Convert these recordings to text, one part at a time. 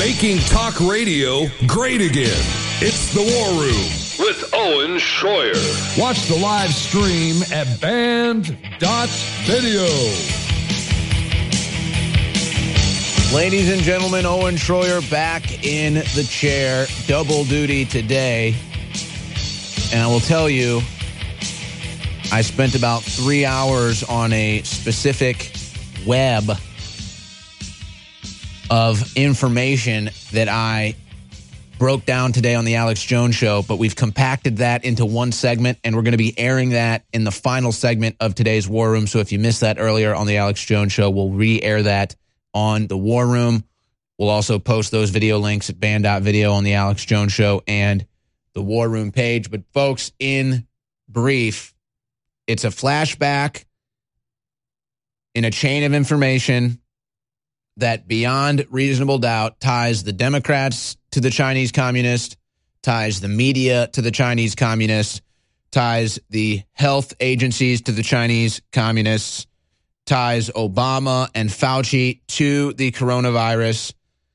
Making talk radio great again. It's The War Room with Owen Schroyer. Watch the live stream at band.video. Ladies and gentlemen, Owen Schroyer back in the chair. Double duty today. And I will tell you, I spent about 3 hours on a specific web of information that I broke down today on the Alex Jones Show, but we've compacted that into one segment, and we're going to be airing that in the final segment of today's War Room. So if you missed that earlier on the Alex Jones Show, we'll re-air that on the War Room. We'll also post those video links at band.video on the Alex Jones Show and the War Room page. But folks, in brief, it's a flashback in a chain of information that beyond reasonable doubt ties the Democrats to the Chinese Communists, ties the media to the Chinese Communists, ties the health agencies to the Chinese Communists, ties Obama and Fauci to the coronavirus,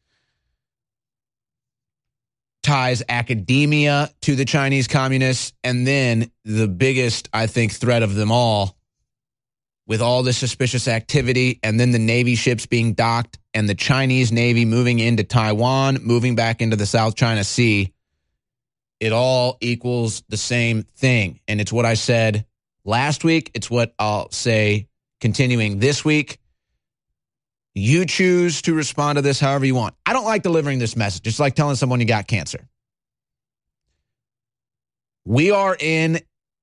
ties academia to the Chinese Communists, and then the biggest, I think, threat of them all, with all this suspicious activity, and then the Navy ships being docked, and the Chinese Navy moving into Taiwan, moving back into the South China Sea, it all equals the same thing. And it's what I said last week. It's what I'll say continuing this week. You choose to respond to this however you want. I don't like delivering this message. It's like telling someone you got cancer. We are in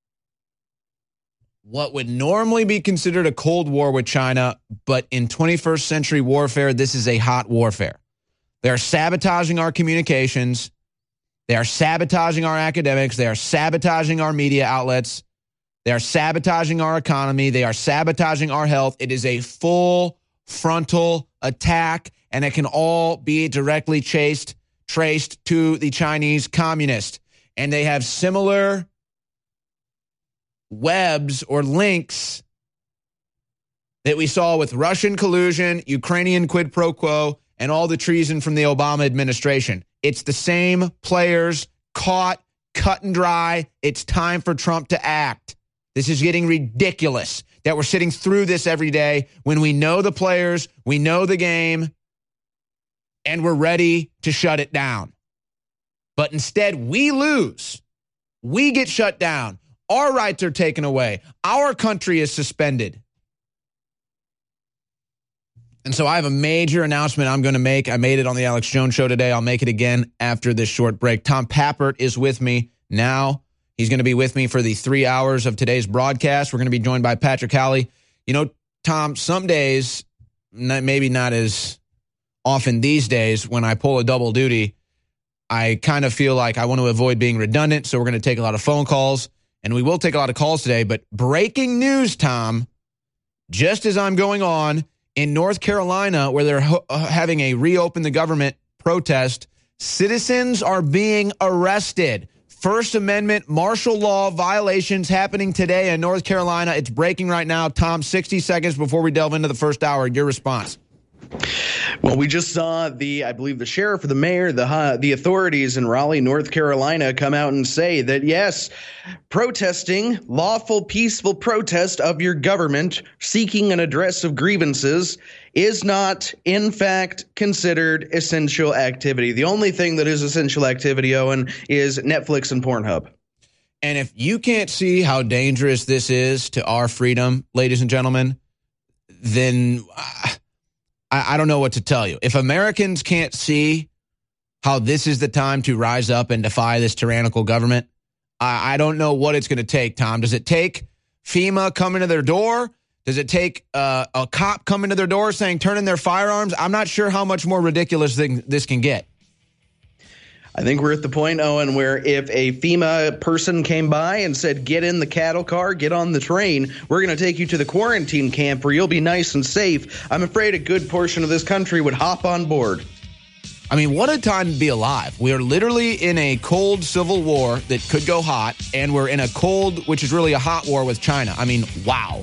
what would normally be considered a Cold War with China, but in 21st century warfare, this is a hot warfare. They are sabotaging our communications. They are sabotaging our academics. They are sabotaging our media outlets. They are sabotaging our economy. They are sabotaging our health. It is a full frontal attack, and it can all be directly traced to the Chinese Communists. And they have similar webs or links that we saw with Russian collusion, Ukrainian quid pro quo, and all the treason from the Obama administration. It's the same players caught, cut and dry. It's time for Trump to act. This is getting ridiculous that we're sitting through this every day when we know the players, we know the game, and we're ready to shut it down. But instead, we lose. We get shut down. Our rights are taken away. Our country is suspended. And so I have a major announcement I'm going to make. I made it on the Alex Jones Show today. I'll make it again after this short break. Tom Pappert is with me now. He's going to be with me for the 3 hours of today's broadcast. We're going to be joined by Patrick Howley. You know, Tom, some days, maybe not as often these days, when I pull a double duty, I kind of feel like I want to avoid being redundant. So we're going to take a lot of phone calls. And we will take a lot of calls today, but breaking news, Tom, just as I'm going on, in North Carolina, where they're having a reopen the government protest, citizens are being arrested. First Amendment martial law violations happening today in North Carolina. It's breaking right now. Tom, 60 seconds before we delve into the first hour. Your response. Well, we just saw I believe the sheriff or the mayor, the authorities in Raleigh, North Carolina, come out and say that, yes, protesting, lawful, peaceful protest of your government, seeking an address of grievances, is not, in fact, considered essential activity. The only thing that is essential activity, Owen, is Netflix and Pornhub. And if you can't see how dangerous this is to our freedom, ladies and gentlemen, then I don't know what to tell you. If Americans can't see how this is the time to rise up and defy this tyrannical government, I don't know what it's going to take, Tom. Does it take FEMA coming to their door? Does it take a cop coming to their door saying, turn in their firearms? I'm not sure how much more ridiculous this can get. I think we're at the point, Owen, where if a FEMA person came by and said, get in the cattle car, get on the train, we're going to take you to the quarantine camp where you'll be nice and safe, I'm afraid a good portion of this country would hop on board. I mean, what a time to be alive. We are literally in a cold civil war that could go hot, and we're in a cold, which is really a hot war with China. I mean, wow.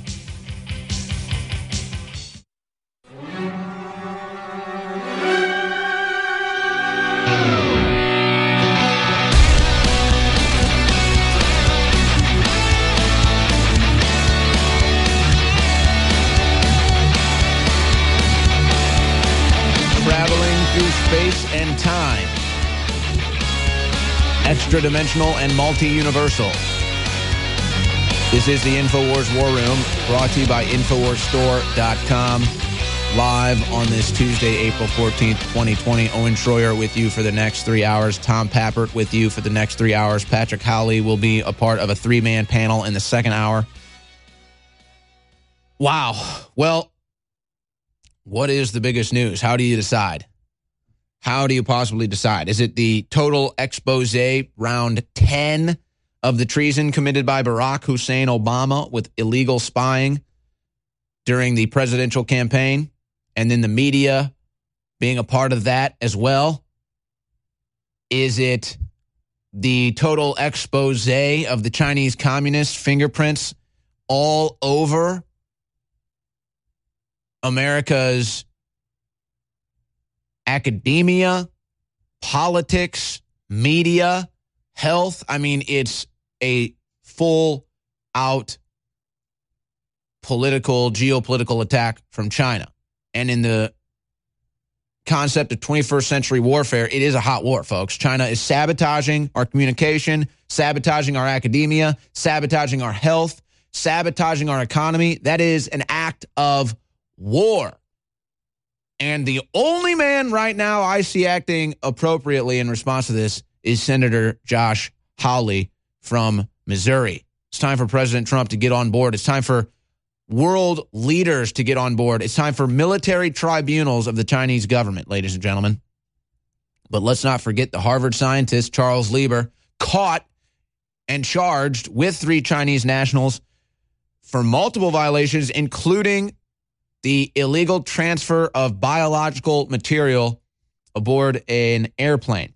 space and time. Extra-dimensional and multi-universal. This is the InfoWars War Room, brought to you by InfoWarsStore.com. Live on this Tuesday, April 14th, 2020. Owen Schroyer with you for the next 3 hours. Tom Pappert with you for the next 3 hours. Patrick Howley will be a part of a three-man panel in the second hour. Wow. Well, what is the biggest news? How do you decide? How do you possibly decide? Is it the total expose, round 10 of the treason committed by Barack Hussein Obama with illegal spying during the presidential campaign, and then the media being a part of that as well? Is it the total expose of the Chinese Communist fingerprints all over America's academia, politics, media, health? I mean, it's a full-out geopolitical attack from China. And in the concept of 21st century warfare, it is a hot war, folks. China is sabotaging our communication, sabotaging our academia, sabotaging our health, sabotaging our economy. That is an act of war. And the only man right now I see acting appropriately in response to this is Senator Josh Hawley from Missouri. It's time for President Trump to get on board. It's time for world leaders to get on board. It's time for military tribunals of the Chinese government, ladies and gentlemen. But let's not forget the Harvard scientist Charles Lieber, caught and charged with 3 Chinese nationals for multiple violations, including the illegal transfer of biological material aboard an airplane.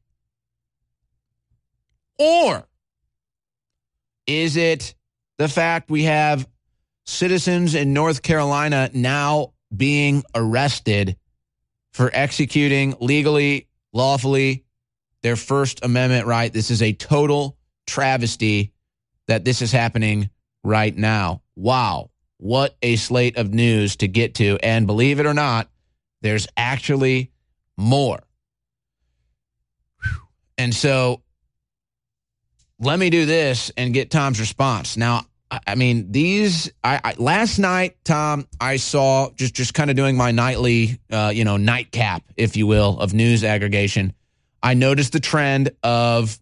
Or is it the fact we have citizens in North Carolina now being arrested for executing legally, lawfully their First Amendment right? This is a total travesty that this is happening right now. Wow. What a slate of news to get to. And believe it or not, there's actually more. And so let me do this and get Tom's response. Now, I mean, last night, Tom, I saw just kind of doing my nightly, nightcap, if you will, of news aggregation. I noticed the trend of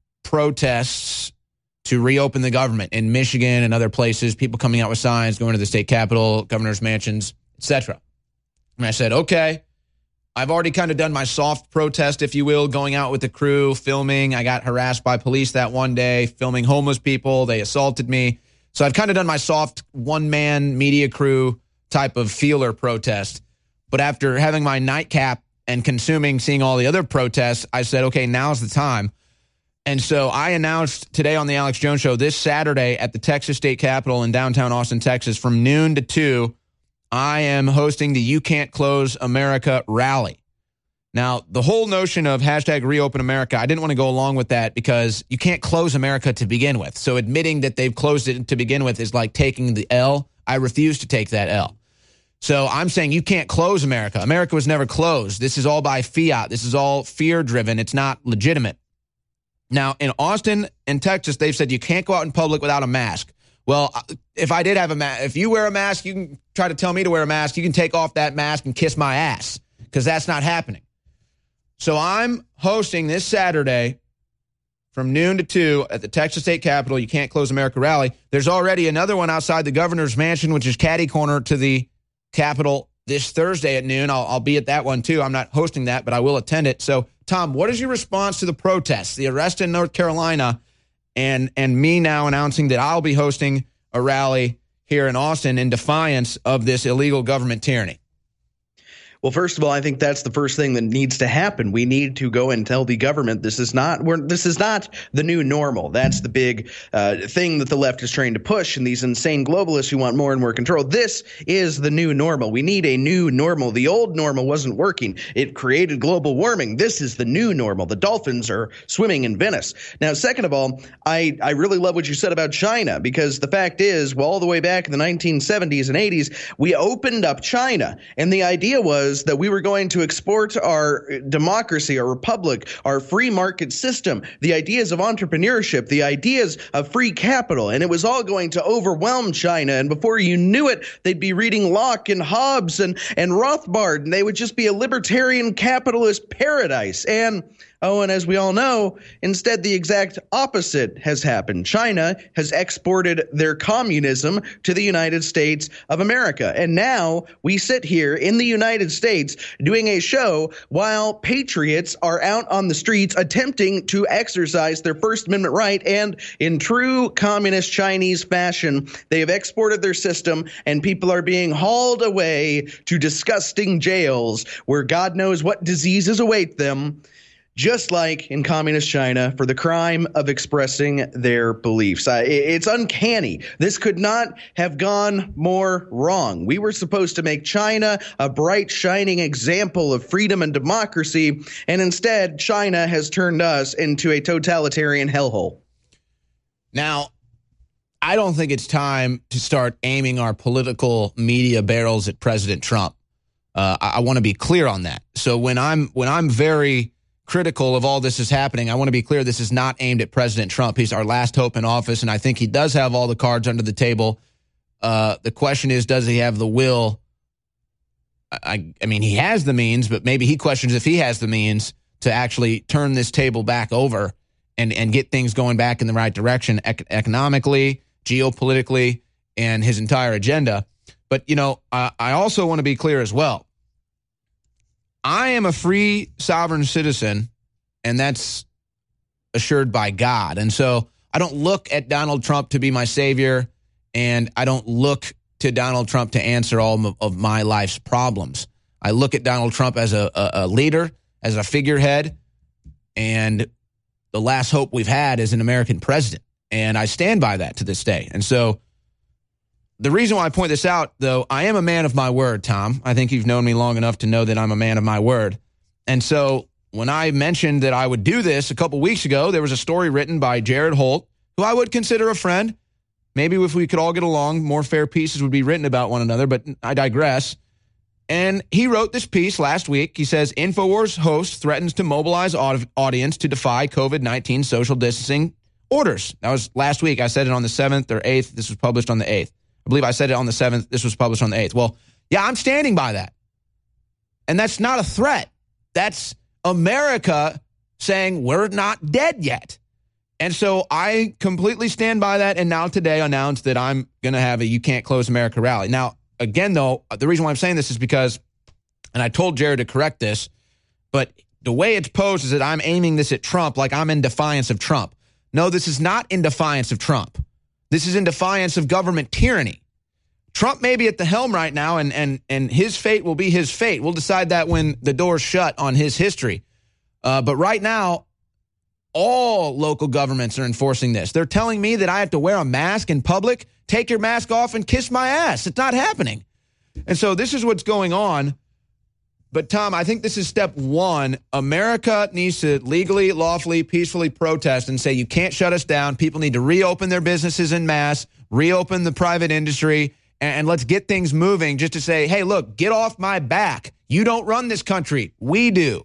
protests to reopen the government in Michigan and other places, people coming out with signs, going to the state capitol, governor's mansions, etc. And I said, okay, I've already kind of done my soft protest, if you will, going out with the crew, filming. I got harassed by police that one day, filming homeless people. They assaulted me. So I've kind of done my soft one-man media crew type of feeler protest. But after having my nightcap and seeing all the other protests, I said, okay, now's the time. And so I announced today on the Alex Jones Show, this Saturday at the Texas State Capitol in downtown Austin, Texas, from noon to 2, I am hosting the You Can't Close America rally. Now, the whole notion of hashtag reopen America, I didn't want to go along with that because you can't close America to begin with. So admitting that they've closed it to begin with is like taking the L. I refuse to take that L. So I'm saying you can't close America. America was never closed. This is all by fiat. This is all fear-driven. It's not legitimate. Now, in Austin and Texas, they've said you can't go out in public without a mask. Well, if I did have a mask, if you wear a mask, you can try to tell me to wear a mask. You can take off that mask and kiss my ass because that's not happening. So I'm hosting this Saturday from noon to 2 at the Texas State Capitol. You Can't Close America rally. There's already another one outside the governor's mansion, which is catty corner to the Capitol this Thursday at noon. I'll be at that one too. I'm not hosting that, but I will attend it. So, Tom, what is your response to the protests, the arrest in North Carolina, and me now announcing that I'll be hosting a rally here in Austin in defiance of this illegal government tyranny? Well, first of all, I think that's the first thing that needs to happen. We need to go and tell the government this is not the new normal. That's the big thing that the left is trying to push, and these insane globalists who want more and more control. This is the new normal. We need a new normal. The old normal wasn't working. It created global warming. This is the new normal. The dolphins are swimming in Venice. Now, second of all, I really love what you said about China, because the fact is, well, all the way back in the 1970s and 80s, we opened up China, and the idea was was that we were going to export our democracy, our republic, our free market system, the ideas of entrepreneurship, the ideas of free capital, and it was all going to overwhelm China. And before you knew it, they'd be reading Locke and Hobbes and Rothbard, and they would just be a libertarian capitalist paradise. And as we all know, instead the exact opposite has happened. China has exported their communism to the United States of America. And now we sit here in the United States doing a show while patriots are out on the streets attempting to exercise their First Amendment right. And in true communist Chinese fashion, they have exported their system, and people are being hauled away to disgusting jails where God knows what diseases await them, just like in communist China, for the crime of expressing their beliefs. It's uncanny. This could not have gone more wrong. We were supposed to make China a bright, shining example of freedom and democracy, and instead, China has turned us into a totalitarian hellhole. Now, I don't think it's time to start aiming our political media barrels at President Trump. I want to be clear on that. So when I'm very critical of all this is happening, I want to be clear this is not aimed at President Trump. He's our last hope in office, and I think he does have all the cards under the table. The question is, does he have the will? I mean, he has the means, but maybe he questions if he has the means to actually turn this table back over and get things going back in the right direction economically, geopolitically, and his entire agenda. But, I also want to be clear as well. I am a free sovereign citizen, and that's assured by God. And so I don't look at Donald Trump to be my savior, and I don't look to Donald Trump to answer all of my life's problems. I look at Donald Trump as a leader, as a figurehead, and the last hope we've had is an American president. And I stand by that to this day. And so the reason why I point this out, though, I am a man of my word, Tom. I think you've known me long enough to know that I'm a man of my word. And so when I mentioned that I would do this a couple weeks ago, there was a story written by Jared Holt, who I would consider a friend. Maybe if we could all get along, more fair pieces would be written about one another, but I digress. And he wrote this piece last week. He says, InfoWars host threatens to mobilize audience to defy COVID-19 social distancing orders. That was last week. I said it on the 7th or 8th. This was published on the 8th. I believe I said it on the 7th. This was published on the 8th. Well, yeah, I'm standing by that. And that's not a threat. That's America saying we're not dead yet. And so I completely stand by that. And now today announced that I'm going to have a You Can't Close America rally. Now, again, though, the reason why I'm saying this is because, and I told Jared to correct this, but the way it's posed is that I'm aiming this at Trump like I'm in defiance of Trump. No, this is not in defiance of Trump. This is in defiance of government tyranny. Trump may be at the helm right now, and his fate will be his fate. We'll decide that when the door's shut on his history. But right now, all local governments are enforcing this. They're telling me that I have to wear a mask in public, take your mask off, and kiss my ass. It's not happening. And so this is what's going on. But, Tom, I think this is step one. America needs to legally, lawfully, peacefully protest and say you can't shut us down. People need to reopen their businesses en masse, reopen the private industry, and let's get things moving just to say, hey, look, get off my back. You don't run this country. We do.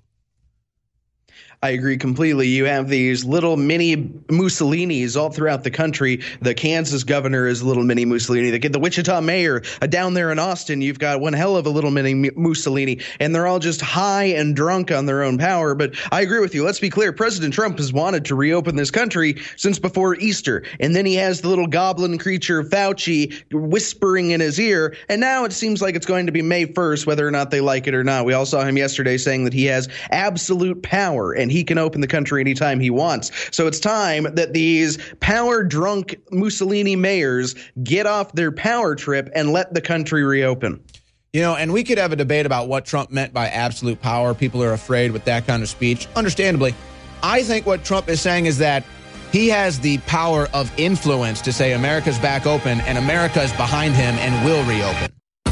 I agree completely. You have these little mini Mussolinis all throughout the country. The Kansas governor is a little mini Mussolini. The Wichita mayor down there in Austin, you've got one hell of a little mini Mussolini, and they're all just high and drunk on their own power. But I agree with you. Let's be clear. President Trump has wanted to reopen this country since before Easter. And then he has the little goblin creature Fauci whispering in his ear. And now it seems like it's going to be May 1st, whether or not they like it or not. We all saw him yesterday saying that he has absolute power and he can open the country anytime he wants. So it's time that these power-drunk Mussolini mayors get off their power trip and let the country reopen. And we could have a debate about what Trump meant by absolute power. People are afraid with that kind of speech. Understandably, I think what Trump is saying is that he has the power of influence to say America's back open and America is behind him and will reopen.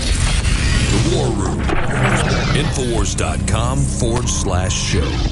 The War Room. Infowars.com/show.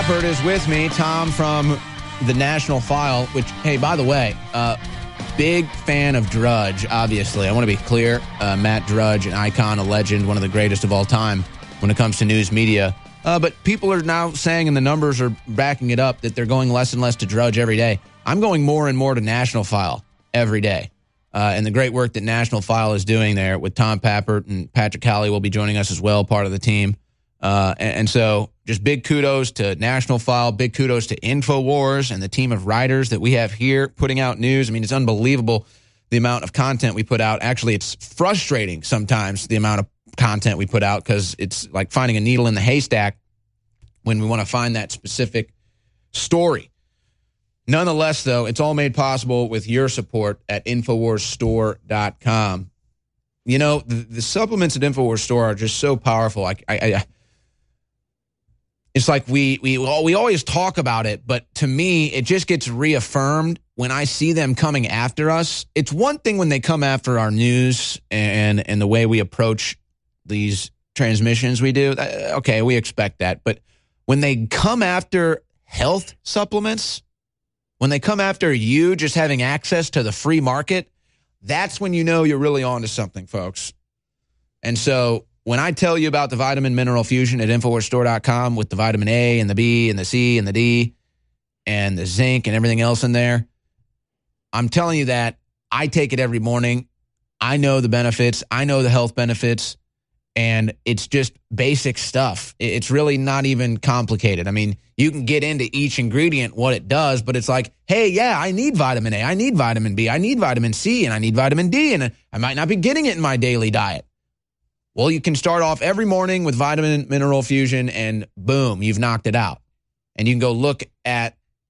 Pappert is with me. Tom from the National File, which, hey, by the way, big fan of Drudge, obviously. I want to be clear. Matt Drudge, an icon, a legend, one of the greatest of all time when it comes to news media. But people are now saying, and the numbers are backing it up, that they're going less and less to Drudge every day. I'm going more and more to National File every day. And the great work that National File is doing there with Tom Pappert, and Patrick Halley will be joining us as well, part of the team. And so just big kudos to National File, big kudos to InfoWars and the team of writers that we have here putting out news. I mean, it's unbelievable the amount of content we put out. Actually, it's frustrating sometimes the amount of content we put out because it's like finding a needle in the haystack when we want to find that specific story. Nonetheless, though, it's all made possible with your support at InfoWarsStore.com. You know, the supplements at InfoWars Store are just so powerful. It's like we always talk about it, but to me, it just gets reaffirmed when I see them coming after us. It's one thing when they come after our news and the way we approach these transmissions we do. Okay, we expect that. But when they come after health supplements, when they come after you just having access to the free market, that's when you know you're really on to something, folks. And so when I tell you about the vitamin mineral fusion at InfoWarsStore.com with the vitamin A and the B and the C and the D and the zinc and everything else in there, I'm telling you that I take it every morning. I know the benefits. I know the health benefits. And it's just basic stuff. It's really not even complicated. I mean, you can get into each ingredient, what it does, but it's like, hey, yeah, I need vitamin A, I need vitamin B, I need vitamin C, and I need vitamin D, and I might not be getting it in my daily diet. Well, you can start off every morning with vitamin mineral fusion, and boom, you've knocked it out. And you can go look at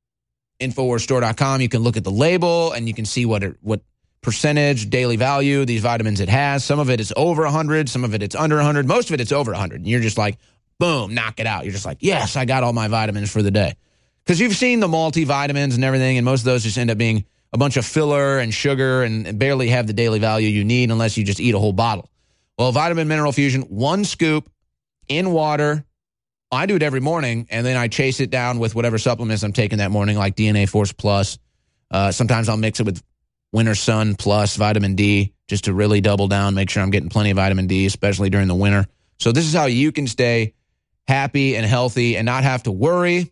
InfoWarsStore.com. You can look at the label, and you can see what percentage daily value these vitamins it has. Some of it is over 100, some of it it's under 100, most of it it's over 100. And you're just like, boom, knock it out. You're just like, yes, I got all my vitamins for the day. Because you've seen the multivitamins and everything, and most of those just end up being a bunch of filler and sugar and barely have the daily value you need unless you just eat a whole bottle. Well, vitamin mineral fusion, 1 scoop in water. I do it every morning, and then I chase it down with whatever supplements I'm taking that morning, like DNA Force Plus. Sometimes I'll mix it with Winter Sun Plus vitamin D just to really double down, make sure I'm getting plenty of vitamin D, especially during the winter. So this is how you can stay happy and healthy and not have to worry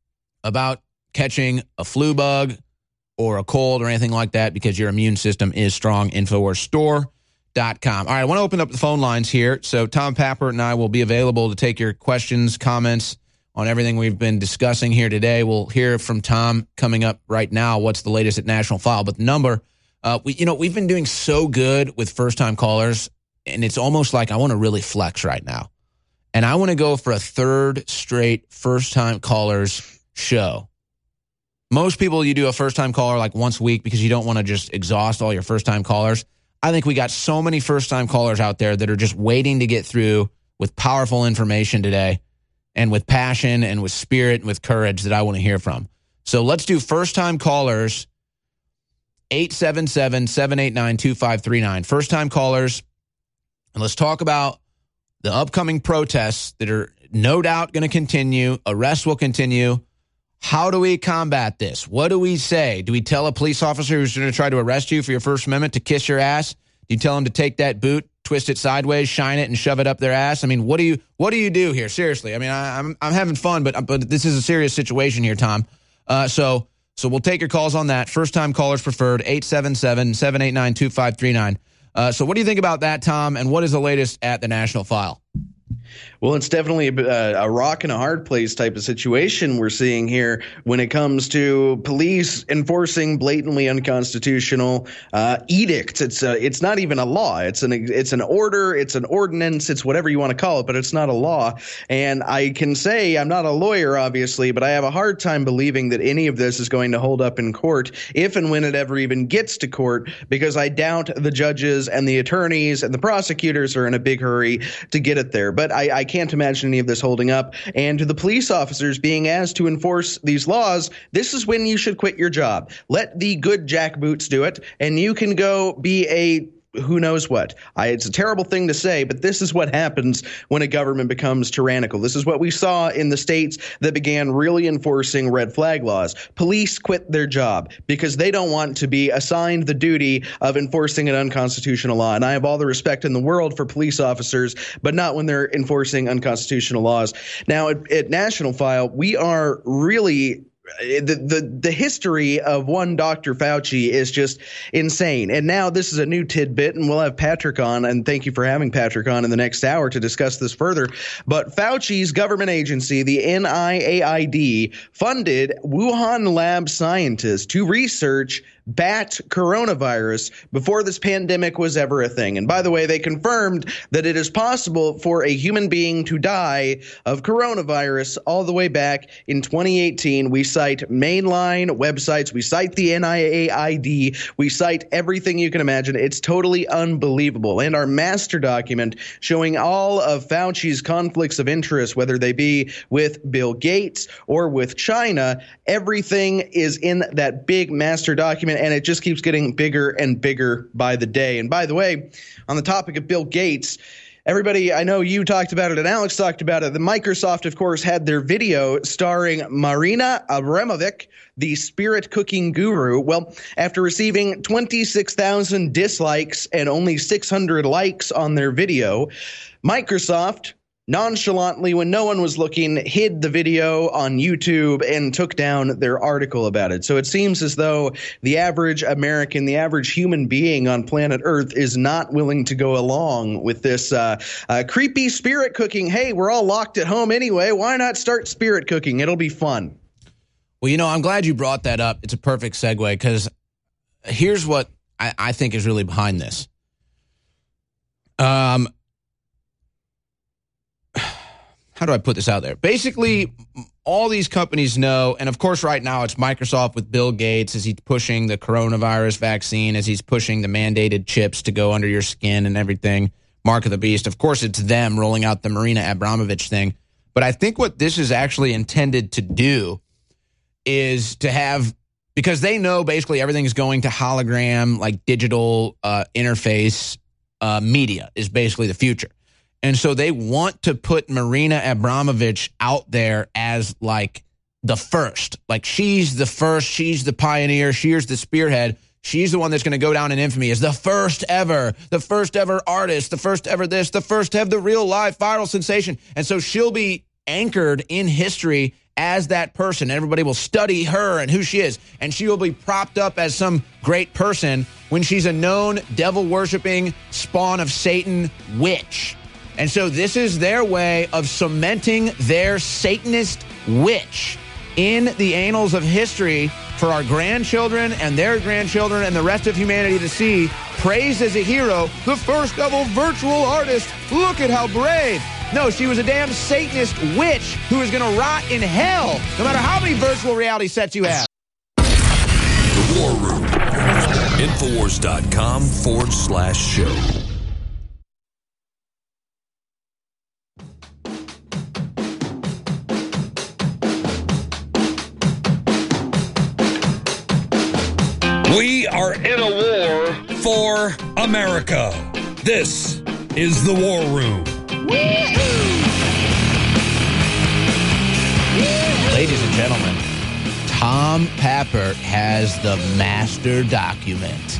about catching a flu bug or a cold or anything like that because your immune system is strong. InfoWarsStore.com. All right, I want to open up the phone lines here. So Tom Pappert and I will be available to take your questions, comments on everything we've been discussing here today. We'll hear from Tom coming up right now. What's the latest at National File? But the number, we've been doing so good with first-time callers, and it's almost like I want to really flex right now. And I want to go for a third straight first-time callers show. Most people, you do a first-time caller like once a week because you don't want to just exhaust all your first-time callers. I think we got so many first-time callers out there that are just waiting to get through with powerful information today, and with passion and with spirit and with courage that I want to hear from. So let's do first-time callers, 877-789-2539. First-time callers, and let's talk about the upcoming protests that are no doubt going to continue. Arrests will continue. How do we combat this? What do we say? Do we tell a police officer who's going to try to arrest you for your First Amendment to kiss your ass? Do you tell him to take that boot, twist it sideways, shine it, and shove it up their ass? I mean, what do you do here? Seriously, I mean, I'm having fun, but this is a serious situation here, Tom. So we'll take your calls on that. First time callers preferred, 877-789-2539. So what do you think about that, Tom? And what is the latest at the National File? Well, it's definitely a rock and a hard place type of situation we're seeing here when it comes to police enforcing blatantly unconstitutional edicts. It's not even a law. It's an order. It's an ordinance. It's whatever you want to call it, but it's not a law. And I can say I'm not a lawyer, obviously, but I have a hard time believing that any of this is going to hold up in court if and when it ever even gets to court, because I doubt the judges and the attorneys and the prosecutors are in a big hurry to get it there. But I can't imagine any of this holding up. And to the police officers being asked to enforce these laws, this is when you should quit your job. Let the good jackboots do it, and you can go be a who knows what. It's a terrible thing to say, but this is what happens when a government becomes tyrannical. This is what we saw in the states that began really enforcing red flag laws. Police quit their job because they don't want to be assigned the duty of enforcing an unconstitutional law. And I have all the respect in the world for police officers, but not when they're enforcing unconstitutional laws. Now, at National File, we are really the history of one Dr. Fauci is just insane. And now this is a new tidbit, and we'll have Patrick on, and thank you for having Patrick on in the next hour to discuss this further. But Fauci's government agency, the NIAID, funded Wuhan lab scientists to research bat coronavirus before this pandemic was ever a thing. And by the way, they confirmed that it is possible for a human being to die of coronavirus all the way back in 2018. We cite mainline websites. We cite the NIAID. We cite everything you can imagine. It's totally unbelievable. And our master document showing all of Fauci's conflicts of interest, whether they be with Bill Gates or with China, everything is in that big master document. And it just keeps getting bigger and bigger by the day. And by the way, on the topic of Bill Gates, everybody, I know you talked about it and Alex talked about it. The Microsoft, of course, had their video starring Marina Abramovic, the spirit cooking guru. Well, after receiving 26,000 dislikes and only 600 likes on their video, Microsoft nonchalantly, when no one was looking, hid the video on YouTube and took down their article about it. So it seems as though the average American, the average human being on planet Earth is not willing to go along with this creepy spirit cooking. Hey, we're all locked at home anyway. Why not start spirit cooking? It'll be fun. Well, you know, I'm glad you brought that up. It's a perfect segue because here's what I think is really behind this. How do I put this out there? Basically, all these companies know, and of course right now it's Microsoft with Bill Gates as he's pushing the coronavirus vaccine, as he's pushing the mandated chips to go under your skin and everything, mark of the beast. Of course it's them rolling out the Marina Abramovich thing. But I think what this is actually intended to do is to have, because they know basically everything is going to hologram, like digital interface media is basically the future. And so they want to put Marina Abramovich out there as like the first. Like she's the first, she's the pioneer, she's the spearhead. She's the one that's going to go down in infamy as the first ever artist, the first ever this, the first to have the real live viral sensation. And so she'll be anchored in history as that person. Everybody will study her and who she is. And she will be propped up as some great person when she's a known devil-worshipping spawn of Satan witch. And so this is their way of cementing their Satanist witch in the annals of history for our grandchildren and their grandchildren and the rest of humanity to see. Praised as a hero, the first ever virtual artist. Look at how brave. No, she was a damn Satanist witch who is going to rot in hell, no matter how many virtual reality sets you have. The War Room. Infowars.com/show. We are in a war for America. This is the War Room. Ladies and gentlemen, Tom Pappert has the master document.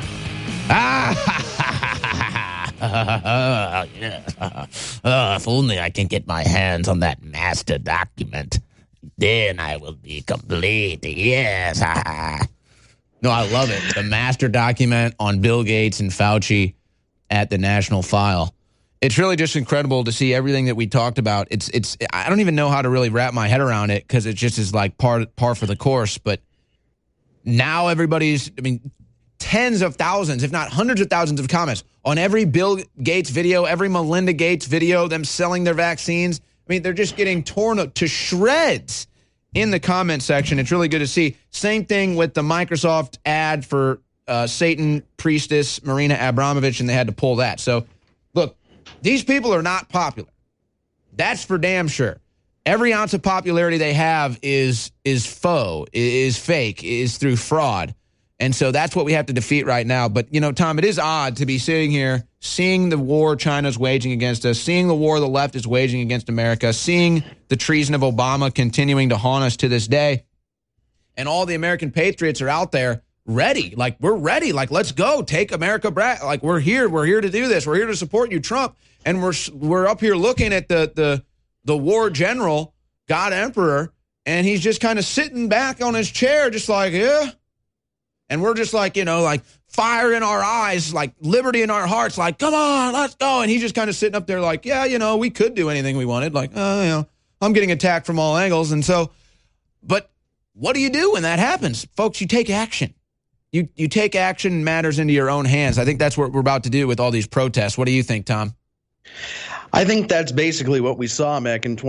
If only I can get my hands on that master document, then I will be complete. Yes. No, I love it. The master document on Bill Gates and Fauci at the National File. It's really just incredible to see everything that we talked about. It's I don't even know how to really wrap my head around it because it just is like par for the course. But now everybody's, tens of thousands, if not hundreds of thousands of comments on every Bill Gates video, every Melinda Gates video, them selling their vaccines. They're just getting torn to shreds in the comment section. It's really good to see. Same thing with the Microsoft ad for Satan priestess Marina Abramovich, and they had to pull that. So, look, these people are not popular. That's for damn sure. Every ounce of popularity they have is faux, is fake, is through fraud. And so that's what we have to defeat right now. But, Tom, it is odd to be sitting here, seeing the war China's waging against us, seeing the war the left is waging against America, seeing the treason of Obama continuing to haunt us to this day. And all the American patriots are out there ready. Like, we're ready. Like, let's go. Take America back. Like, we're here. We're here to do this. We're here to support you, Trump. And we're up here looking at the war general, God Emperor, and he's just kind of sitting back on his chair, just like, yeah. And we're just like, like fire in our eyes, like liberty in our hearts, like, come on, let's go. And he's just kind of sitting up there like, yeah, we could do anything we wanted. Like, I'm getting attacked from all angles. And so, but what do you do when that happens? Folks, you take action. You take action matters into your own hands. I think that's what we're about to do with all these protests. What do you think, Tom? I think that's basically what we saw back in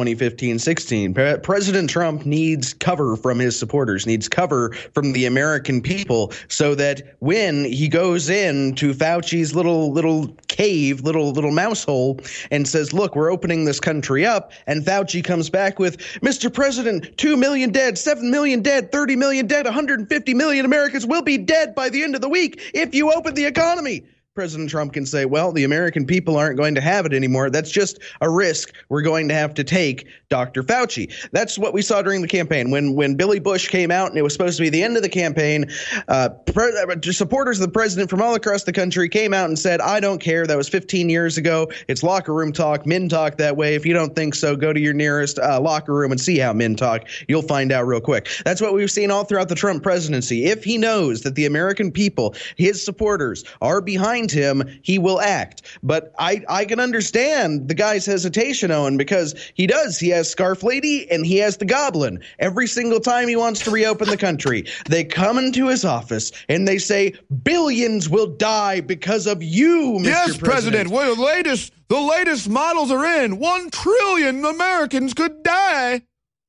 2015-16. President Trump needs cover from his supporters, needs cover from the American people, so that when he goes into Fauci's little cave, little mouse hole, and says, look, we're opening this country up, and Fauci comes back with, Mr. President, 2 million dead, 7 million dead, 30 million dead, 150 million Americans will be dead by the end of the week if you open the economy. President Trump can say, well, the American people aren't going to have it anymore. That's just a risk we're going to have to take, Dr. Fauci. That's what we saw during the campaign. When Billy Bush came out and it was supposed to be the end of the campaign, supporters of the president from all across the country came out and said, I don't care. That was 15 years ago. It's locker room talk. Men talk that way. If you don't think so, go to your nearest locker room and see how men talk. You'll find out real quick. That's what we've seen all throughout the Trump presidency. If he knows that the American people, his supporters, are behind him, he will act. But I can understand the guy's hesitation, Owen, because he has Scarf Lady and he has the Goblin. Every single time he wants to reopen the country, they come into his office and they say billions will die because of you, Mr. Yes, President. Well, the latest models are in. 1 trillion Americans could die.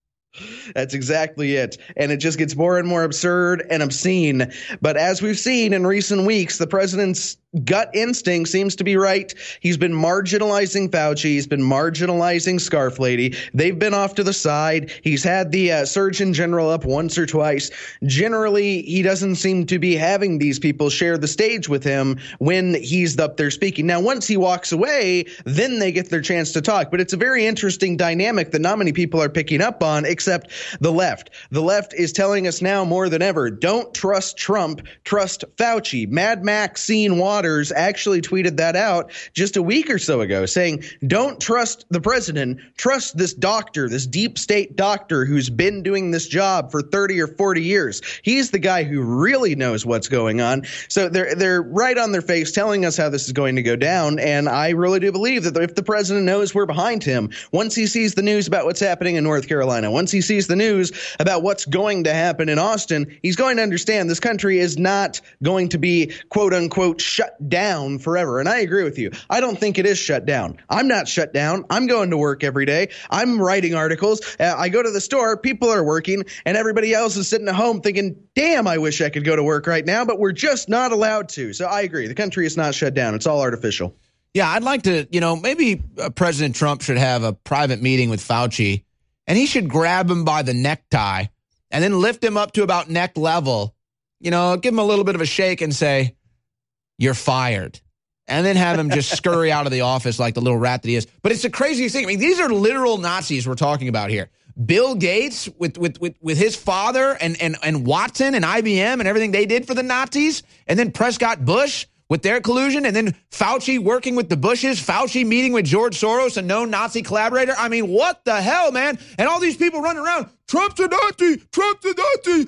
That's exactly it. And it just gets more and more absurd and obscene. But as we've seen in recent weeks, the president's gut instinct seems to be right. He's been marginalizing Fauci. He's been marginalizing Scarf Lady. They've been off to the side. He's had the Surgeon General up once or twice. Generally, he doesn't seem to be having these people share the stage with him when he's up there speaking. Now, once he walks away, then they get their chance to talk. But it's a very interesting dynamic that not many people are picking up on, except the left. The left is telling us now more than ever, don't trust Trump, trust Fauci. Mad Maxine Waters actually tweeted that out just a week or so ago, saying, don't trust the president, trust this doctor, this deep state doctor who's been doing this job for 30 or 40 years. He's the guy who really knows what's going on. So they're right on their face telling us how this is going to go down. And I really do believe that if the president knows we're behind him, once he sees the news about what's happening in North Carolina, once he sees the news about what's going to happen in Austin, he's going to understand this country is not going to be, quote unquote, shut down forever. And I agree with you. I don't think it is shut down. I'm not shut down. I'm going to work every day. I'm writing articles. I go to the store. People are working and everybody else is sitting at home thinking, damn, I wish I could go to work right now, but we're just not allowed to. So I agree. The country is not shut down. It's all artificial. Yeah, I'd like to, maybe President Trump should have a private meeting with Fauci and he should grab him by the necktie and then lift him up to about neck level, give him a little bit of a shake and say, you're fired. And then have him just scurry out of the office like the little rat that he is. But it's the craziest thing. I mean, these are literal Nazis we're talking about here. Bill Gates with his father and Watson and IBM and everything they did for the Nazis. And then Prescott Bush with their collusion. And then Fauci working with the Bushes. Fauci meeting with George Soros, a known Nazi collaborator. I mean, what the hell, man? And all these people running around. Trump's a Nazi. Trump's a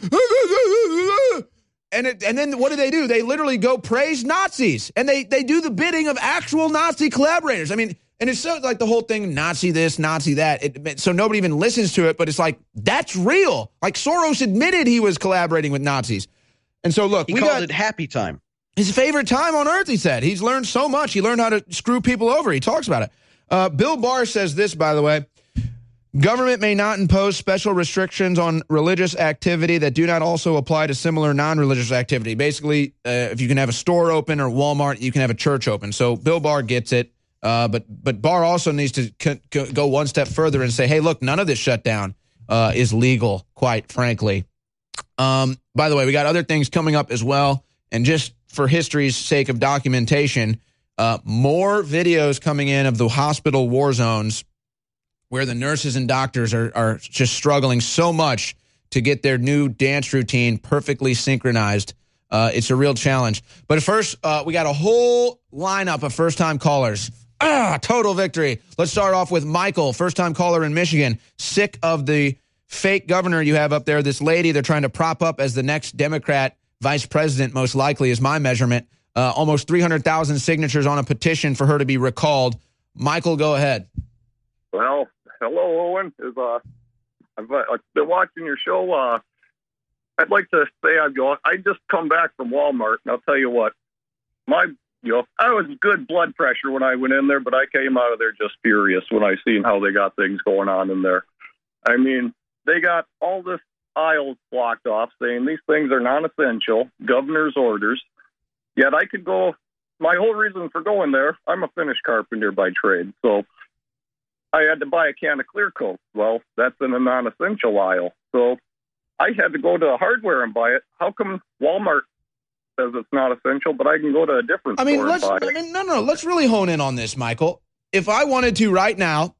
Nazi. And then what do? They literally go praise Nazis. And they do the bidding of actual Nazi collaborators. I mean, and it's so like the whole thing, Nazi this, Nazi that. So nobody even listens to it, but it's like, that's real. Like Soros admitted he was collaborating with Nazis. And so look, he called it happy time. His favorite time on earth, he said. He's learned so much. He learned how to screw people over. He talks about it. Bill Barr says this, by the way. Government may not impose special restrictions on religious activity that do not also apply to similar non-religious activity. Basically, if you can have a store open or Walmart, you can have a church open. So Bill Barr gets it, but Barr also needs to go one step further and say, hey, look, none of this shutdown is legal, quite frankly. By the way, we got other things coming up as well. And just for history's sake of documentation, more videos coming in of the hospital war zones where the nurses and doctors are just struggling so much to get their new dance routine perfectly synchronized. It's a real challenge. But first, we got a whole lineup of first-time callers. Total victory. Let's start off with Michael, first-time caller in Michigan. Sick of the fake governor you have up there, this lady they're trying to prop up as the next Democrat vice president, most likely, is my measurement. Almost 300,000 signatures on a petition for her to be recalled. Michael, go ahead. Well, hello, Owen. I've been watching your show. I'd like to say I just come back from Walmart, and I'll tell you what, I was good blood pressure when I went in there, but I came out of there just furious when I seen how they got things going on in there. I mean, they got all this aisles blocked off saying these things are non-essential, governor's orders. Yet I could go, my whole reason for going there, I'm a finished carpenter by trade, so I had to buy a can of Clear Coat. Well, that's in a non-essential aisle. So I had to go to a hardware and buy it. How come Walmart says it's not essential, but I can go to a different store and buy it? No. Let's really hone in on this, Michael. If I wanted to right now,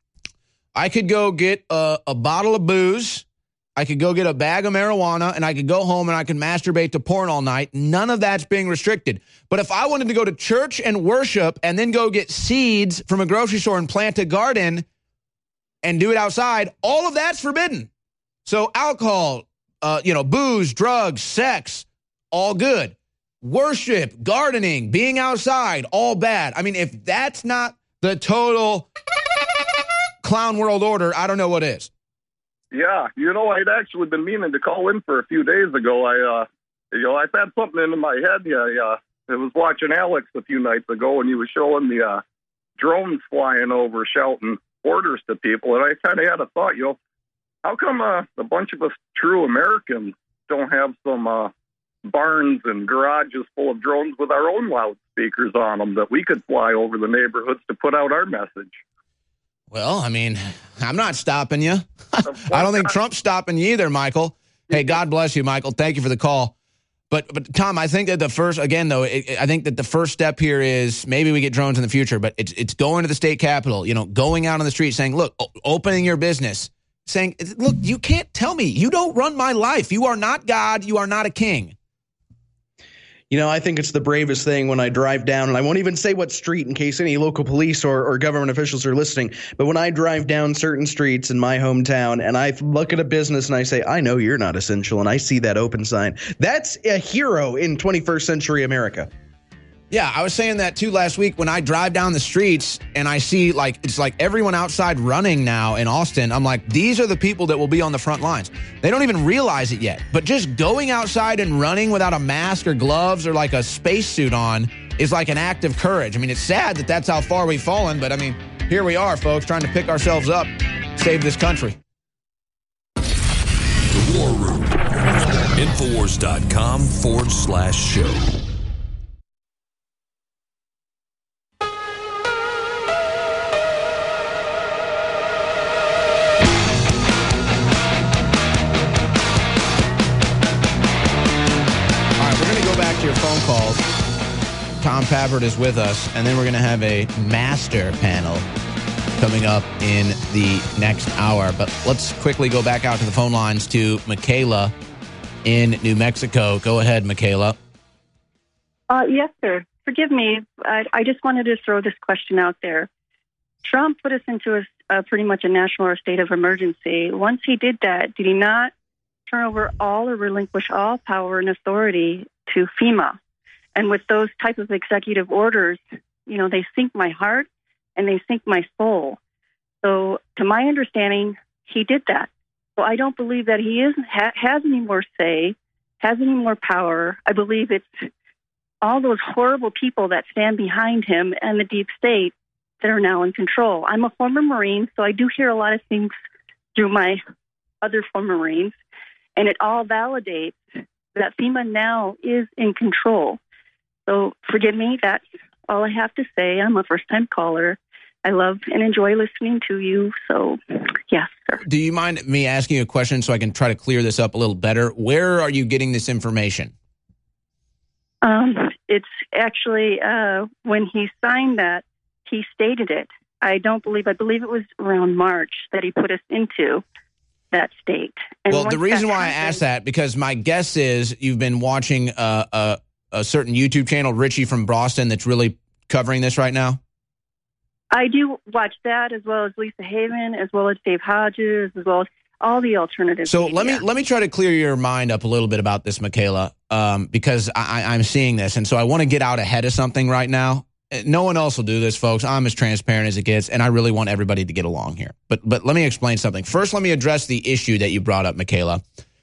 I could go get a bottle of booze, I could go get a bag of marijuana, and I could go home and I could masturbate to porn all night. None of that's being restricted. But if I wanted to go to church and worship and then go get seeds from a grocery store and plant a garden and do it outside, all of that's forbidden. So alcohol, booze, drugs, sex, all good. Worship, gardening, being outside, all bad. I mean, if that's not the total clown world order, I don't know what is. Yeah, I'd actually been meaning to call in for a few days ago. I've had something in my head. I was watching Alex a few nights ago, and he was showing the drones flying over, shouting orders to people. And I kind of had a thought, how come a bunch of us true Americans don't have some barns and garages full of drones with our own loudspeakers on them that we could fly over the neighborhoods to put out our message? Well, I mean, I'm not stopping you. I don't think Trump's stopping you either, Michael. Hey, God bless you, Michael. Thank you for the call. But Tom, I think that the first step here is maybe we get drones in the future, but it's going to the state capitol, going out on the street saying, look, opening your business, saying, look, you can't tell me. You don't run my life. You are not God. You are not a king. I think it's the bravest thing when I drive down, and I won't even say what street in case any local police or government officials are listening, but when I drive down certain streets in my hometown and I look at a business and I say, I know you're not essential, and I see that open sign, that's a hero in 21st century America. Yeah, I was saying that too last week when I drive down the streets and I see it's like everyone outside running now in Austin. I'm like, these are the people that will be on the front lines. They don't even realize it yet. But just going outside and running without a mask or gloves or like a spacesuit on is like an act of courage. I mean, it's sad that that's how far we've fallen. But I mean, here we are, folks, trying to pick ourselves up, save this country. The War Room. Infowars.com/show. Your phone calls. Tom Pappert is with us, and then we're going to have a master panel coming up in the next hour. But let's quickly go back out to the phone lines to Michaela in New Mexico. Go ahead, Michaela. Yes, sir. Forgive me. I just wanted to throw this question out there. Trump put us into pretty much a national or state of emergency. Once he did that, did he not turn over all or relinquish all power and authority to FEMA? And with those type of executive orders, they sink my heart and they sink my soul. So to my understanding, he did that. So I don't believe that he has any more say, has any more power. I believe it's all those horrible people that stand behind him and the deep state that are now in control. I'm a former Marine, so I do hear a lot of things through my other former Marines, and it all validates that FEMA now is in control. So forgive me, that's all I have to say. I'm a first-time caller. I love and enjoy listening to you. So, yes, sir. Do you mind me asking you a question so I can try to clear this up a little better? Where are you getting this information? It's actually when he signed that, he stated it. I believe it was around March that he put us into that state. And well, the reason why I asked that, because my guess is you've been watching a certain YouTube channel, Richie from Boston, that's really covering this right now. I do watch that, as well as Lisa Haven, as well as Dave Hodges, as well as all the alternatives. So let me try to clear your mind up a little bit about this, Michaela, because I'm seeing this, and so I want to get out ahead of something right now. No one else will do this, folks. I'm as transparent as it gets, and I really want everybody to get along here. But let me explain something. First, let me address the issue that you brought up, Michaela.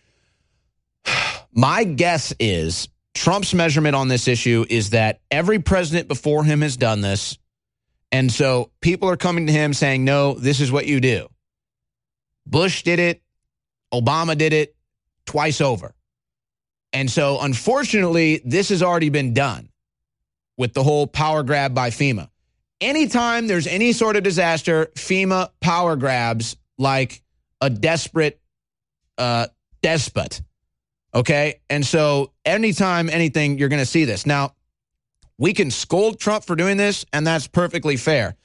My guess is Trump's measurement on this issue is that every president before him has done this, and so people are coming to him saying, no, this is what you do. Bush did it. Obama did it twice over. And so, unfortunately, this has already been done with the whole power grab by FEMA. Anytime there's any sort of disaster, FEMA power grabs like a desperate despot. Okay? And so anytime anything, you're going to see this. Now, we can scold Trump for doing this, and that's perfectly fair.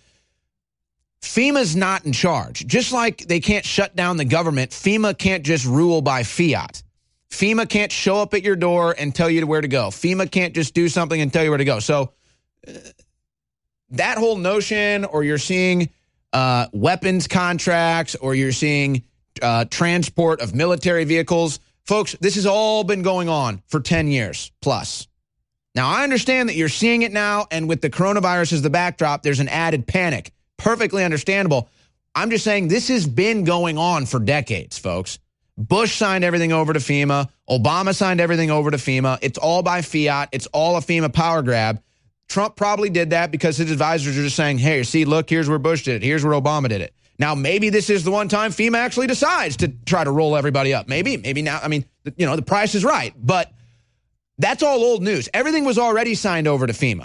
FEMA's not in charge. Just like they can't shut down the government, FEMA can't just rule by fiat. FEMA can't show up at your door and tell you where to go. FEMA can't just do something and tell you where to go. So that whole notion, or you're seeing weapons contracts, or you're seeing transport of military vehicles, folks, this has all been going on for 10 years plus. Now, I understand that you're seeing it now, and with the coronavirus as the backdrop, there's an added panic. Perfectly understandable. I'm just saying this has been going on for decades, folks. Bush signed everything over to FEMA. Obama signed everything over to FEMA. It's all by fiat. It's all a FEMA power grab. Trump probably did that because his advisors are just saying, hey, see, look, here's where Bush did it. Here's where Obama did it. Now, maybe this is the one time FEMA actually decides to try to roll everybody up. Maybe now. I mean, the price is right. But that's all old news. Everything was already signed over to FEMA.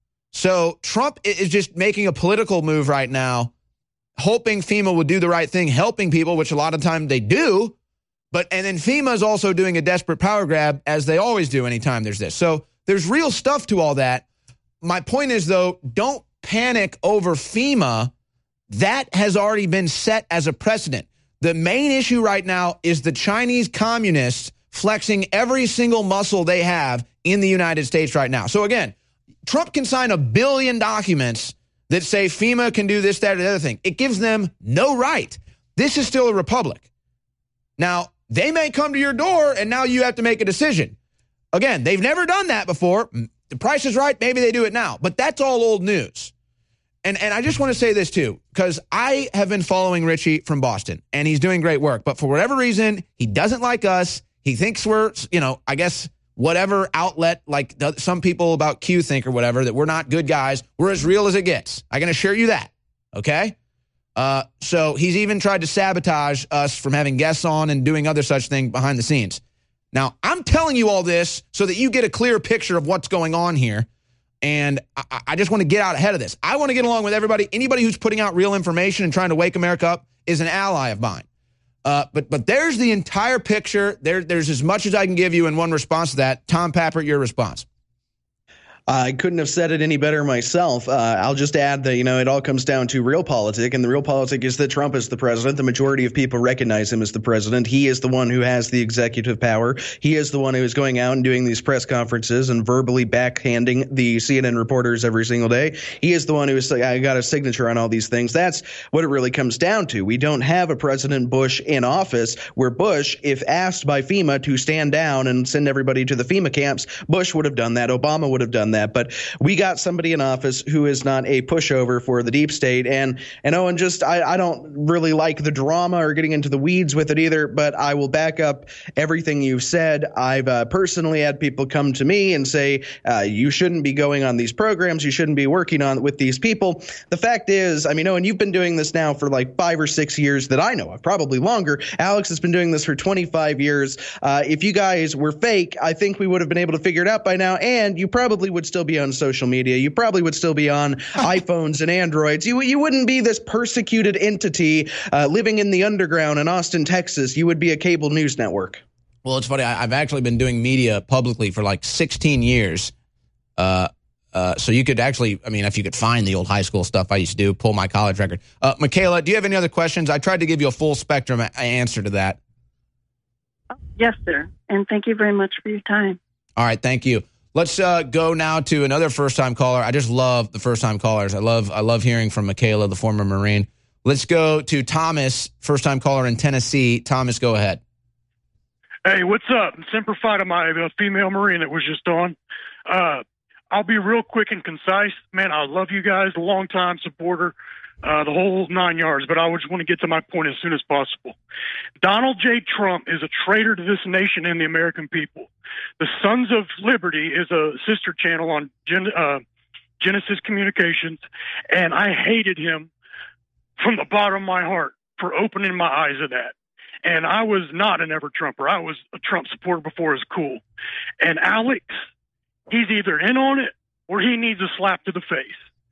So Trump is just making a political move right now, hoping FEMA would do the right thing, helping people, which a lot of times they do. And then FEMA is also doing a desperate power grab, as they always do anytime there's this. So there's real stuff to all that. My point is, though, don't panic over FEMA. That has already been set as a precedent. The main issue right now is the Chinese communists flexing every single muscle they have in the United States right now. So again, Trump can sign 1 billion documents that say FEMA can do this, that, or the other thing. It gives them no right. This is still a republic. Now, they may come to your door, and now you have to make a decision. Again, they've never done that before. The price is right. Maybe they do it now. But that's all old news. And I just want to say this, too, because I have been following Richie from Boston, and he's doing great work. But for whatever reason, he doesn't like us. He thinks we're, I guess, whatever outlet, like some people about Q think or whatever, that we're not good guys. We're as real as it gets. I can assure you that. Okay? So he's even tried to sabotage us from having guests on and doing other such things behind the scenes. Now, I'm telling you all this so that you get a clear picture of what's going on here. And I just want to get out ahead of this. I want to get along with everybody. Anybody who's putting out real information and trying to wake America up is an ally of mine. But there's the entire picture. There's as much as I can give you in one response to that. Tom Pappert, your response. I couldn't have said it any better myself. I'll just add that, it all comes down to realpolitik, and the realpolitik is that Trump is the president. The majority of people recognize him as the president. He is the one who has the executive power. He is the one who is going out and doing these press conferences and verbally backhanding the CNN reporters every single day. He is the one who has got a signature on all these things. That's what it really comes down to. We don't have a President Bush in office where Bush, if asked by FEMA to stand down and send everybody to the FEMA camps, Bush would have done that. Obama would have done that. But we got somebody in office who is not a pushover for the deep state. And Owen, I don't really like the drama or getting into the weeds with it either, but I will back up everything you've said. I've personally had people come to me and say, you shouldn't be going on these programs. You shouldn't be working on with these people. The fact is, Owen, you've been doing this now for like 5 or 6 years that I know of, probably longer. Alex has been doing this for 25 years. If you guys were fake, I think we would have been able to figure it out by now, and you probably would would still be on social media. You probably would still be on iPhones and Androids. You wouldn't be this persecuted entity living in the underground in Austin, Texas. You would be a cable news network. Well, it's funny. I've actually been doing media publicly for like 16 years. So you could actually, I mean, if you could find the old high school stuff I used to do, pull my college record. Michaela, do you have any other questions? I tried to give you a full spectrum answer to that. Yes, sir. And thank you very much for your time. All right. Thank you. Let's go now to another first-time caller. I just love the first-time callers. I love hearing from Michaela, the former Marine. Let's go to Thomas, first-time caller in Tennessee. Thomas, go ahead. Hey, what's up? Semper Fi to my female Marine that was just on. I'll be real quick and concise. Man, I love you guys, a long-time supporter, the whole 9 yards, but I just want to get to my point as soon as possible. Donald J. Trump is a traitor to this nation and the American people. The Sons of Liberty is a sister channel on Genesis Communications, and I hated him from the bottom of my heart for opening my eyes to that. And I was not an ever-Trumper. I was a Trump supporter before it was cool. And Alex, he's either in on it or he needs a slap to the face.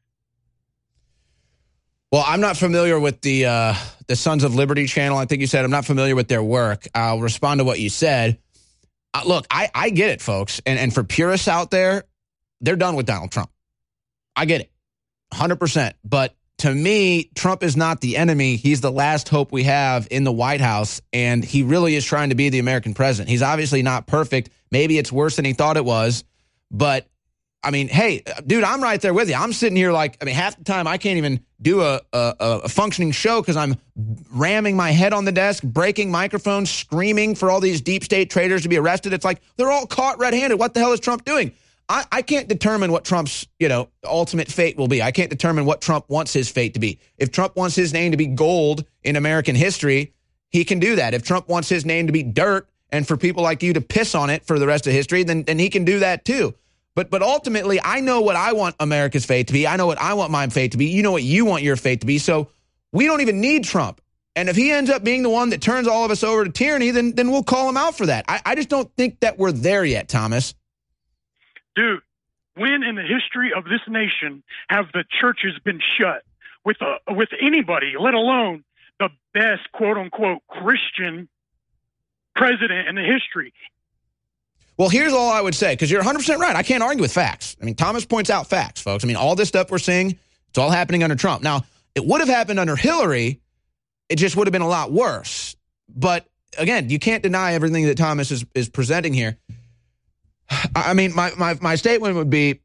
Well, I'm not familiar with the Sons of Liberty channel. I think you said I'm not familiar with their work. I'll respond to what you said. Look, I get it, folks. And for purists out there, they're done with Donald Trump. I get it, 100%. But to me, Trump is not the enemy. He's the last hope we have in the White House, and he really is trying to be the American president. He's obviously not perfect. Maybe it's worse than he thought it was. But, I mean, hey, dude, I'm right there with you. I'm sitting here like, I mean, half the time I can't even do a functioning show because I'm ramming my head on the desk, breaking microphones, screaming for all these deep state traitors to be arrested. It's like they're all caught red-handed. What the hell is Trump doing? I can't determine what Trump's, ultimate fate will be. I can't determine what Trump wants his fate to be. If Trump wants his name to be gold in American history, he can do that. If Trump wants his name to be dirt and for people like you to piss on it for the rest of history, then he can do that too. But ultimately, I know what I want America's fate to be. I know what I want my fate to be. You know what you want your fate to be. So we don't even need Trump. And if he ends up being the one that turns all of us over to tyranny, then we'll call him out for that. I just don't think that we're there yet, Thomas. Dude, when in the history of this nation have the churches been shut with anybody, let alone the best quote-unquote Christian president in the history? Well, here's all I would say, because you're 100% right. I can't argue with facts. I mean, Thomas points out facts, folks. I mean, all this stuff we're seeing, it's all happening under Trump. Now, it would have happened under Hillary. It just would have been a lot worse. But, again, you can't deny everything that Thomas is presenting here. I mean, my statement would be,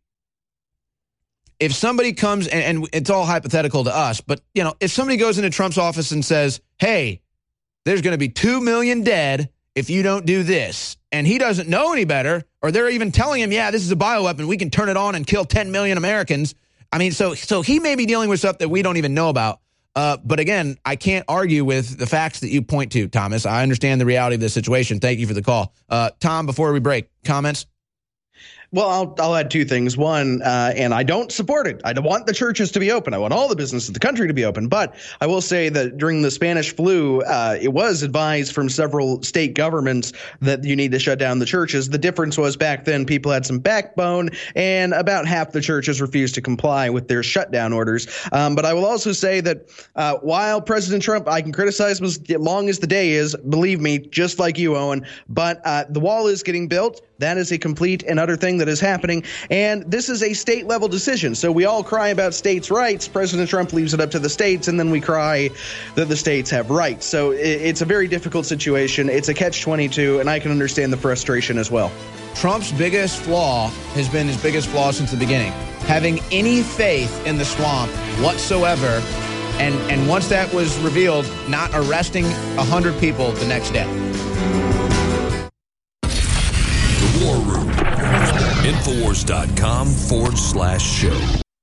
if somebody comes, and it's all hypothetical to us, but, if somebody goes into Trump's office and says, hey, there's going to be 2 million dead if you don't do this, and he doesn't know any better, or they're even telling him, yeah, this is a bioweapon, we can turn it on and kill 10 million Americans. I mean, so he may be dealing with stuff that we don't even know about. But again, I can't argue with the facts that you point to, Thomas. I understand the reality of the situation. Thank you for the call. Tom, before we break, comments? Well, I'll add two things. One, and I don't support it. I don't want the churches to be open. I want all the business of the country to be open. But I will say that during the Spanish flu, it was advised from several state governments that you need to shut down the churches. The difference was back then people had some backbone, and about half the churches refused to comply with their shutdown orders. But I will also say that while President Trump, I can criticize him as long as the day is, believe me, just like you, Owen, but the wall is getting built. That is a complete and utter thing that is happening, and this is a state-level decision. So we all cry about states' rights. President Trump leaves it up to the states, and then we cry that the states have rights. So it's a very difficult situation. It's a catch-22, and I can understand the frustration as well. Trump's biggest flaw has been his biggest flaw since the beginning. Having any faith in the swamp whatsoever, and once that was revealed, not arresting 100 people the next day. War Room. Infowars.com/show.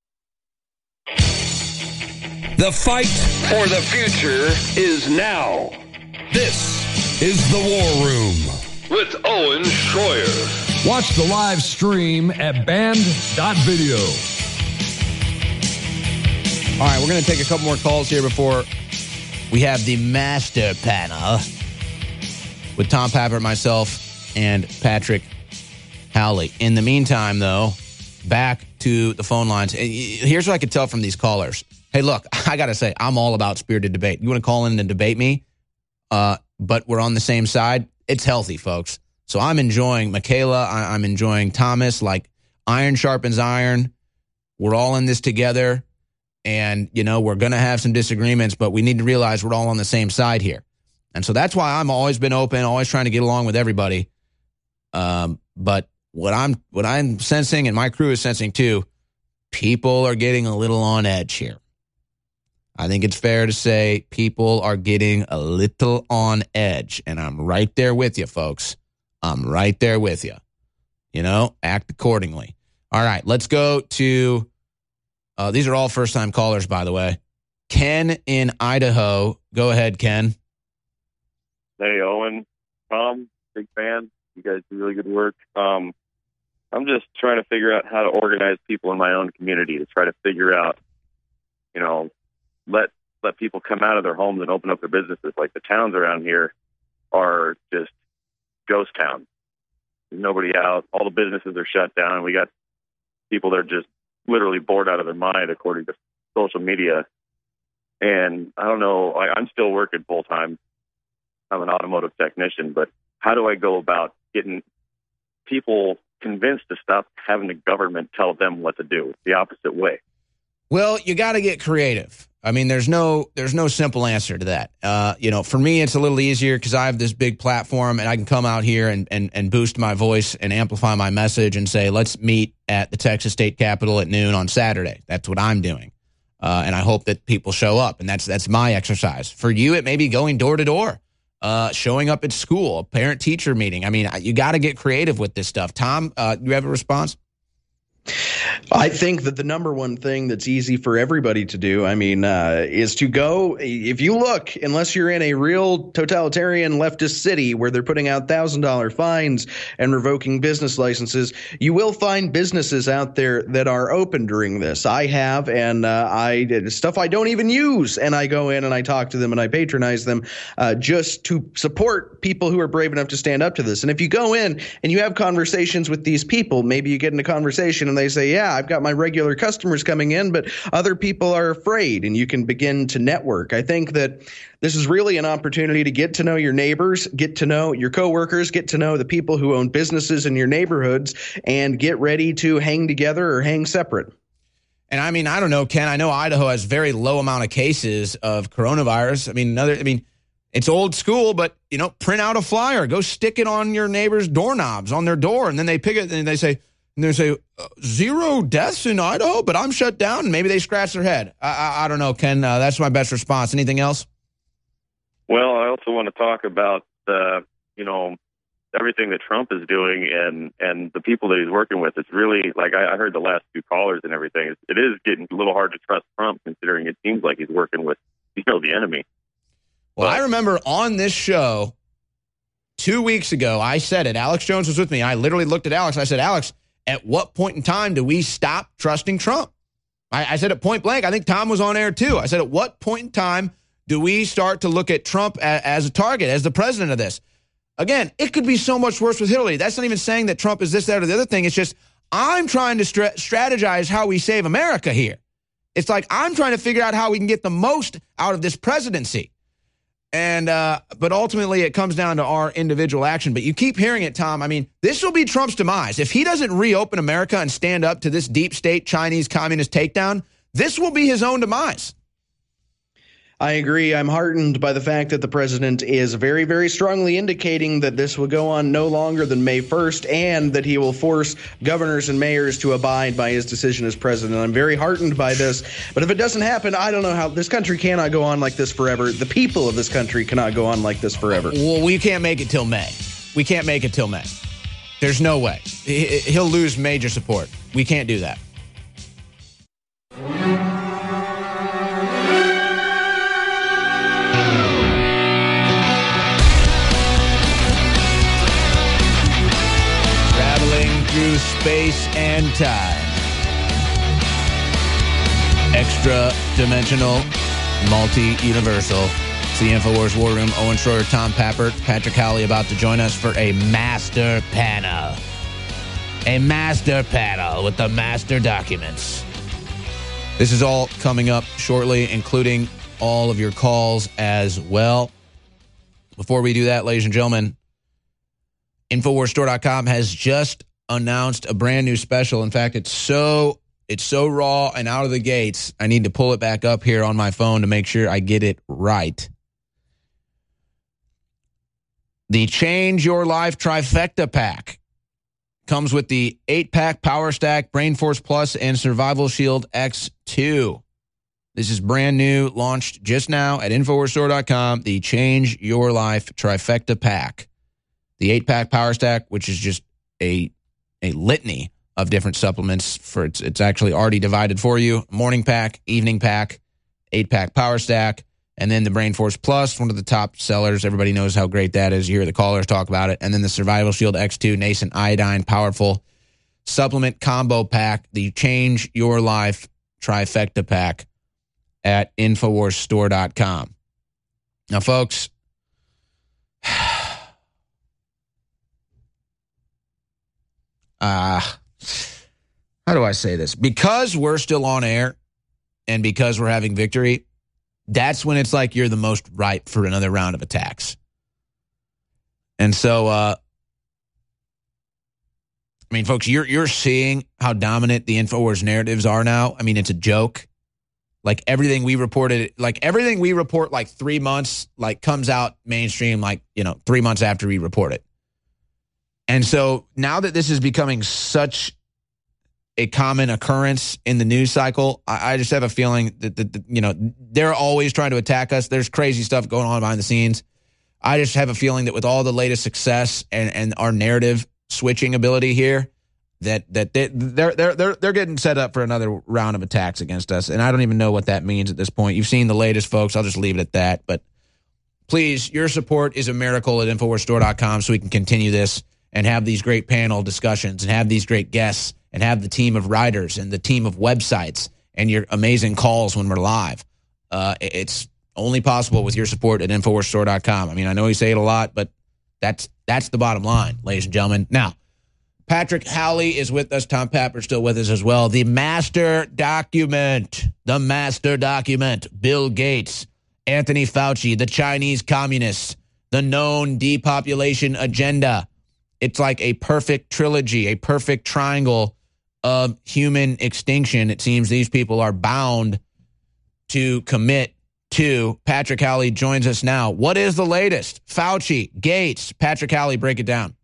The fight for the future is now. This is the War Room with Owen Schroyer. Watch the live stream at band.video. All right, we're going to take a couple more calls here before we have the master panel with Tom Pappert, myself, and Patrick Howley. In the meantime, though, back to the phone lines. Here's what I could tell from these callers. Hey, look, I got to say, I'm all about spirited debate. You want to call in and debate me, but we're on the same side? It's healthy, folks. So I'm enjoying Michaela. I'm enjoying Thomas. Like, iron sharpens iron. We're all in this together. And, we're going to have some disagreements, but we need to realize we're all on the same side here. And so that's why I'm always been open, always trying to get along with everybody. But what I'm sensing, and my crew is sensing too, people are getting a little on edge here. I think it's fair to say people are getting a little on edge. And I'm right there with you, folks. I'm right there with you. Act accordingly. All right, let's go to... these are all first-time callers, by the way. Ken in Idaho. Go ahead, Ken. Hey, Owen. Tom, big fan. You guys do really good work. I'm just trying to figure out how to organize people in my own community to try to figure out, let people come out of their homes and open up their businesses. Like, the towns around here are just ghost towns. There's nobody out. All the businesses are shut down. We got people that are just literally bored out of their mind, according to social media. And I don't know, I'm still working full time. I'm an automotive technician, but how do I go about getting people convinced to stop having the government tell them what to do? It's the opposite way. Well, you got to get creative. I mean, there's no simple answer to that. For me, it's a little easier because I have this big platform and I can come out here and boost my voice and amplify my message and say, let's meet at the Texas State Capitol at noon on Saturday. That's what I'm doing. And I hope that people show up. And that's my exercise. For you, it may be going door to door, showing up at school, a parent-teacher meeting. I mean, you got to get creative with this stuff. Tom, you have a response? I think that the number one thing that's easy for everybody to do, is to go, if you look, unless you're in a real totalitarian leftist city where they're putting out $1,000 fines and revoking business licenses, you will find businesses out there that are open during this. I have, and stuff I don't even use, and I go in and I talk to them and I patronize them just to support people who are brave enough to stand up to this. And if you go in and you have conversations with these people, maybe you get in a conversation and they say, yeah, I've got my regular customers coming in, but other people are afraid, and you can begin to network. I think that this is really an opportunity to get to know your neighbors, get to know your coworkers, get to know the people who own businesses in your neighborhoods, and get ready to hang together or hang separate. And I don't know, Ken, I know Idaho has very low amount of cases of coronavirus. It's old school, but, print out a flyer, go stick it on your neighbor's doorknobs, on their door, and then they pick it and they say, 0 deaths in Idaho, but I'm shut down. And maybe they scratch their head. I don't know, Ken. That's my best response. Anything else? Well, I also want to talk about everything that Trump is doing and the people that he's working with. It's really, like, I heard the last two callers and everything. It is getting a little hard to trust Trump, considering it seems like he's working with the enemy. Well, I remember on this show 2 weeks ago, I said it. Alex Jones was with me. I literally looked at Alex. I said, Alex, at what point in time do we stop trusting Trump? I said it point blank. I think Tom was on air too. I said, at what point in time do we start to look at Trump as a target, as the president of this? Again, it could be so much worse with Hillary. That's not even saying that Trump is this, that, or the other thing. It's just I'm trying to strategize how we save America here. It's like I'm trying to figure out how we can get the most out of this presidency. And but ultimately, it comes down to our individual action. But you keep hearing it, Tom. This will be Trump's demise. If he doesn't reopen America and stand up to this deep state Chinese communist takedown, this will be his own demise. I agree. I'm heartened by the fact that the president is very, very strongly indicating that this will go on no longer than May 1st and that he will force governors and mayors to abide by his decision as president. I'm very heartened by this. But if it doesn't happen, I don't know how this country cannot go on like this forever. The people of this country cannot go on like this forever. Well, we can't make it till May. We can't make it till May. There's no way. He'll lose major support. We can't do that. Through space and time. Extra dimensional, multi-universal. It's the InfoWars War Room. Owen Schroyer, Tom Pappert, Patrick Howley about to join us for a master panel. a master panel with the master documents. This is all coming up shortly, including all of your calls as well. Before we do that, ladies and gentlemen, InfoWarsStore.com has just announced a brand new special. In fact, it's so raw and out of the gates, I need to pull it back up here on my phone to make sure I get it right. The Change Your Life Trifecta Pack comes with the 8-pack Power Stack, Brain Force Plus, and Survival Shield X2. This is brand new, launched just now at InfoWarsStore.com, the Change Your Life Trifecta Pack. The 8-pack Power Stack, which is just a litany of different supplements. It's actually already divided for you. Morning pack, evening pack, 8-pack Power Stack, and then the Brain Force Plus, one of the top sellers. Everybody knows how great that is. You hear the callers talk about it. And then the Survival Shield X2, Nascent Iodine, powerful supplement combo pack, the Change Your Life Trifecta Pack at InfoWarsStore.com. Now, folks, how do I say this? Because we're still on air and because we're having victory, that's when it's like you're the most ripe for another round of attacks. And so, I mean, folks, you're seeing how dominant the InfoWars narratives are now. I mean, it's a joke. Like everything we report like 3 months, like comes out mainstream, 3 months after we report it. And so now that this is becoming such a common occurrence in the news cycle, I just have a feeling that they're always trying to attack us. There's crazy stuff going on behind the scenes. I just have a feeling that with all the latest success and our narrative switching ability here, that they're getting set up for another round of attacks against us. And I don't even know what that means at this point. You've seen the latest, folks. I'll just leave it at that. But please, your support is a miracle at InfoWarsStore.com so we can continue this and have these great panel discussions and have these great guests and have the team of writers and the team of websites and your amazing calls when we're live. It's only possible with your support at InfoWarsStore.com. I mean, I know you say it a lot, but that's the bottom line, ladies and gentlemen. Now, Patrick Howley is with us. Tom Papper still with us as well. The master document. Bill Gates, Anthony Fauci, the Chinese communists, the known depopulation agenda. It's like a perfect trilogy, a perfect triangle of human extinction. It seems these people are bound to commit to. Patrick Howley joins us now. What is the latest? Fauci, Gates, Patrick Howley, break it down.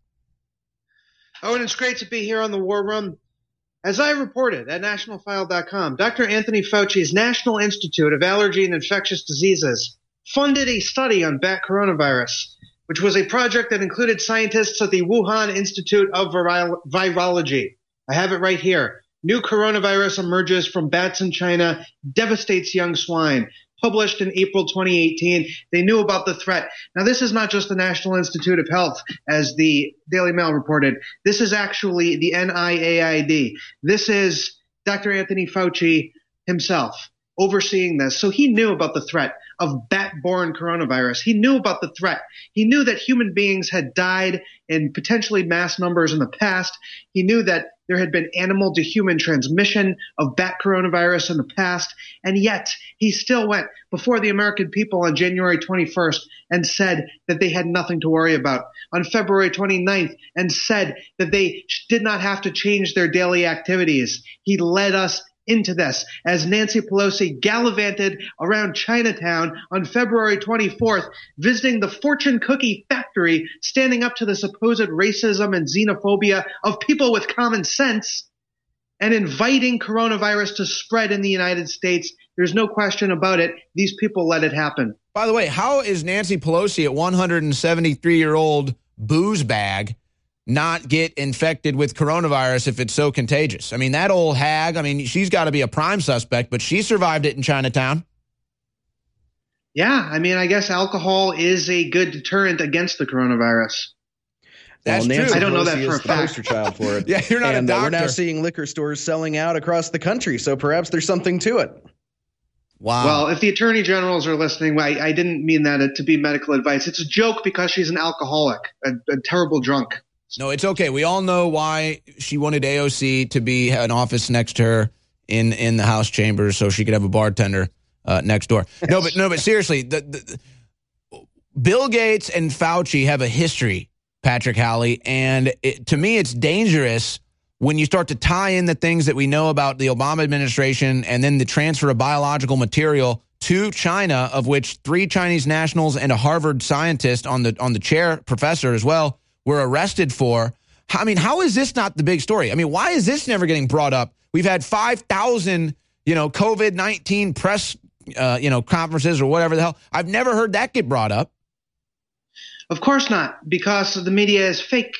Oh, and it's great to be here on the War Room. As I reported at nationalfile.com, Dr. Anthony Fauci's National Institute of Allergy and Infectious Diseases funded a study on bat coronavirus, which was a project that included scientists at the Wuhan Institute of Virology. I have it right here. New coronavirus emerges from bats in China, devastates young swine. Published in April 2018. They knew about the threat. Now, this is not just the National Institute of Health, as the Daily Mail reported. This is actually the NIAID. This is Dr. Anthony Fauci himself overseeing this. So he knew about the threat of bat-borne coronavirus. He knew about the threat. He knew that human beings had died in potentially mass numbers in the past. He knew that there had been animal-to-human transmission of bat coronavirus in the past, and yet he still went before the American people on January 21st and said that they had nothing to worry about. On February 29th, and said that they did not have to change their daily activities. He led us into this as Nancy Pelosi gallivanted around Chinatown on February 24th, visiting the fortune cookie factory, standing up to the supposed racism and xenophobia of people with common sense, and inviting coronavirus to spread in the United States. There's no question about it. These people let it happen. By the way, how is Nancy Pelosi, a 173-year-old booze bag, not get infected with coronavirus if it's so contagious? I mean, that old hag, she's got to be a prime suspect, but she survived it in Chinatown. Yeah, I guess alcohol is a good deterrent against the coronavirus. That's Nancy true. I don't know that Pelosi for a is the fact. poster child for it. Yeah, you're not and a doctor. We're now seeing liquor stores selling out across the country, so perhaps there's something to it. Wow. Well, if the attorney generals are listening, I didn't mean that to be medical advice. It's a joke because she's an alcoholic, a terrible drunk. No, it's okay. We all know why she wanted AOC to be an office next to her in the House chambers so she could have a bartender next door. Yes. No, but seriously, Bill Gates and Fauci have a history, Patrick Howley, and to me it's dangerous when you start to tie in the things that we know about the Obama administration and then the transfer of biological material to China, of which 3 Chinese nationals and a Harvard scientist on the chair, professor as well, were arrested for. I mean, how is this not the big story? I mean, why is this never getting brought up? We've had 5,000, COVID-19 press, conferences or whatever the hell. I've never heard that get brought up. Of course not, because the media is fake.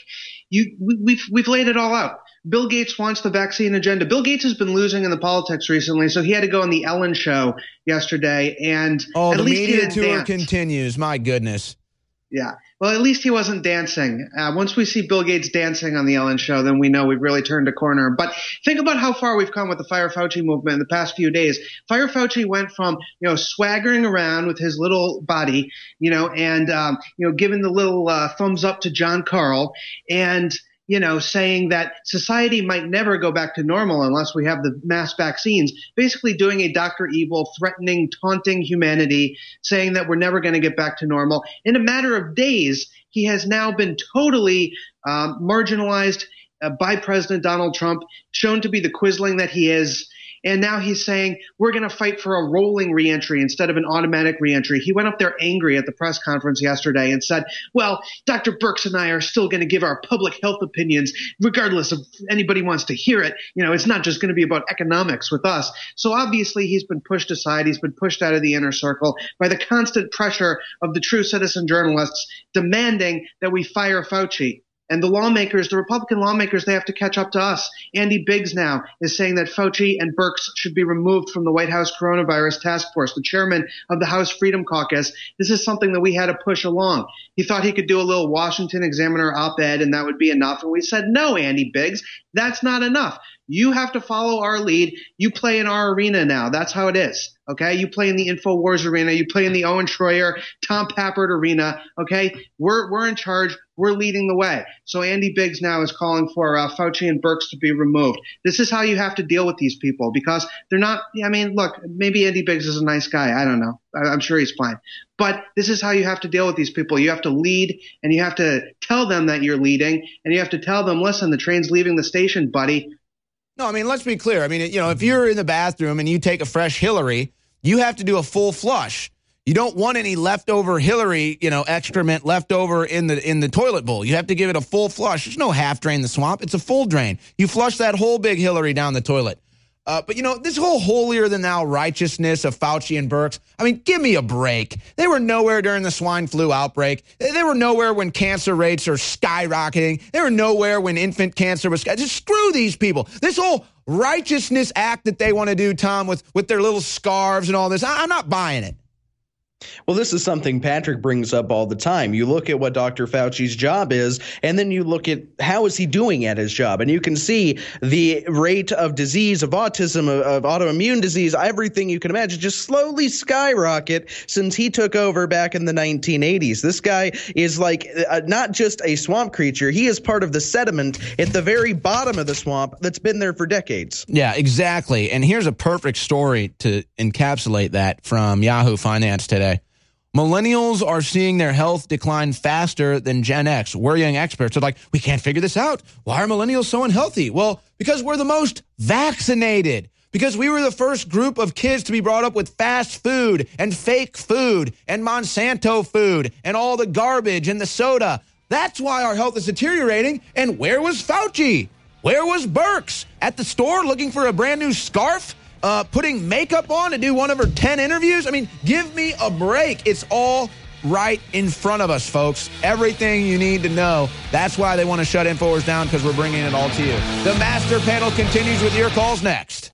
We've laid it all out. Bill Gates wants the vaccine agenda. Bill Gates has been losing in the politics recently, so he had to go on the Ellen show yesterday. And the media tour continues. My goodness. Yeah. Well, at least he wasn't dancing. Once we see Bill Gates dancing on the Ellen show, then we know we've really turned a corner. But think about how far we've come with the Fire Fauci movement in the past few days. Fire Fauci went from, swaggering around with his little body, and giving the little thumbs up to John Karl and saying that society might never go back to normal unless we have the mass vaccines, basically doing a Dr. Evil, threatening, taunting humanity, saying that we're never going to get back to normal. In a matter of days, he has now been totally marginalized by President Donald Trump, shown to be the quisling that he is. And now he's saying we're going to fight for a rolling reentry instead of an automatic reentry. He went up there angry at the press conference yesterday and said, well, Dr. Birx and I are still going to give our public health opinions regardless of anybody wants to hear it. It's not just going to be about economics with us. So obviously he's been pushed aside. He's been pushed out of the inner circle by the constant pressure of the true citizen journalists demanding that we fire Fauci. And the lawmakers, the Republican lawmakers, they have to catch up to us. Andy Biggs now is saying that Fauci and Birx should be removed from the White House Coronavirus Task Force, the chairman of the House Freedom Caucus. This is something that we had to push along. He thought he could do a little Washington Examiner op-ed and that would be enough. And we said, no, Andy Biggs, that's not enough. You have to follow our lead. You play in our arena now. That's how it is. Okay. You play in the InfoWars arena. You play in the Owen Schroyer, Tom Pappert arena. Okay. We're in charge. We're leading the way. So Andy Biggs now is calling for Fauci and Birx to be removed. This is how you have to deal with these people because they're not, look, maybe Andy Biggs is a nice guy. I don't know. I'm sure he's fine. But this is how you have to deal with these people. You have to lead and you have to tell them that you're leading and you have to tell them, listen, the train's leaving the station, buddy. No, let's be clear. If you're in the bathroom and you take a fresh Hillary, you have to do a full flush. You don't want any leftover Hillary, excrement left over in the toilet bowl. You have to give it a full flush. There's no half drain the swamp. It's a full drain. You flush that whole big Hillary down the toilet. But this whole holier than thou righteousness of Fauci and Birx, give me a break. They were nowhere during the swine flu outbreak. They were nowhere when cancer rates are skyrocketing. They were nowhere when infant cancer was just screw these people. This whole righteousness act that they want to do, Tom, with their little scarves and all this, I'm not buying it. Well, this is something Patrick brings up all the time. You look at what Dr. Fauci's job is, and then you look at how is he doing at his job. And you can see the rate of disease, of autism, of autoimmune disease, everything you can imagine just slowly skyrocket since he took over back in the 1980s. This guy is like not just a swamp creature. He is part of the sediment at the very bottom of the swamp that's been there for decades. Yeah, exactly. And here's a perfect story to encapsulate that from Yahoo Finance today. Millennials are seeing their health decline faster than Gen X. Worrying experts are like, we can't figure this out. Why are millennials so unhealthy? Well, because we're the most vaccinated. Because we were the first group of kids to be brought up with fast food and fake food and Monsanto food and all the garbage and the soda. That's why our health is deteriorating. And where was Fauci? Where was Birx? At the store looking for a brand new scarf? Putting makeup on to do one of her 10 interviews? Give me a break. It's all right in front of us, folks. Everything you need to know. That's why they want to shut InfoWars down, because we're bringing it all to you. The Master Panel continues with your calls next.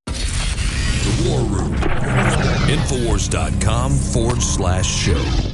The War Room. InfoWars.com/show.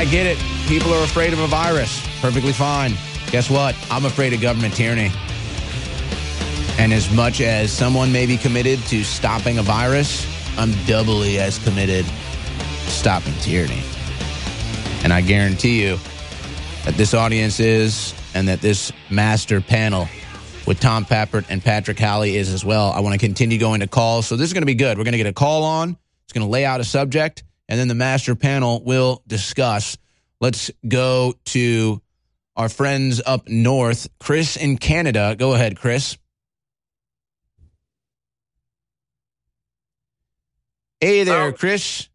I get it. People are afraid of a virus. Perfectly fine. Guess what? I'm afraid of government tyranny. And as much as someone may be committed to stopping a virus, I'm doubly as committed to stopping tyranny. And I guarantee you that this audience is, and that this master panel with Tom Pappert and Patrick Halley is as well. I want to continue going to calls. So this is going to be good. We're going to get a call on. It's going to lay out a subject, and then the master panel will discuss. Let's go to our friends up north. Chris in Canada. Go ahead, Chris. Hey there, Chris.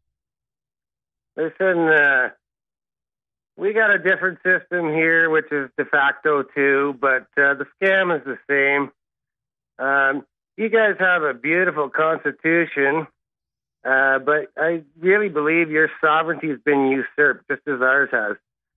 Listen, we got a different system here, which is de facto too, but the scam is the same. You guys have a beautiful constitution, but I really believe your sovereignty has been usurped, just as ours has.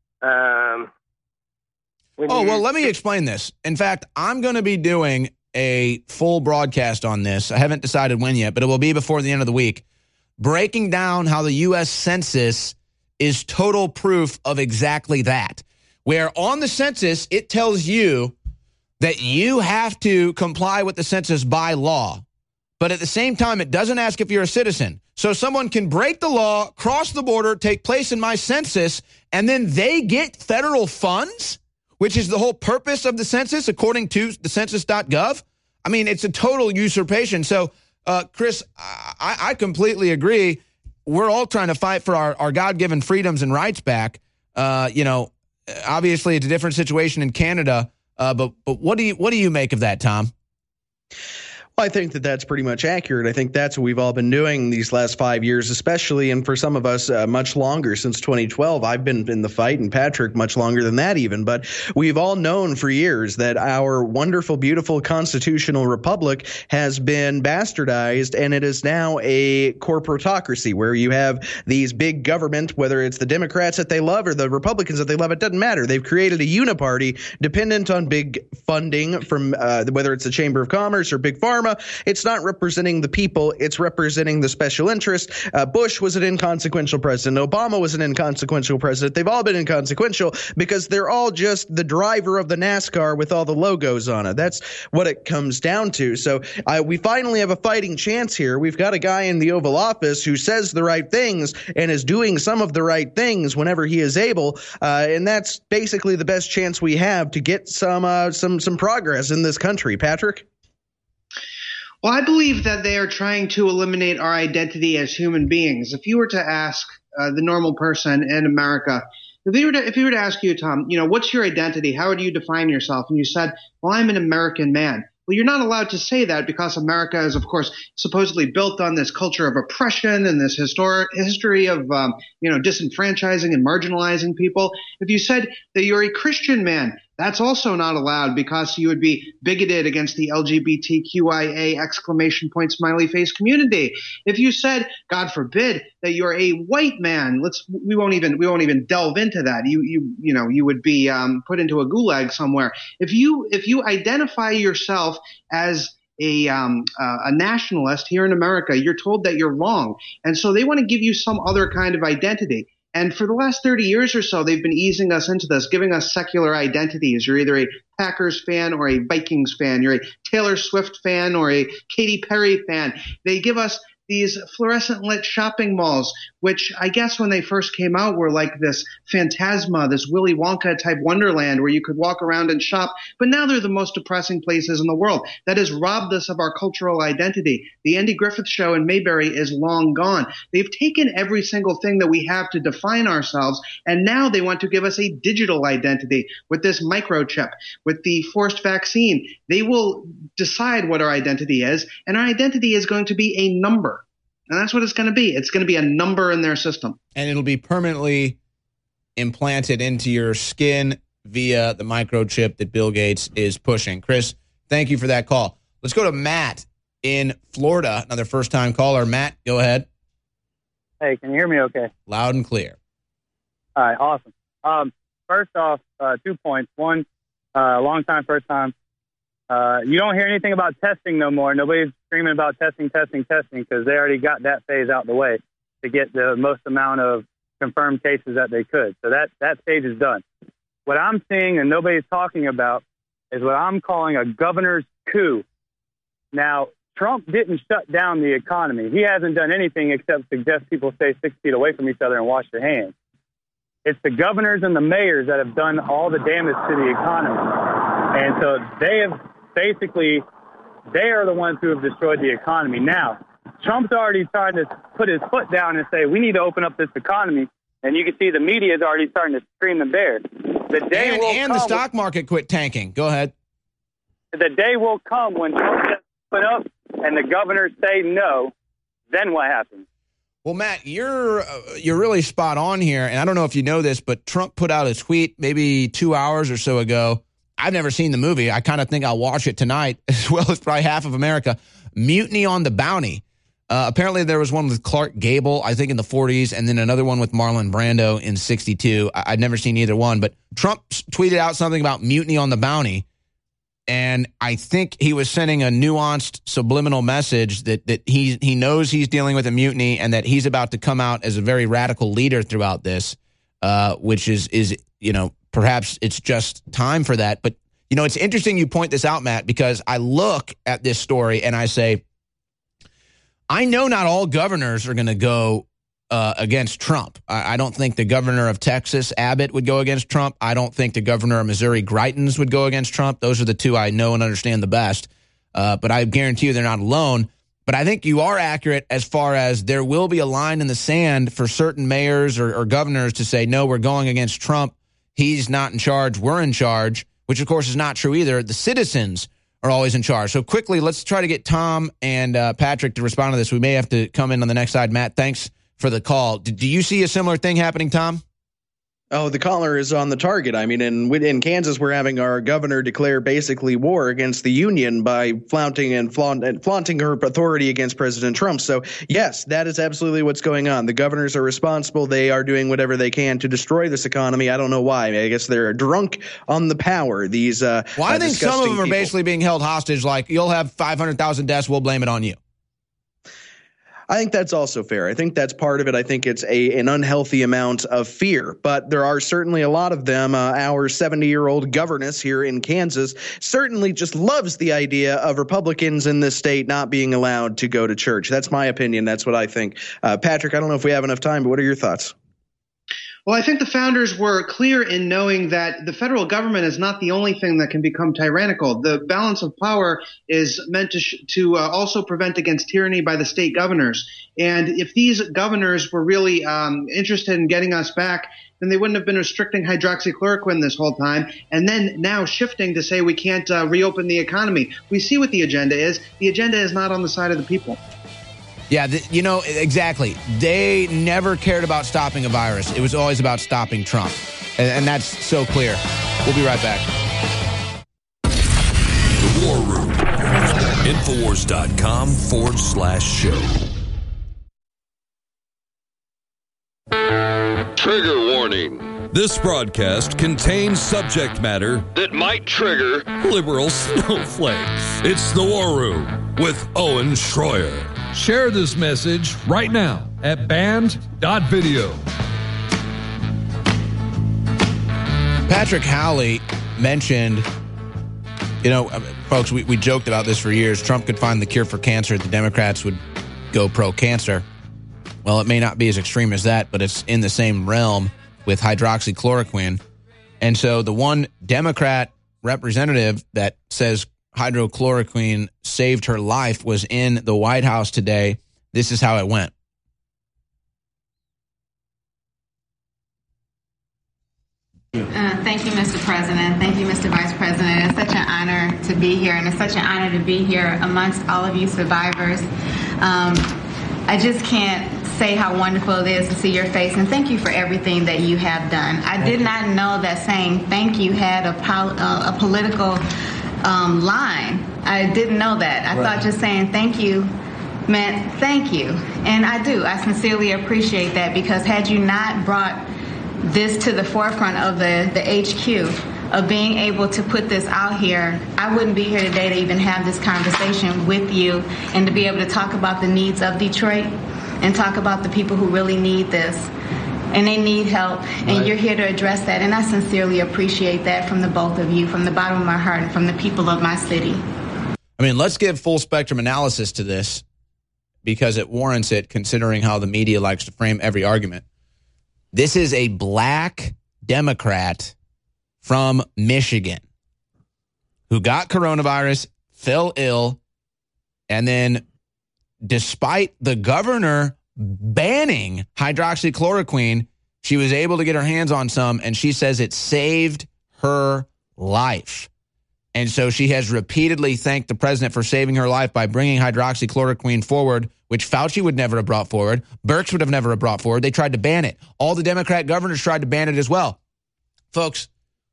Well, let me explain this. In fact, I'm going to be doing a full broadcast on this. I haven't decided when yet, but it will be before the end of the week, breaking down how the U.S. Census is total proof of exactly that. Where on the census, it tells you that you have to comply with the census by law. But at the same time, it doesn't ask if you're a citizen. So someone can break the law, cross the border, take place in my census, and then they get federal funds, which is the whole purpose of the census, according to the census.gov. I mean, it's a total usurpation. So, Chris, I completely agree. We're all trying to fight for our God-given freedoms and rights back. Obviously, it's a different situation in Canada. But what do you make of that, Tom? Well, I think that that's pretty much accurate. I think that's what we've all been doing these last 5 years, especially, and for some of us, much longer, since 2012. I've been in the fight, and Patrick much longer than that even. But we've all known for years that our wonderful, beautiful constitutional republic has been bastardized, and it is now a corporatocracy where you have these big government, whether it's the Democrats that they love or the Republicans that they love, it doesn't matter. They've created a uniparty dependent on big funding from whether it's the Chamber of Commerce or Big Pharma. It's not representing the people. It's representing the special interest. Bush was an inconsequential president. Obama was an inconsequential president. They've all been inconsequential because they're all just the driver of the NASCAR with all the logos on it. That's what it comes down to. So we finally have a fighting chance here. We've got a guy in the Oval Office who says the right things and is doing some of the right things whenever he is able. And that's basically the best chance we have to get some progress in this country. Patrick? Well, I believe that they are trying to eliminate our identity as human beings. If you were to ask the normal person in America, if you were to ask you, Tom, what's your identity? How would you define yourself? And you said, well, I'm an American man. Well, you're not allowed to say that because America is, of course, supposedly built on this culture of oppression and this history of, disenfranchising and marginalizing people. If you said that you're a Christian man, that's also not allowed because you would be bigoted against the LGBTQIA exclamation point smiley face community. If you said, God forbid, that you're a white man, we won't even delve into that. You would be put into a gulag somewhere. If you identify yourself as a nationalist here in America, you're told that you're wrong, and so they want to give you some other kind of identity. And for the last 30 years or so, they've been easing us into this, giving us secular identities. You're either a Packers fan or a Vikings fan. You're a Taylor Swift fan or a Katy Perry fan. They give us these fluorescent lit shopping malls, which I guess when they first came out were like this phantasma, this Willy Wonka type wonderland where you could walk around and shop. But now they're the most depressing places in the world. That has robbed us of our cultural identity. The Andy Griffith Show in Mayberry is long gone. They've taken every single thing that we have to define ourselves, and now they want to give us a digital identity with this microchip, with the forced vaccine. They will decide what our identity is, and our identity is going to be a number. And that's what it's going to be. It's going to be a number in their system. And it'll be permanently implanted into your skin via the microchip that Bill Gates is pushing. Chris, thank you for that call. Let's go to Matt in Florida, another first-time caller. Matt, go ahead. Hey, can you hear me okay? Loud and clear. All right, awesome. First off, 2 points. One, long time, first time. You don't hear anything about testing no more. Nobody's screaming about testing because they already got that phase out the way to get the most amount of confirmed cases that they could. So that stage is done. What I'm seeing and nobody's talking about is what I'm calling a governor's coup. Now, Trump didn't shut down the economy. He hasn't done anything except suggest people stay 6 feet away from each other and wash their hands. It's the governors and the mayors that have done all the damage to the economy. And so they are the ones who have destroyed the economy. Now, Trump's already trying to put his foot down and say, we need to open up this economy. And you can see the media is already starting to scream and bear. The day will come the stock market quit tanking. Go ahead. The day will come when Trump gets put up and the governors say no. Then what happens? Well, Matt, you're really spot on here. And I don't know if you know this, but Trump put out a tweet maybe 2 hours or so ago. I've never seen the movie. I kind of think I'll watch it tonight, as well as probably half of America. Mutiny on the Bounty. Apparently there was one with Clark Gable, I think in the 40s, and then another one with Marlon Brando in 62. I'd never seen either one, but Trump tweeted out something about Mutiny on the Bounty, and I think he was sending a nuanced subliminal message that he knows he's dealing with a mutiny and that he's about to come out as a very radical leader throughout this, which is perhaps it's just time for that. But, it's interesting you point this out, Matt, because I look at this story and I say, I know not all governors are going to go against Trump. I don't think the governor of Texas, Abbott, would go against Trump. I don't think the governor of Missouri, Greitens, would go against Trump. Those are the two I know and understand the best. But I guarantee you they're not alone. But I think you are accurate as far as there will be a line in the sand for certain mayors or governors to say, no, we're going against Trump. He's not in charge. We're in charge, which, of course, is not true either. The citizens are always in charge. So quickly, let's try to get Tom and Patrick to respond to this. We may have to come in on the next side. Matt, thanks for the call. Do you see a similar thing happening, Tom? Oh, the caller is on the target. I mean, in Kansas, we're having our governor declare basically war against the union by flaunting her authority against President Trump. So, yes, that is absolutely what's going on. The governors are responsible. They are doing whatever they can to destroy this economy. I don't know why. I guess they're drunk on the power. These well, I think some of them are basically being held hostage. Like, you'll have 500,000 deaths. We'll blame it on you. I think that's also fair. I think that's part of it. I think it's an unhealthy amount of fear, but there are certainly a lot of them. Our 70-year-old governess here in Kansas certainly just loves the idea of Republicans in this state not being allowed to go to church. That's my opinion. That's what I think. Patrick, I don't know if we have enough time, but what are your thoughts? Well, I think the founders were clear in knowing that the federal government is not the only thing that can become tyrannical. The balance of power is meant to also prevent against tyranny by the state governors. And if these governors were really interested in getting us back, then they wouldn't have been restricting hydroxychloroquine this whole time and then now shifting to say we can't reopen the economy. We see what the agenda is. The agenda is not on the side of the people. Yeah, exactly. They never cared about stopping a virus. It was always about stopping Trump. And that's so clear. We'll be right back. The War Room. Infowars.com/show. Trigger warning. This broadcast contains subject matter that might trigger liberal snowflakes. It's The War Room with Owen Schroyer. Share this message right now at band.video. Patrick Howley mentioned, folks, we joked about this for years. Trump could find the cure for cancer. The Democrats would go pro-cancer. Well, it may not be as extreme as that, but it's in the same realm with hydroxychloroquine. And so the one Democrat representative that says hydroxychloroquine saved her life was in the White House today. This is how it went. Thank you, Mr. President. Thank you, Mr. Vice President. It's such an honor to be here, and it's such an honor to be here amongst all of you survivors. I just can't say how wonderful it is to see your face, and thank you for everything that you have done. I did not know that saying thank you had a political line. I didn't know that. I thought just saying thank you meant thank you. And I do. I sincerely appreciate that, because had you not brought this to the forefront of the HQ, of being able to put this out here, I wouldn't be here today to even have this conversation with you and to be able to talk about the needs of Detroit and talk about the people who really need this. and they need help, and you're here to address that. And I sincerely appreciate that from the both of you, from the bottom of my heart and from the people of my city. I mean, let's give full spectrum analysis to this because it warrants it, considering how the media likes to frame every argument. This is a black Democrat from Michigan who got coronavirus, fell ill, and then despite the governor banning hydroxychloroquine, she was able to get her hands on some, and she says it saved her life. And so she has repeatedly thanked the president for saving her life by bringing hydroxychloroquine forward, which Fauci would never have brought forward. Birx would have never have brought forward. They tried to ban it. All the Democrat governors tried to ban it as well. Folks,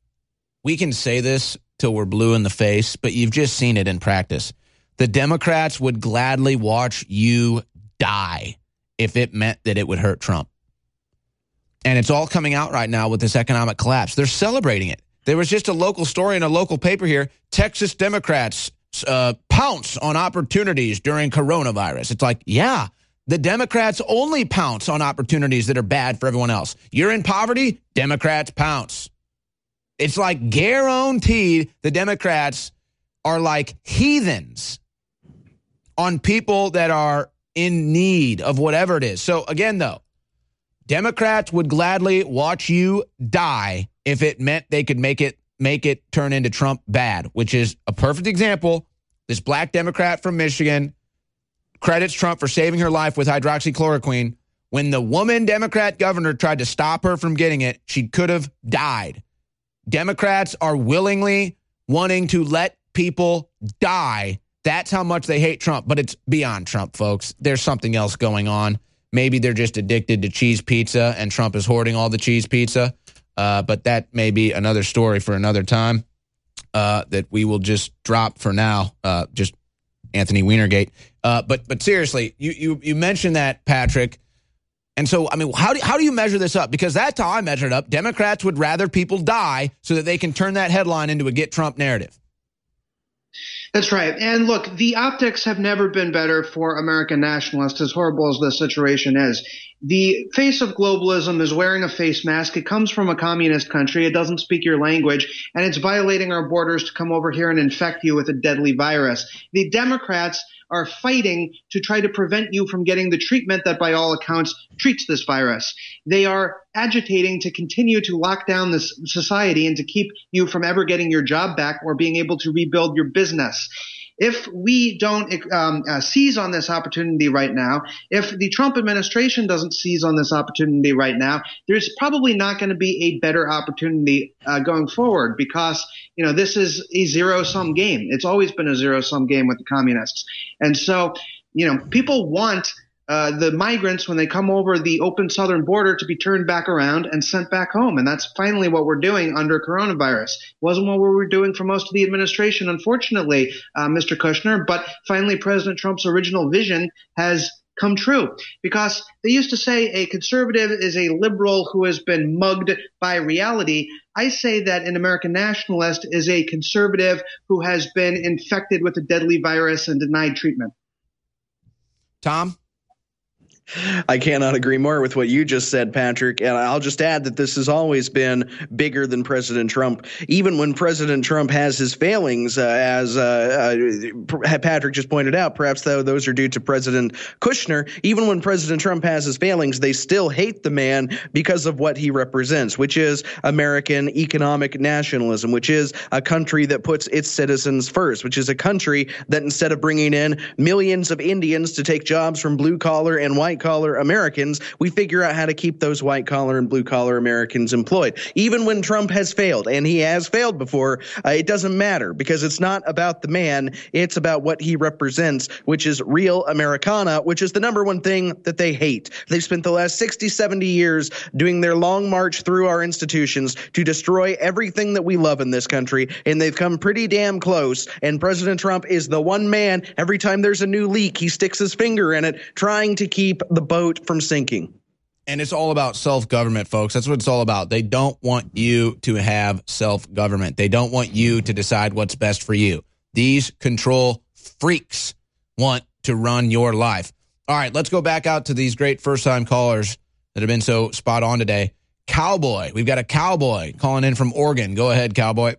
we can say this till we're blue in the face, but you've just seen it in practice. The Democrats would gladly watch you die if it meant that it would hurt Trump. And it's all coming out right now with this economic collapse. They're celebrating it. There was just a local story in a local paper here. Texas Democrats pounce on opportunities during coronavirus. It's like, yeah, the Democrats only pounce on opportunities that are bad for everyone else. You're in poverty, Democrats pounce. It's like guaranteed the Democrats are like heathens on people that are in need of whatever it is. So again, though, Democrats would gladly watch you die if it meant they could make it turn into Trump bad, which is a perfect example. This black Democrat from Michigan credits Trump for saving her life with hydroxychloroquine. When the woman Democrat governor tried to stop her from getting it, she could have died. Democrats are willingly wanting to let people die. That's how much they hate Trump, but it's beyond Trump, folks. There's something else going on. Maybe they're just addicted to cheese pizza and Trump is hoarding all the cheese pizza. But that may be another story for another time that we will just drop for now. Just Anthony Weinergate. But seriously, you mentioned that, Patrick. And so, I mean, how do you measure this up? Because that's how I measure it up. Democrats would rather people die so that they can turn that headline into a get Trump narrative. That's right. And look, the optics have never been better for American nationalists, as horrible as the situation is. The face of globalism is wearing a face mask. It comes from a communist country. It doesn't speak your language, and it's violating our borders to come over here and infect you with a deadly virus. The Democrats are fighting to try to prevent you from getting the treatment that, by all accounts, treats this virus. They are agitating to continue to lock down this society and to keep you from ever getting your job back or being able to rebuild your business. If we don't seize on this opportunity right now, if the Trump administration doesn't seize on this opportunity right now, there's probably not going to be a better opportunity going forward because, you know, this is a zero-sum game. It's always been a zero-sum game with the communists. And so, you know, people want the migrants, when they come over the open southern border, to be turned back around and sent back home. And that's finally what we're doing under coronavirus. It wasn't what we were doing for most of the administration, unfortunately, Mr. Kushner. But finally, President Trump's original vision has come true, because they used to say a conservative is a liberal who has been mugged by reality. I say that an American nationalist is a conservative who has been infected with a deadly virus and denied treatment. Tom? I cannot agree more with what you just said, Patrick. And I'll just add that this has always been bigger than President Trump. Even when President Trump has his failings, as Patrick just pointed out, perhaps though those are due to President Kushner. Even when President Trump has his failings, they still hate the man because of what he represents, which is American economic nationalism, which is a country that puts its citizens first, which is a country that instead of bringing in millions of Indians to take jobs from blue collar and white collar Americans, we figure out how to keep those white collar and blue collar Americans employed. Even when Trump has failed, and he has failed before, it doesn't matter, because it's not about the man, it's about what he represents, which is real Americana, which is the number one thing that they hate. They've spent the last 60, 70 years doing their long march through our institutions to destroy everything that we love in this country, and they've come pretty damn close. And President Trump is the one man, every time there's a new leak, he sticks his finger in it, trying to keep the boat from sinking. And it's all about self-government, folks. That's what it's all about. They don't want you to have self-government. They don't want you to decide what's best for you. These control freaks want to run your life. All right, let's go back out to these great first-time callers. that have been so spot on today. Cowboy. We've got a Cowboy calling in from Oregon. Go ahead, Cowboy.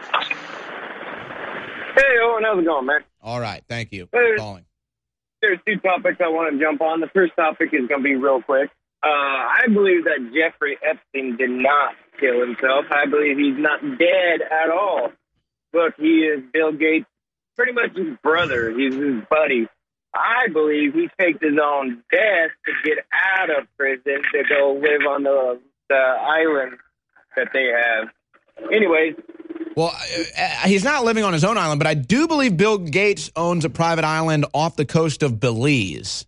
Hey, Owen, how's it going, man? All right, thank you for calling. There's two topics I want to jump on. The first topic is going to be real quick. I believe that Jeffrey Epstein did not kill himself. I believe he's not dead at all. Look, he is Bill Gates, pretty much his brother. He's his buddy. I believe he faked his own death to get out of prison to go live on the island that they have. Anyways. Well, he's not living on his own island, but I do believe Bill Gates owns a private island off the coast of Belize.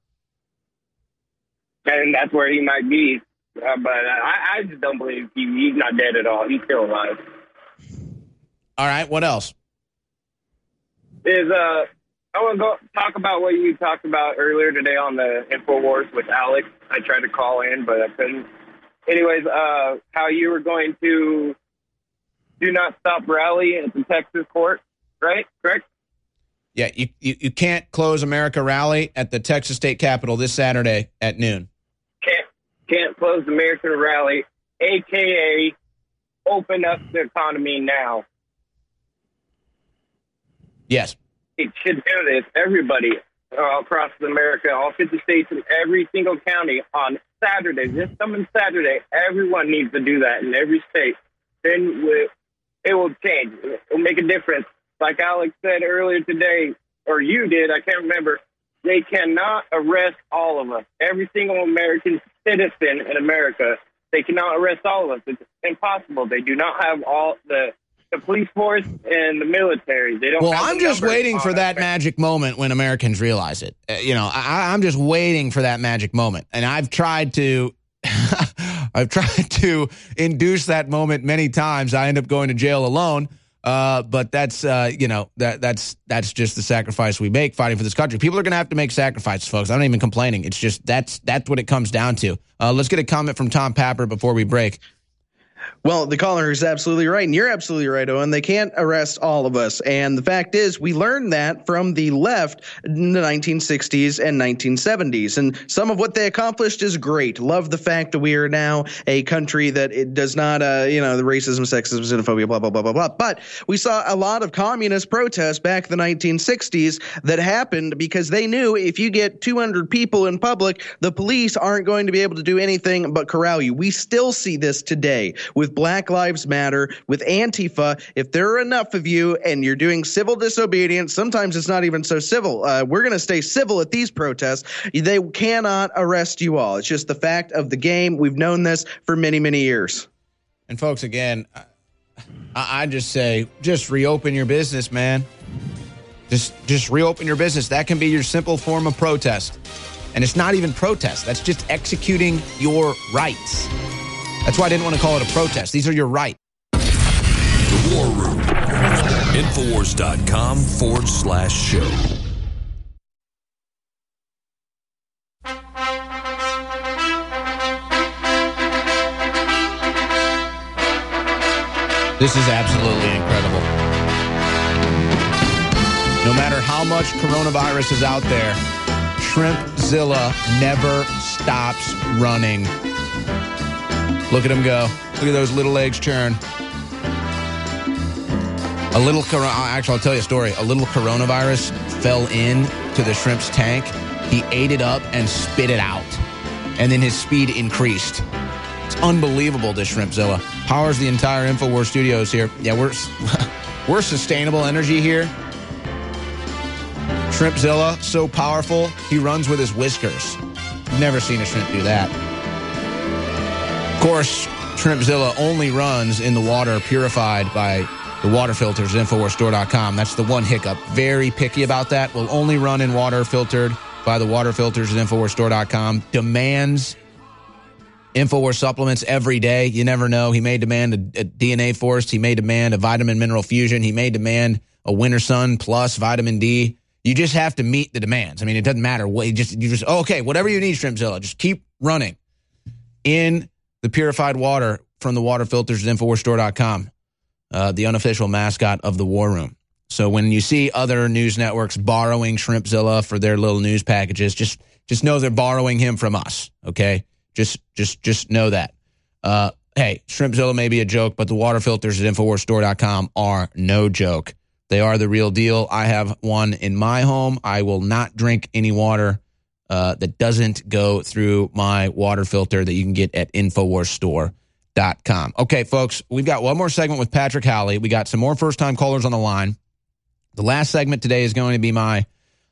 And that's where he might be. But I just don't believe he's not dead at all. He's still alive. All right, what else? I want to go talk about what you talked about earlier today on the InfoWars with Alex. I tried to call in, but I couldn't. Anyways, how you were going to do not stop rally at the Texas court, right? Correct? Yeah, you can't close America rally at the Texas State Capitol this Saturday at noon. Can't close the American rally, a.k.a. open up the economy now. Yes. It should do this. Everybody across America, all 50 states and every single county on Saturday, this coming Saturday, everyone needs to do that in every state. Then it will change. It will make a difference. Like Alex said earlier today, or you did, I can't remember, they cannot arrest all of us. Every single American citizen in America, they cannot arrest all of us. It's impossible. They do not have all the police force and the military. They don't. Well, have I'm just waiting for that magic moment when Americans realize it. I'm just waiting for that magic moment, and I've tried to, induce that moment many times. I end up going to jail alone. But that's that's just the sacrifice we make fighting for this country. People are going to have to make sacrifices, folks. I'm not even complaining. It's just that's what it comes down to. Let's get a comment from Tom Papper before we break. Well, the caller is absolutely right, and you're absolutely right, Owen. They can't arrest all of us. And the fact is, we learned that from the left in the 1960s and 1970s. And some of what they accomplished is great. Love the fact that we are now a country that it does not, the racism, sexism, xenophobia, blah, blah, blah, blah, blah. But we saw a lot of communist protests back in the 1960s that happened because they knew if you get 200 people in public, the police aren't going to be able to do anything but corral you. We still see this today with Black Lives Matter, with Antifa. If there are enough of you and you're doing civil disobedience, sometimes it's not even so civil. We're going to stay civil at these protests. They cannot arrest you all. It's just the fact of the game. We've known this for many, many years. And folks, again, I just say, just reopen your business, man. Just reopen your business. That can be your simple form of protest. And it's not even protest. That's just executing your rights. That's why I didn't want to call it a protest. These are your rights. The War Room. Infowars.com/show. This is absolutely incredible. No matter how much coronavirus is out there, Shrimpzilla never stops running. Look at him go. Look at those little legs churn. Actually, I'll tell you a story. A little coronavirus fell into the shrimp's tank. He ate it up and spit it out. And then his speed increased. It's unbelievable, this Shrimpzilla. Powers the entire InfoWars studios here. Yeah, we're sustainable energy here. Shrimpzilla, so powerful, he runs with his whiskers. Never seen a shrimp do that. Of course, Shrimpzilla only runs in the water purified by the water filters at InfoWarsStore.com. That's the one hiccup. Very picky about that. Will only run in water filtered by the water filters at InfoWarsStore.com. Demands InfoWars supplements every day. You never know. He may demand a DNA Force. He may demand a vitamin mineral fusion. He may demand a Winter Sun plus vitamin D. You just have to meet the demands. I mean, it doesn't matter what okay, whatever you need, Shrimpzilla, just keep running in the purified water from the water filters at InfoWarsStore.com, the unofficial mascot of the War Room. So when you see other news networks borrowing Shrimpzilla for their little news packages, just know they're borrowing him from us, okay? Just know that. Hey, Shrimpzilla may be a joke, but the water filters at InfoWarsStore.com are no joke. They are the real deal. I have one in my home. I will not drink any water that doesn't go through my water filter that you can get at InfoWarsStore.com. Okay, folks, we've got one more segment with Patrick Howley. We got some more first-time callers on the line. The last segment today is going to be my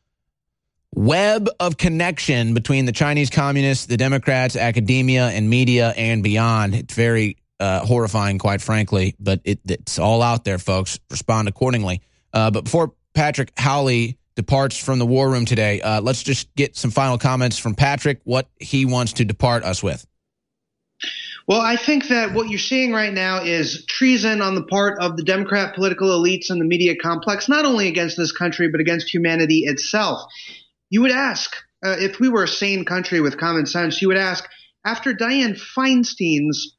web of connection between the Chinese communists, the Democrats, academia, and media, and beyond. It's very horrifying, quite frankly, but it's all out there, folks. Respond accordingly. But before Patrick Howley departs from the War Room today, let's just get some final comments from Patrick, what he wants to depart us with. Well, I think that what you're seeing right now is treason on the part of the Democrat political elites and the media complex, not only against this country, but against humanity itself. You would ask, if we were a sane country with common sense, you would ask, after Dianne Feinstein's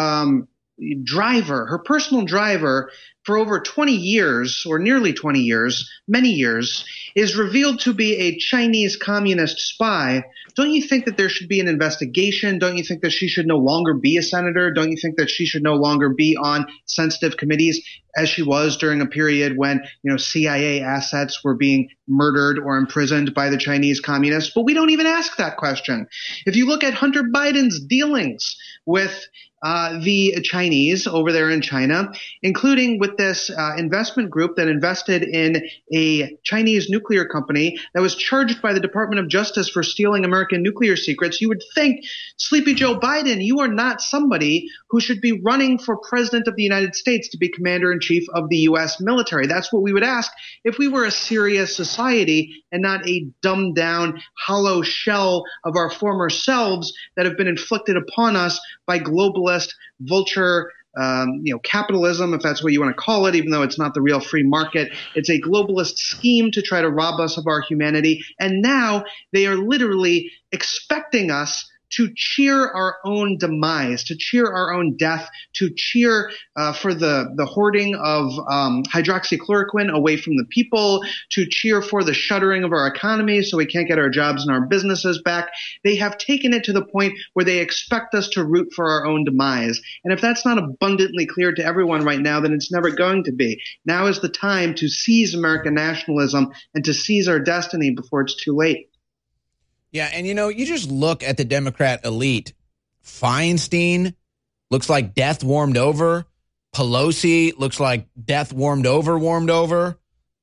driver, her personal driver, for over 20 years, or nearly 20 years, many years, is revealed to be a Chinese communist spy, don't you think that there should be an investigation? Don't you think that she should no longer be a senator? Don't you think that she should no longer be on sensitive committees as she was during a period when, CIA assets were being murdered or imprisoned by the Chinese communists? But we don't even ask that question. If you look at Hunter Biden's dealings with the Chinese over there in China, including with this investment group that invested in a Chinese nuclear company that was charged by the Department of Justice for stealing American nuclear secrets, you would think, Sleepy Joe Biden, you are not somebody who should be running for president of the United States to be commander-in-chief of the U.S. military. That's what we would ask if we were a serious society and not a dumbed-down, hollow shell of our former selves that have been inflicted upon us by globalist vulture capitalism, if that's what you want to call it, even though it's not the real free market. It's a globalist scheme to try to rob us of our humanity. And now they are literally expecting us to cheer our own demise, to cheer our own death, to cheer for the hoarding of hydroxychloroquine away from the people, to cheer for the shuttering of our economy so we can't get our jobs and our businesses back. They have taken it to the point where they expect us to root for our own demise. And if that's not abundantly clear to everyone right now, then it's never going to be. Now is the time to seize American nationalism and to seize our destiny before it's too late. Yeah, and you just look at the Democrat elite. Feinstein looks like death warmed over. Pelosi looks like death warmed over.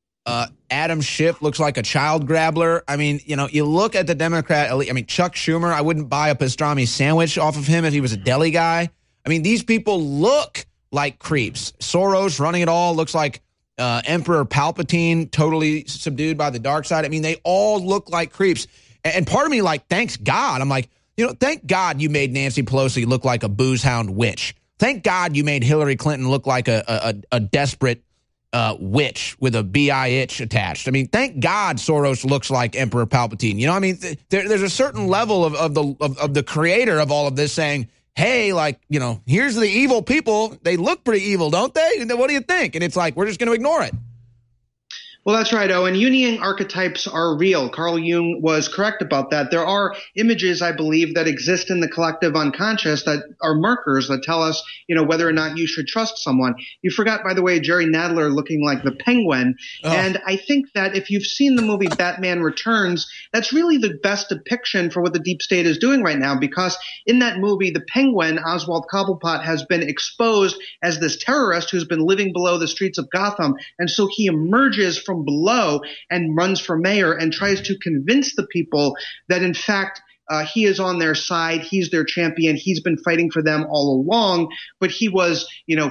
Adam Schiff looks like a child grabbler. I mean, you look at the Democrat elite. I mean, Chuck Schumer, I wouldn't buy a pastrami sandwich off of him if he was a deli guy. I mean, these people look like creeps. Soros running it all looks like Emperor Palpatine, totally subdued by the dark side. I mean, they all look like creeps. And part of me, thanks God. I'm like, thank God you made Nancy Pelosi look like a booze hound witch. Thank God you made Hillary Clinton look like a desperate witch with a B-I-itch attached. I mean, thank God Soros looks like Emperor Palpatine. There's a certain level of the creator of all of this saying, hey, here's the evil people. They look pretty evil, don't they? What do you think? And it's like, we're just going to ignore it. Well, that's right, Owen. Jungian archetypes are real. Carl Jung was correct about that. There are images, I believe, that exist in the collective unconscious that are markers that tell us, whether or not you should trust someone. You forgot, by the way, Jerry Nadler looking like the Penguin. Oh. And I think that if you've seen the movie Batman Returns, that's really the best depiction for what the deep state is doing right now, because in that movie, the Penguin, Oswald Cobblepot, has been exposed as this terrorist who's been living below the streets of Gotham. And so he emerges from below and runs for mayor and tries to convince the people that, in fact, he is on their side. He's their champion. He's been fighting for them all along, but he was,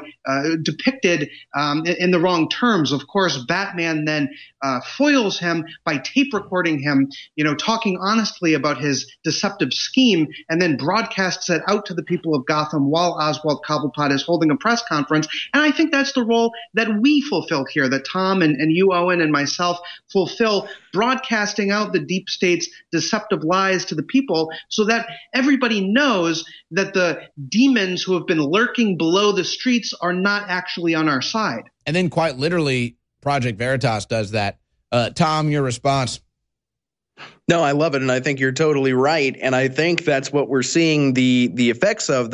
depicted in the wrong terms. Of course, Batman then foils him by tape recording him, talking honestly about his deceptive scheme, and then broadcasts it out to the people of Gotham while Oswald Cobblepot is holding a press conference. And I think that's the role that we fulfill here, that Tom and you, Owen, and myself fulfill, broadcasting out the deep state's deceptive lies to the people so that everybody knows that the demons who have been lurking below the streets are not actually on our side. And then quite literally, Project Veritas does that. Tom, your response? No, I love it, and I think you're totally right. And I think that's what we're seeing the effects of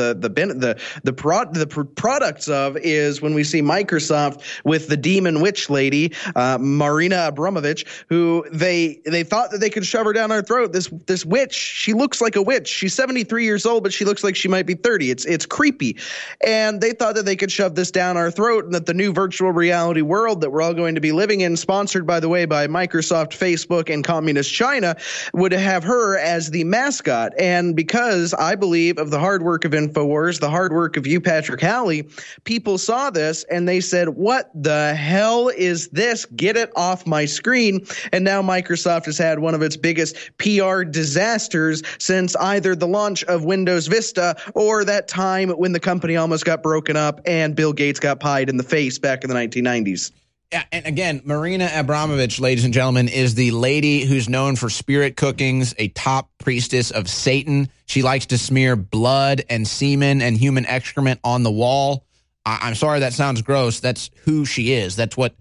the products of is when we see Microsoft with the demon witch lady, Marina Abramovich, who they thought that they could shove her down our throat. This witch, she looks like a witch. She's 73 years old, but she looks like she might be 30. It's creepy, and they thought that they could shove this down our throat, and that the new virtual reality world that we're all going to be living in, sponsored by the way by Microsoft, Facebook, and Communist China, would have her as the mascot. And because I believe of the hard work of InfoWars, the hard work of you, Patrick Halley, people saw this and they said, what the hell is this? Get it off my screen. And now Microsoft has had one of its biggest PR disasters since either the launch of Windows Vista or that time when the company almost got broken up and Bill Gates got pied in the face back in the 1990s. Yeah, and again, Marina Abramovich, ladies and gentlemen, is the lady who's known for spirit cookings, a top priestess of Satan. She likes to smear blood and semen and human excrement on the wall. I'm sorry, that sounds gross. That's who she is. That's what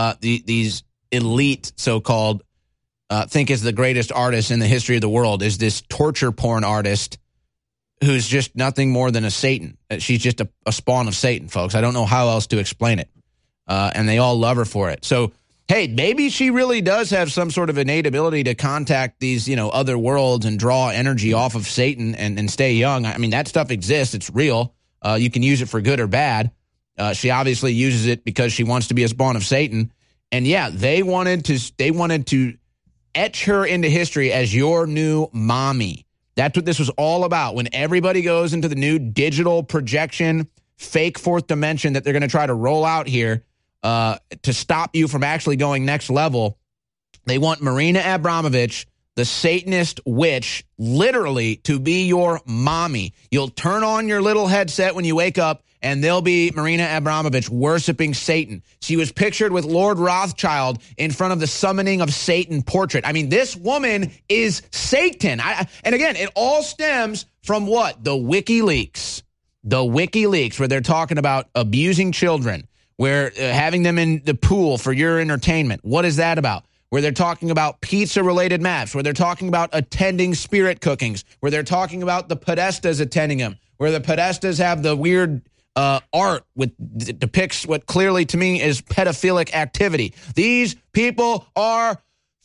these elite so-called think is the greatest artist in the history of the world, is this torture porn artist who's just nothing more than a Satan. She's just a spawn of Satan, folks. I don't know how else to explain it. And they all love her for it. So, hey, maybe she really does have some sort of innate ability to contact these, other worlds and draw energy off of Satan and stay young. I mean, that stuff exists. It's real. You can use it for good or bad. She obviously uses it because she wants to be a spawn of Satan. And yeah, they wanted to etch her into history as your new mommy. That's what this was all about. When everybody goes into the new digital projection, fake fourth dimension that they're going to try to roll out here, to stop you from actually going next level, they want Marina Abramovich, the Satanist witch, literally to be your mommy. You'll turn on your little headset when you wake up, and there'll be Marina Abramovich worshiping Satan. She was pictured with Lord Rothschild in front of the Summoning of Satan portrait. I mean, this woman is Satan. And again, it all stems from what? The WikiLeaks. The WikiLeaks, where they're talking about abusing children, where having them in the pool for your entertainment. What is that about? Where they're talking about pizza-related maps, where they're talking about attending spirit cookings, where they're talking about the Podestas attending them, where the Podestas have the weird art with depicts what clearly to me is pedophilic activity. These people are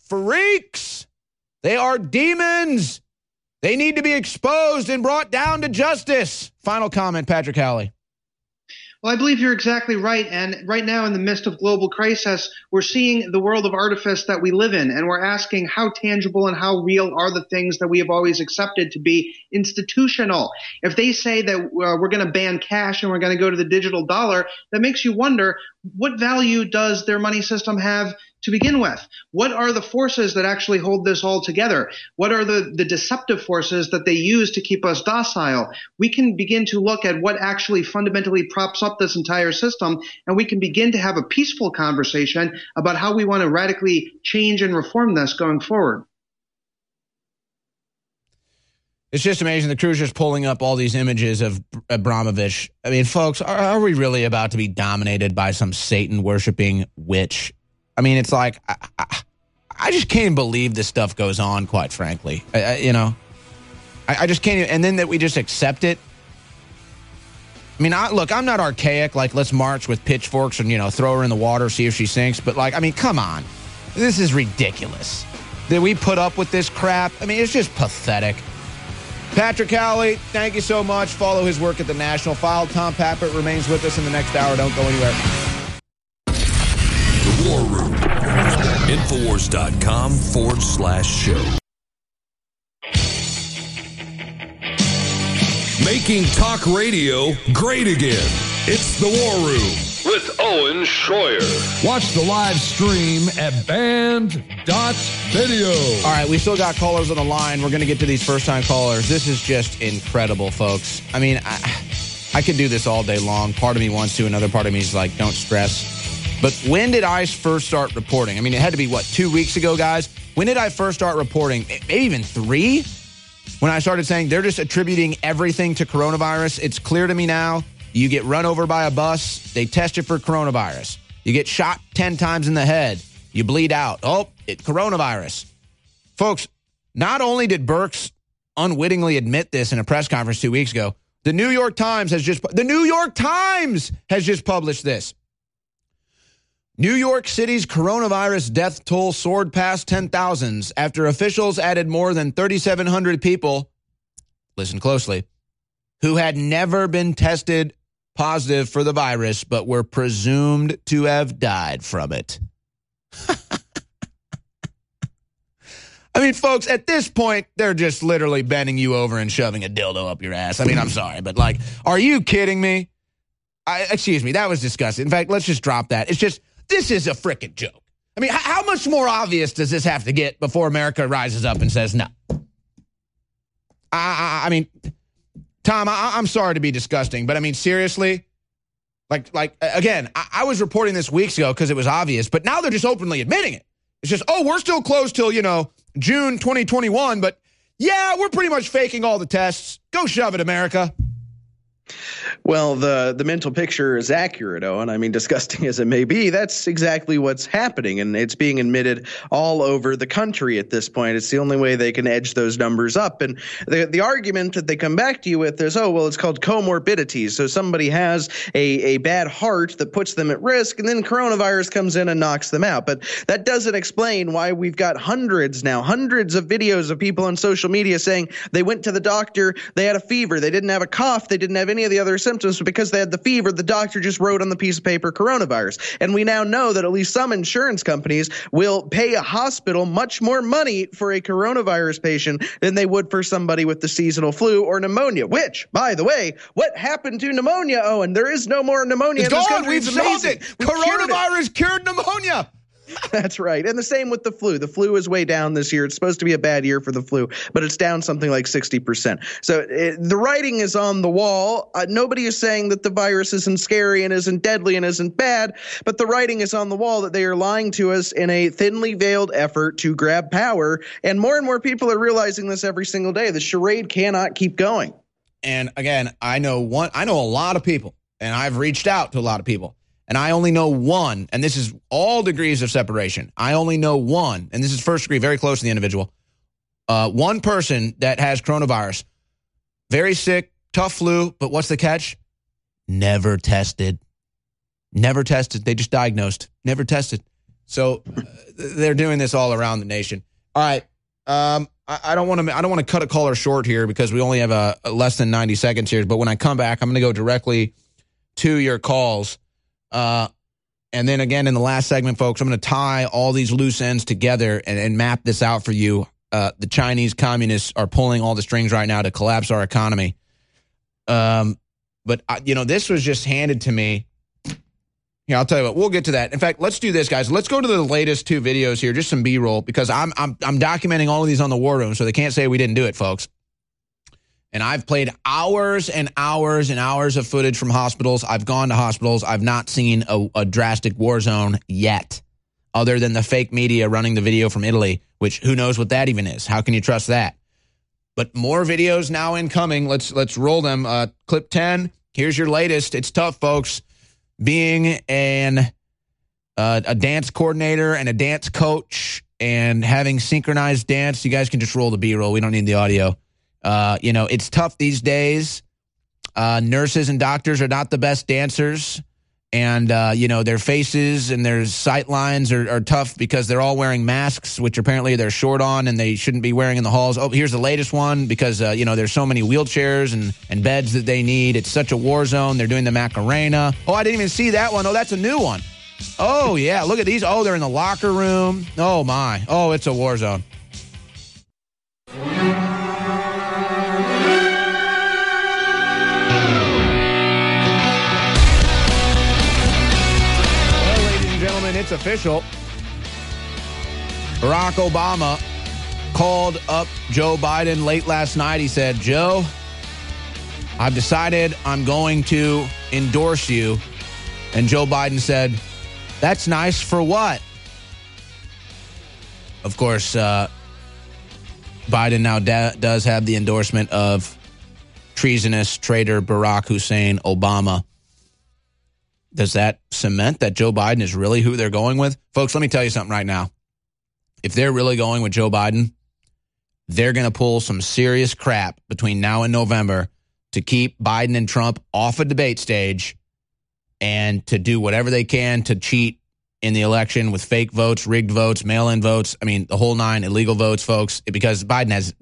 freaks. They are demons. They need to be exposed and brought down to justice. Final comment, Patrick Halley. Well, I believe you're exactly right. And right now, in the midst of global crisis, we're seeing the world of artifice that we live in. And we're asking how tangible and how real are the things that we have always accepted to be institutional. If they say that we're going to ban cash and we're going to go to the digital dollar, that makes you wonder, what value does their money system have to begin with? What are the forces that actually hold this all together? What are the deceptive forces that they use to keep us docile? We can begin to look at what actually fundamentally props up this entire system, and we can begin to have a peaceful conversation about how we want to radically change and reform this going forward. It's just amazing. The crew's just pulling up all these images of Abramovich. I mean, folks, are we really about to be dominated by some Satan-worshiping witch? I mean, it's like, I just can't believe this stuff goes on, quite frankly. I just can't even, and then that we just accept it. I mean, look, I'm not archaic, like, let's march with pitchforks and, throw her in the water, see if she sinks. But, like, I mean, come on. This is ridiculous. That we put up with this crap. I mean, it's just pathetic. Patrick Halley, thank you so much. Follow his work at the National File. Tom Pappert remains with us in the next hour. Don't go anywhere. The War Room. Infowars.com/show. Making talk radio great again. It's The War Room with Owen Schroyer. Watch the live stream at band.video. All right, we still got callers on the line. We're going to get to these first-time callers. This is just incredible, folks. I mean, I could do this all day long. Part of me wants to. Another part of me is like, don't stress. But when did I first start reporting? I mean, it had to be, 2 weeks ago, guys? When did I first start reporting? Maybe even 3? When I started saying they're just attributing everything to coronavirus. It's clear to me now. You get run over by a bus, they test you for coronavirus. You get shot 10 times in the head, you bleed out. Oh, it's coronavirus. Folks, Not only did Birx unwittingly admit this in a press conference 2 weeks ago, the New York Times has just published this. New York City's coronavirus death toll soared past 10,000 after officials added more than 3,700 people, listen closely, who had never been tested positive for the virus but were presumed to have died from it. I mean, folks, at this point, they're just literally bending you over and shoving a dildo up your ass. I mean, I'm sorry, but like, are you kidding me? Excuse me, that was disgusting. In fact, let's just drop that. It's just, this is a frickin' joke. I mean, how much more obvious does this have to get before America rises up and says no? I mean, Tom, I'm sorry to be disgusting, but I mean, seriously, like again, I was reporting this weeks ago because it was obvious, but now they're just openly admitting it. It's just, oh, we're still closed till, June 2021, but yeah, we're pretty much faking all the tests. Go shove it, America. Well, the mental picture is accurate, Owen. I mean, disgusting as it may be, that's exactly what's happening, and it's being admitted all over the country at this point. It's the only way they can edge those numbers up. And the argument that they come back to you with is, oh, well, it's called comorbidities. So somebody has a bad heart that puts them at risk, and then coronavirus comes in and knocks them out. But that doesn't explain why we've got hundreds of videos of people on social media saying they went to the doctor, they had a fever, they didn't have a cough, they didn't have any of the other symptoms, but because they had the fever, the doctor just wrote on the piece of paper coronavirus. And we now know that at least some insurance companies will pay a hospital much more money for a coronavirus patient than they would for somebody with the seasonal flu or pneumonia, which, by the way, what happened to pneumonia, Owen? There is no more pneumonia in this country. We've solved it. Coronavirus cured pneumonia. That's right. And the same with the flu. The flu is way down this year. It's supposed to be a bad year for the flu, but it's down something like 60%. So the writing is on the wall. Nobody is saying that the virus isn't scary and isn't deadly and isn't bad, but the writing is on the wall that they are lying to us in a thinly veiled effort to grab power. And more people are realizing this every single day. The charade cannot keep going. And again, I know a lot of people, and I've reached out to a lot of people. And I only know one, and this is all degrees of separation. I only know one, and this is first degree, very close to the individual. One person that has coronavirus, very sick, tough flu, but what's the catch? Never tested. Never tested. They just diagnosed. Never tested. So they're doing this all around the nation. All right. I don't want to cut a caller short here because we only have less than 90 seconds here. But when I come back, I'm going to go directly to your calls. And then again, in the last segment, folks, I'm going to tie all these loose ends together and map this out for you. The Chinese communists are pulling all the strings right now to collapse our economy. But this was just handed to me. Yeah, I'll tell you what, we'll get to that. In fact, let's do this, guys. Let's go to the latest two videos here, just some B-roll, because I'm documenting all of these on the War Room, so they can't say we didn't do it, folks. And I've played hours and hours and hours of footage from hospitals. I've gone to hospitals. I've not seen a drastic war zone yet, other than the fake media running the video from Italy, which who knows what that even is. How can you trust that? But more videos now incoming. Let's roll them. Clip 10. Here's your latest. It's tough, folks. Being a dance coordinator and a dance coach and having synchronized dance. You guys can just roll the B-roll. We don't need the audio. It's tough these days. Nurses and doctors are not the best dancers. And, their faces and their sight lines are tough because they're all wearing masks, which apparently they're short on and they shouldn't be wearing in the halls. Oh, here's the latest one because, there's so many wheelchairs and beds that they need. It's such a war zone. They're doing the Macarena. Oh, I didn't even see that one. Oh, that's a new one. Oh, yeah. Look at these. Oh, they're in the locker room. Oh, my. Oh, it's a war zone. It's official. Barack Obama called up Joe Biden late last night. He said, Joe, I've decided I'm going to endorse you. And Joe Biden said, that's nice for what? Of course, Biden now does have the endorsement of treasonous traitor Barack Hussein Obama. Does that cement that Joe Biden is really who they're going with? Folks, let me tell you something right now. If they're really going with Joe Biden, they're going to pull some serious crap between now and November to keep Biden and Trump off a debate stage and to do whatever they can to cheat in the election with fake votes, rigged votes, mail-in votes. I mean, the whole nine, illegal votes, folks, because Biden has,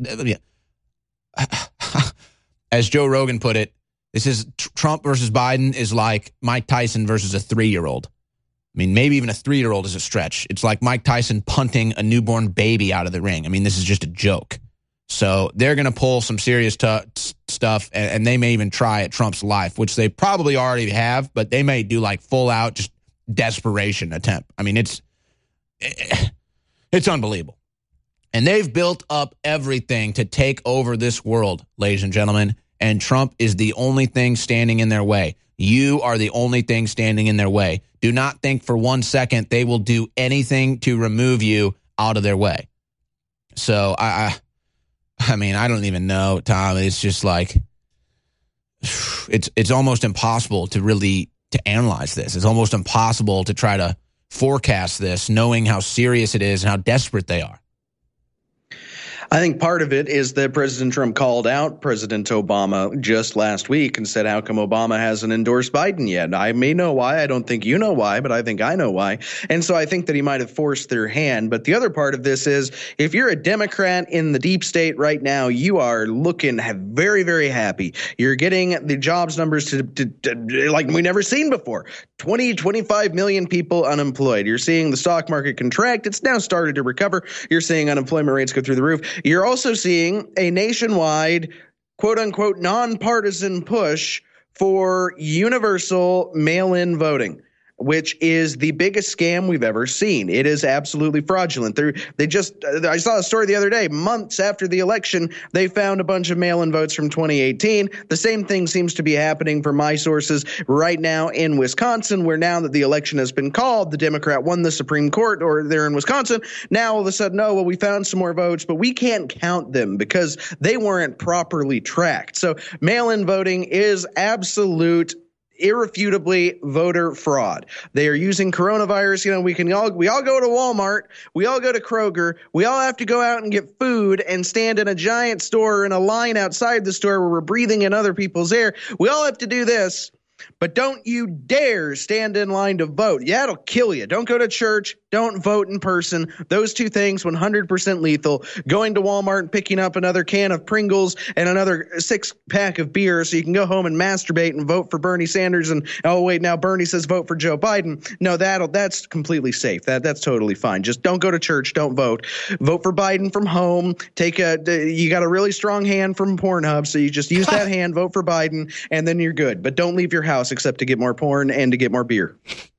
as Joe Rogan put it, this is Trump versus Biden is like Mike Tyson versus a 3-year-old. I mean, maybe even a 3-year-old is a stretch. It's like Mike Tyson punting a newborn baby out of the ring. I mean, this is just a joke. So they're going to pull some serious stuff, and they may even try at Trump's life, which they probably already have, but they may do like full-out just desperation attempt. I mean, it's unbelievable. And they've built up everything to take over this world, ladies and gentlemen, and Trump is the only thing standing in their way. You are the only thing standing in their way. Do not think for 1 second they will do anything to remove you out of their way. So, I mean, I don't even know, Tom. It's just like, it's almost impossible to analyze this. It's almost impossible to try to forecast this, knowing how serious it is and how desperate they are. I think part of it is that President Trump called out President Obama just last week and said, how come Obama hasn't endorsed Biden yet? I may know why. I don't think you know why, but I think I know why. And so I think that he might have forced their hand. But the other part of this is if you're a Democrat in the deep state right now, you are looking very, very happy. You're getting the jobs numbers to like we never seen before. 25 million people unemployed. You're seeing the stock market contract. It's now started to recover. You're seeing unemployment rates go through the roof. You're also seeing a nationwide, quote unquote, nonpartisan push for universal mail-in voting, which is the biggest scam we've ever seen. It is absolutely fraudulent. I saw a story the other day, months after the election, they found a bunch of mail-in votes from 2018. The same thing seems to be happening from my sources right now in Wisconsin, where now that the election has been called, the Democrat won the Supreme Court, or they're in Wisconsin. Now all of a sudden, oh, well, we found some more votes, but we can't count them because they weren't properly tracked. So mail-in voting is irrefutably voter fraud. They are using coronavirus. You know, we all go to Walmart. We all go to Kroger. We all have to go out and get food and stand in a giant store in a line outside the store where we're breathing in other people's air. We all have to do this. But don't you dare stand in line to vote. Yeah, it'll kill you. Don't go to church. Don't vote in person. Those two things, 100% lethal. Going to Walmart and picking up another can of Pringles and another 6-pack of beer so you can go home and masturbate and vote for Bernie Sanders. And, oh, wait, now Bernie says vote for Joe Biden. No, that's completely safe. That's totally fine. Just don't go to church. Don't vote. Vote for Biden from home. You got a really strong hand from Pornhub, so you just use that hand, vote for Biden, and then you're good. But don't leave your house except to get more porn and to get more beer.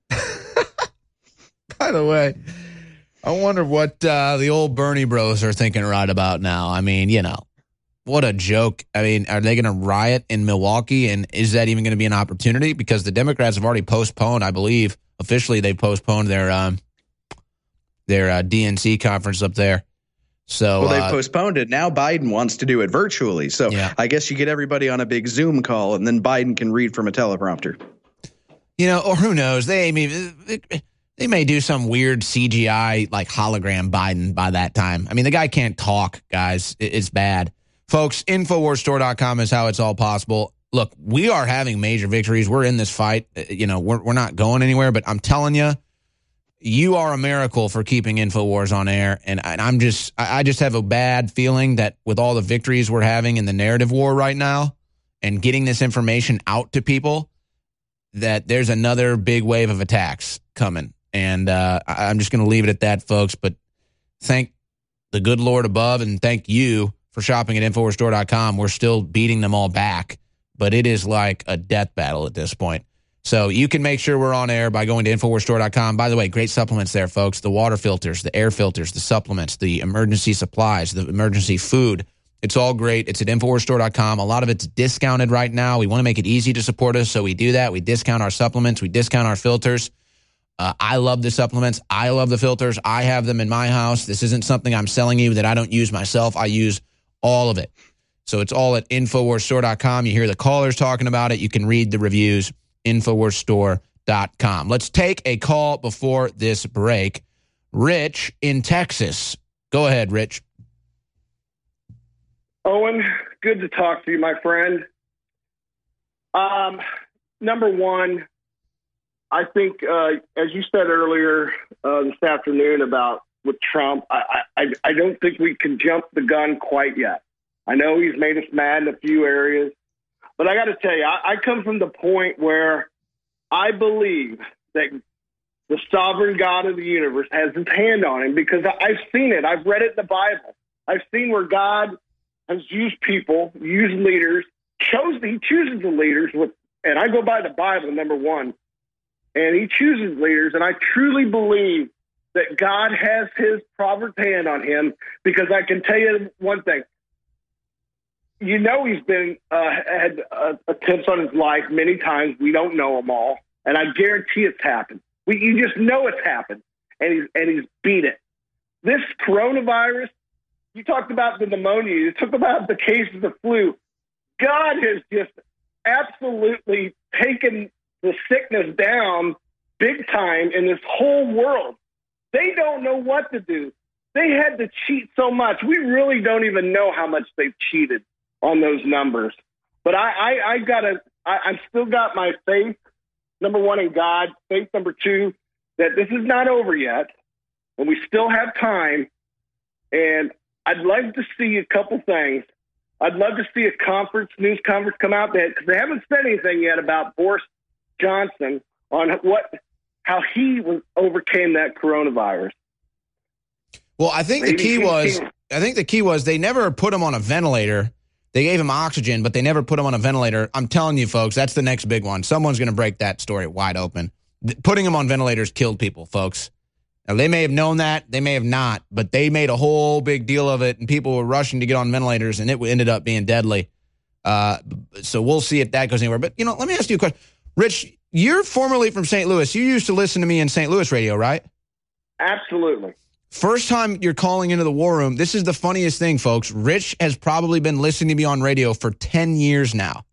By the way, I wonder what the old Bernie bros are thinking right about now. I mean, you know, what a joke. I mean, are they going to riot in Milwaukee? And is that even going to be an opportunity? Because the Democrats have already postponed, I believe, officially they've postponed their DNC conference up there. So, well, they postponed it. Now Biden wants to do it virtually. So yeah. I guess you get everybody on a big Zoom call and then Biden can read from a teleprompter. You know, or who knows? They may do some weird CGI like hologram Biden by that time. I mean, the guy can't talk, guys. It's bad. Folks, InfoWarsStore.com is how it's all possible. Look, we are having major victories. We're in this fight. You know, we're not going anywhere, but I'm telling you, you are a miracle for keeping InfoWars on air, and I just have a bad feeling that with all the victories we're having in the narrative war right now and getting this information out to people, that there's another big wave of attacks coming. And I'm just going to leave it at that, folks. But thank the good Lord above, and thank you for shopping at InfoWarsStore.com. We're still beating them all back, but it is like a death battle at this point. So you can make sure we're on air by going to InfoWarsStore.com. By the way, great supplements there, folks. The water filters, the air filters, the supplements, the emergency supplies, the emergency food. It's all great. It's at InfoWarsStore.com. A lot of it's discounted right now. We want to make it easy to support us, so we do that. We discount our supplements. We discount our filters. I love the supplements. I love the filters. I have them in my house. This isn't something I'm selling you that I don't use myself. I use all of it. So it's all at InfoWarsStore.com. You hear the callers talking about it. You can read the reviews. InfoWarsStore.com. Let's take a call before this break. Rich in Texas. Go ahead, Rich. Owen, good to talk to you, my friend. Number one, I think, as you said earlier this afternoon about with Trump, I don't think we can jump the gun quite yet. I know he's made us mad in a few areas, but I got to tell you, I come from the point where I believe that the sovereign God of the universe has his hand on him, because I've seen it. I've read it in the Bible. I've seen where God has used people, used leaders, he chooses the leaders and I go by the Bible, number one, and he chooses leaders. And I truly believe that God has his providence hand on him, because I can tell you one thing. You know, he's been had attempts on his life many times. We don't know them all, and I guarantee it's happened. You just know it's happened, and he's beat it. This coronavirus, you talked about the pneumonia, you talked about the cases of the flu. God has just absolutely taken the sickness down big time in this whole world. They don't know what to do. They had to cheat so much. We really don't even know how much they've cheated on those numbers. But I've still got my faith, number one, in God, faith number two, that this is not over yet, and we still have time. And I'd like to see a couple things. I'd love to see a news conference come out there, because they haven't said anything yet about Boris Johnson on how he overcame that coronavirus. Well, I think the key was they never put him on a ventilator. They gave him oxygen, but they never put him on a ventilator. I'm telling you, folks, that's the next big one. Someone's going to break that story wide open. Putting him on ventilators killed people, folks. Now, they may have known that. They may have not, but they made a whole big deal of it, and people were rushing to get on ventilators, and it ended up being deadly. So we'll see if that goes anywhere. But, let me ask you a question. Rich, you're formerly from St. Louis. You used to listen to me in St. Louis radio, right? Absolutely. First time you're calling into the War Room. This is the funniest thing, folks. Rich has probably been listening to me on radio for 10 years now.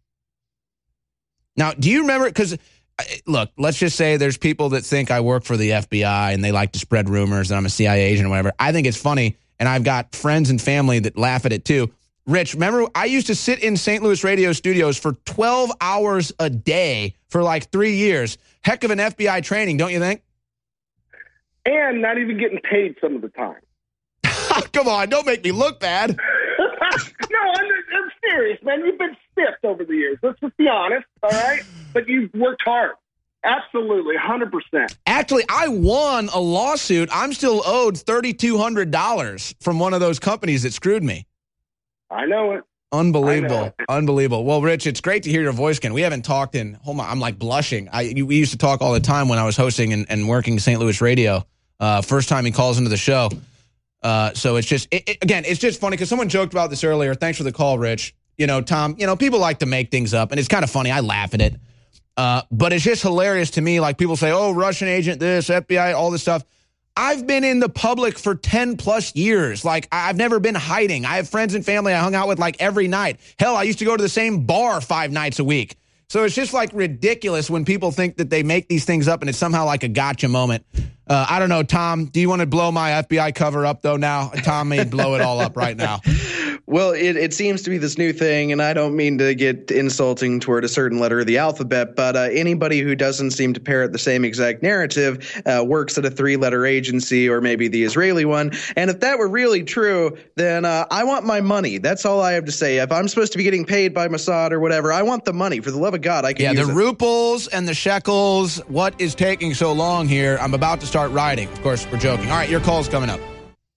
Now, do you remember? Because, look, let's just say there's people that think I work for the FBI and they like to spread rumors that I'm a CIA agent or whatever. I think it's funny, and I've got friends and family that laugh at it too. Rich, remember, I used to sit in St. Louis radio studios for 12 hours a day for like 3 years. Heck of an FBI training, don't you think? And not even getting paid some of the time. Come on, don't make me look bad. No, I'm serious, man. You've been stiffed over the years. Let's just be honest, all right? But you've worked hard. Absolutely, 100%. Actually, I won a lawsuit. I'm still owed $3,200 from one of those companies that screwed me. I know it. Unbelievable. Unbelievable. Well, Rich, it's great to hear your voice again. We haven't talked in, I'm like blushing. We used to talk all the time when I was hosting and working St. Louis radio. First time he calls into the show. So it's just, again, it's just funny because someone joked about this earlier. Thanks for the call, Rich. Tom, people like to make things up, and it's kind of funny. I laugh at it. But it's just hilarious to me. Like, people say, oh, Russian agent, this, FBI, all this stuff. I've been in the public for 10 plus years. Like, I've never been hiding. I have friends and family I hung out with like every night. Hell, I used to go to the same bar 5 nights a week. So it's just like ridiculous when people think that they make these things up and it's somehow like a gotcha moment. I don't know, Tom, do you want to blow my FBI cover up though now? Tom may blow it all up right now. Well, it seems to be this new thing, and I don't mean to get insulting toward a certain letter of the alphabet, but anybody who doesn't seem to parrot the same exact narrative works at a 3-letter agency or maybe the Israeli one. And if that were really true, then I want my money. That's all I have to say. If I'm supposed to be getting paid by Mossad or whatever, I want the money. For the love of God, I can use the it. ruples and the shekels. What is taking so long here? I'm about to start writing. Of course, we're joking. All right, your call's coming up.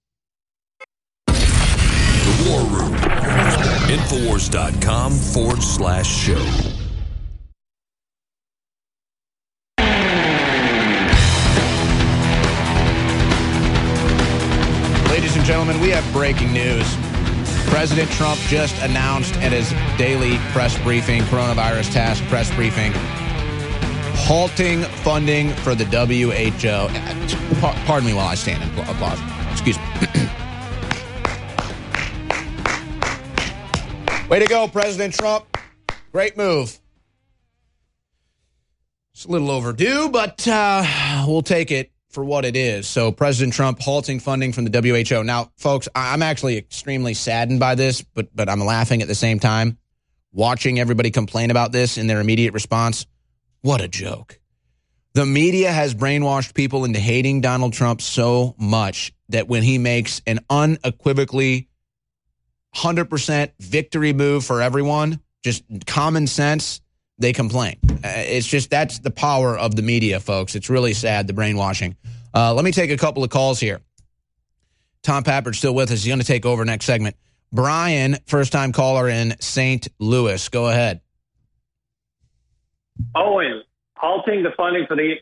The War Room. Infowars.com/show. Ladies and gentlemen, we have breaking news. President Trump just announced at his daily press briefing, coronavirus task press briefing, halting funding for the WHO. Pardon me while I stand and applause. Excuse me. Way to go, President Trump. Great move. It's a little overdue, but we'll take it. for what it is. So President Trump halting funding from the WHO. Now, folks, I'm actually extremely saddened by this, but I'm laughing at the same time. Watching everybody complain about this in their immediate response, what a joke. The media has brainwashed people into hating Donald Trump so much that when he makes an unequivocally 100% victory move for everyone, just common sense, they complain. It's just, that's the power of the media, folks. It's really sad, the brainwashing. Let me take a couple of calls here. Tom Pappert's still with us. He's going to take over next segment. Brian, first-time caller in St. Louis. Go ahead. Owen, halting the funding for the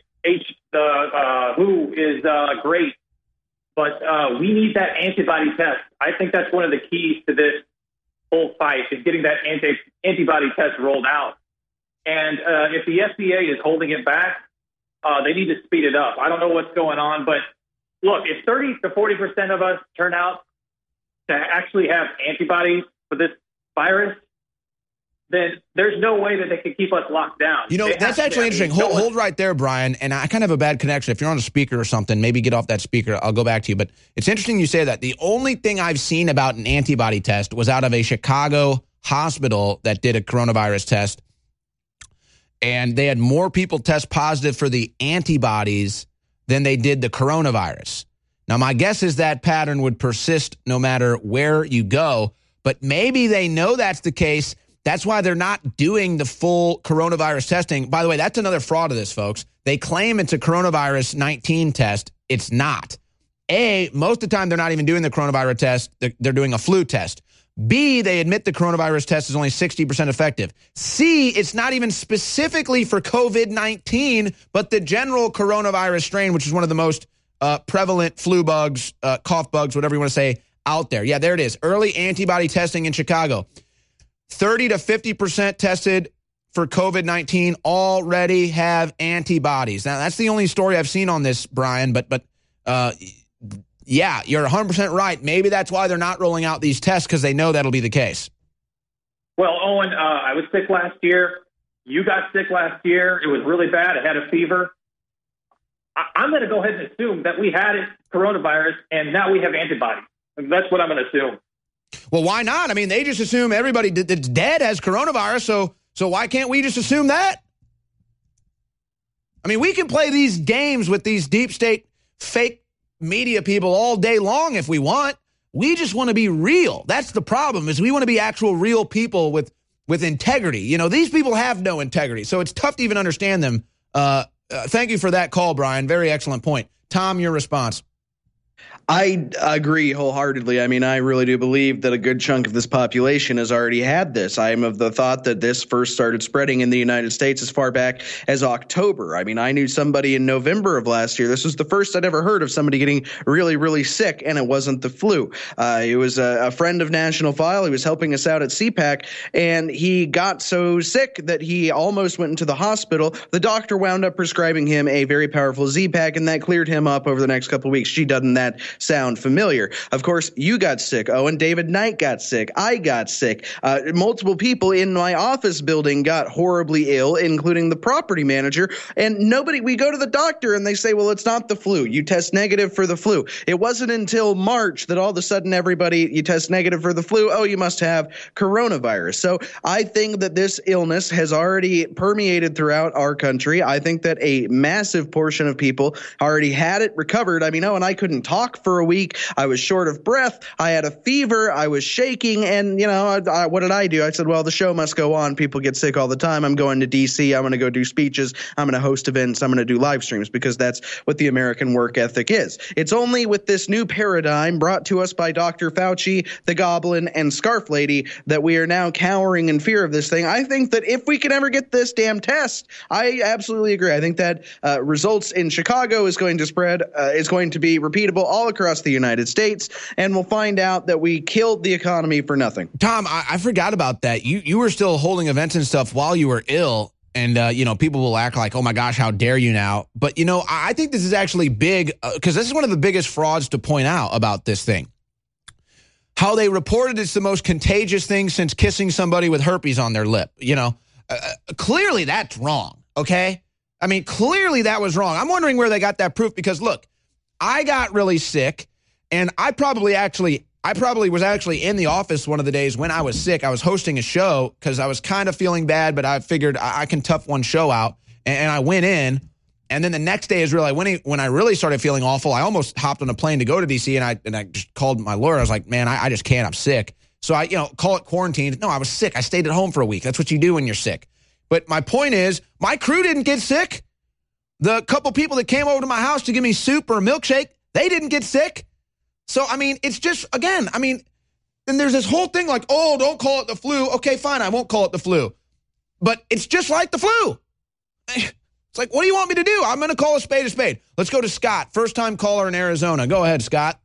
WHO is great, but we need that antibody test. I think that's one of the keys to this whole fight, is getting that antibody test rolled out. And if the FDA is holding it back, they need to speed it up. I don't know what's going on, but look, if 30 to 40% of us turn out to actually have antibodies for this virus, then there's no way that they can keep us locked down. You know, that's actually interesting. Hold right there, Brian. And I kind of have a bad connection. If you're on a speaker or something, maybe get off that speaker. I'll go back to you. But it's interesting you say that. The only thing I've seen about an antibody test was out of a Chicago hospital that did a coronavirus test. And they had more people test positive for the antibodies than they did the coronavirus. Now, my guess is that pattern would persist no matter where you go. But maybe they know that's the case. That's why they're not doing the full coronavirus testing. By the way, that's another fraud of this, folks. They claim it's a coronavirus 19 test. It's not. A, most of the time they're not even doing the coronavirus test. They're doing a flu test. B, they admit the coronavirus test is only 60% effective. C, it's not even specifically for COVID-19, but the general coronavirus strain, which is one of the most prevalent flu bugs, cough bugs, whatever you want to say, out there. Yeah, there it is. Early antibody testing in Chicago. 30 to 50% tested for COVID-19 already have antibodies. Now, that's the only story I've seen on this, Brian, but yeah, you're 100% right. Maybe that's why they're not rolling out these tests, because they know that'll be the case. Well, Owen, I was sick last year. You got sick last year. It was really bad. I had a fever. I'm going to go ahead and assume that we had coronavirus and now we have antibodies. That's what I'm going to assume. Well, why not? I mean, they just assume everybody that's dead has coronavirus, so why can't we just assume that? I mean, we can play these games with these deep state fake media people all day long if we want. We just want to be real. That's the problem, is we want to be actual real people with integrity. You know, these people have no integrity, so it's tough to even understand them. Thank you for that call, Brian. Very excellent point. Tom, your response. I agree wholeheartedly. I mean, I really do believe that a good chunk of this population has already had this. I am of the thought that this first started spreading in the United States as far back as October. I mean, I knew somebody in November of last year. This was the first I'd ever heard of somebody getting really, really sick, and it wasn't the flu. It was a friend of National File. He was helping us out at CPAC, and he got so sick that he almost went into the hospital. The doctor wound up prescribing him a very powerful Z-Pack, and that cleared him up over the next couple of weeks. Gee, doesn't that sound familiar? Of course, you got sick, Owen. David Knight got sick. I got sick. Multiple people in my office building got horribly ill, including the property manager. And we go to the doctor and they say, well, it's not the flu. You test negative for the flu. It wasn't until March that all of a sudden you test negative for the flu. Oh, you must have coronavirus. So I think that this illness has already permeated throughout our country. I think that a massive portion of people already had it, recovered. I mean, Owen, I couldn't talk for a week. I was short of breath. I had a fever. I was shaking. And, what did I do? I said, well, the show must go on. People get sick all the time. I'm going to D.C. I'm going to go do speeches. I'm going to host events. I'm going to do live streams, because that's what the American work ethic is. It's only with this new paradigm brought to us by Dr. Fauci, the Goblin, and Scarf Lady that we are now cowering in fear of this thing. I think that if we can ever get this damn test, I absolutely agree. I think that results in Chicago is going to spread, is going to be repeatable all across the United States, and we'll find out that we killed the economy for nothing. Tom, I forgot about that. You were still holding events and stuff while you were ill, and people will act like, oh my gosh, how dare you now? But I think this is actually big, because this is one of the biggest frauds to point out about this thing. How they reported it's the most contagious thing since kissing somebody with herpes on their lip. Clearly that's wrong. Okay. I mean, clearly that was wrong. I'm wondering where they got that proof because, look, I got really sick, and I probably was actually in the office one of the days when I was sick. I was hosting a show because I was kind of feeling bad, but I figured I can tough one show out, and I went in. And then the next day is really when I really started feeling awful. I almost hopped on a plane to go to D.C., and I just called my lawyer. I was like, man, I just can't. I'm sick. So I call it quarantine. No, I was sick. I stayed at home for a week. That's what you do when you're sick. But my point is, my crew didn't get sick. The couple people that came over to my house to give me soup or a milkshake, they didn't get sick. So, I mean, it's just, again, I mean, then there's this whole thing like, oh, don't call it the flu. Okay, fine, I won't call it the flu. But it's just like the flu. It's like, what do you want me to do? I'm going to call a spade a spade. Let's go to Scott, first-time caller in Arizona. Go ahead, Scott.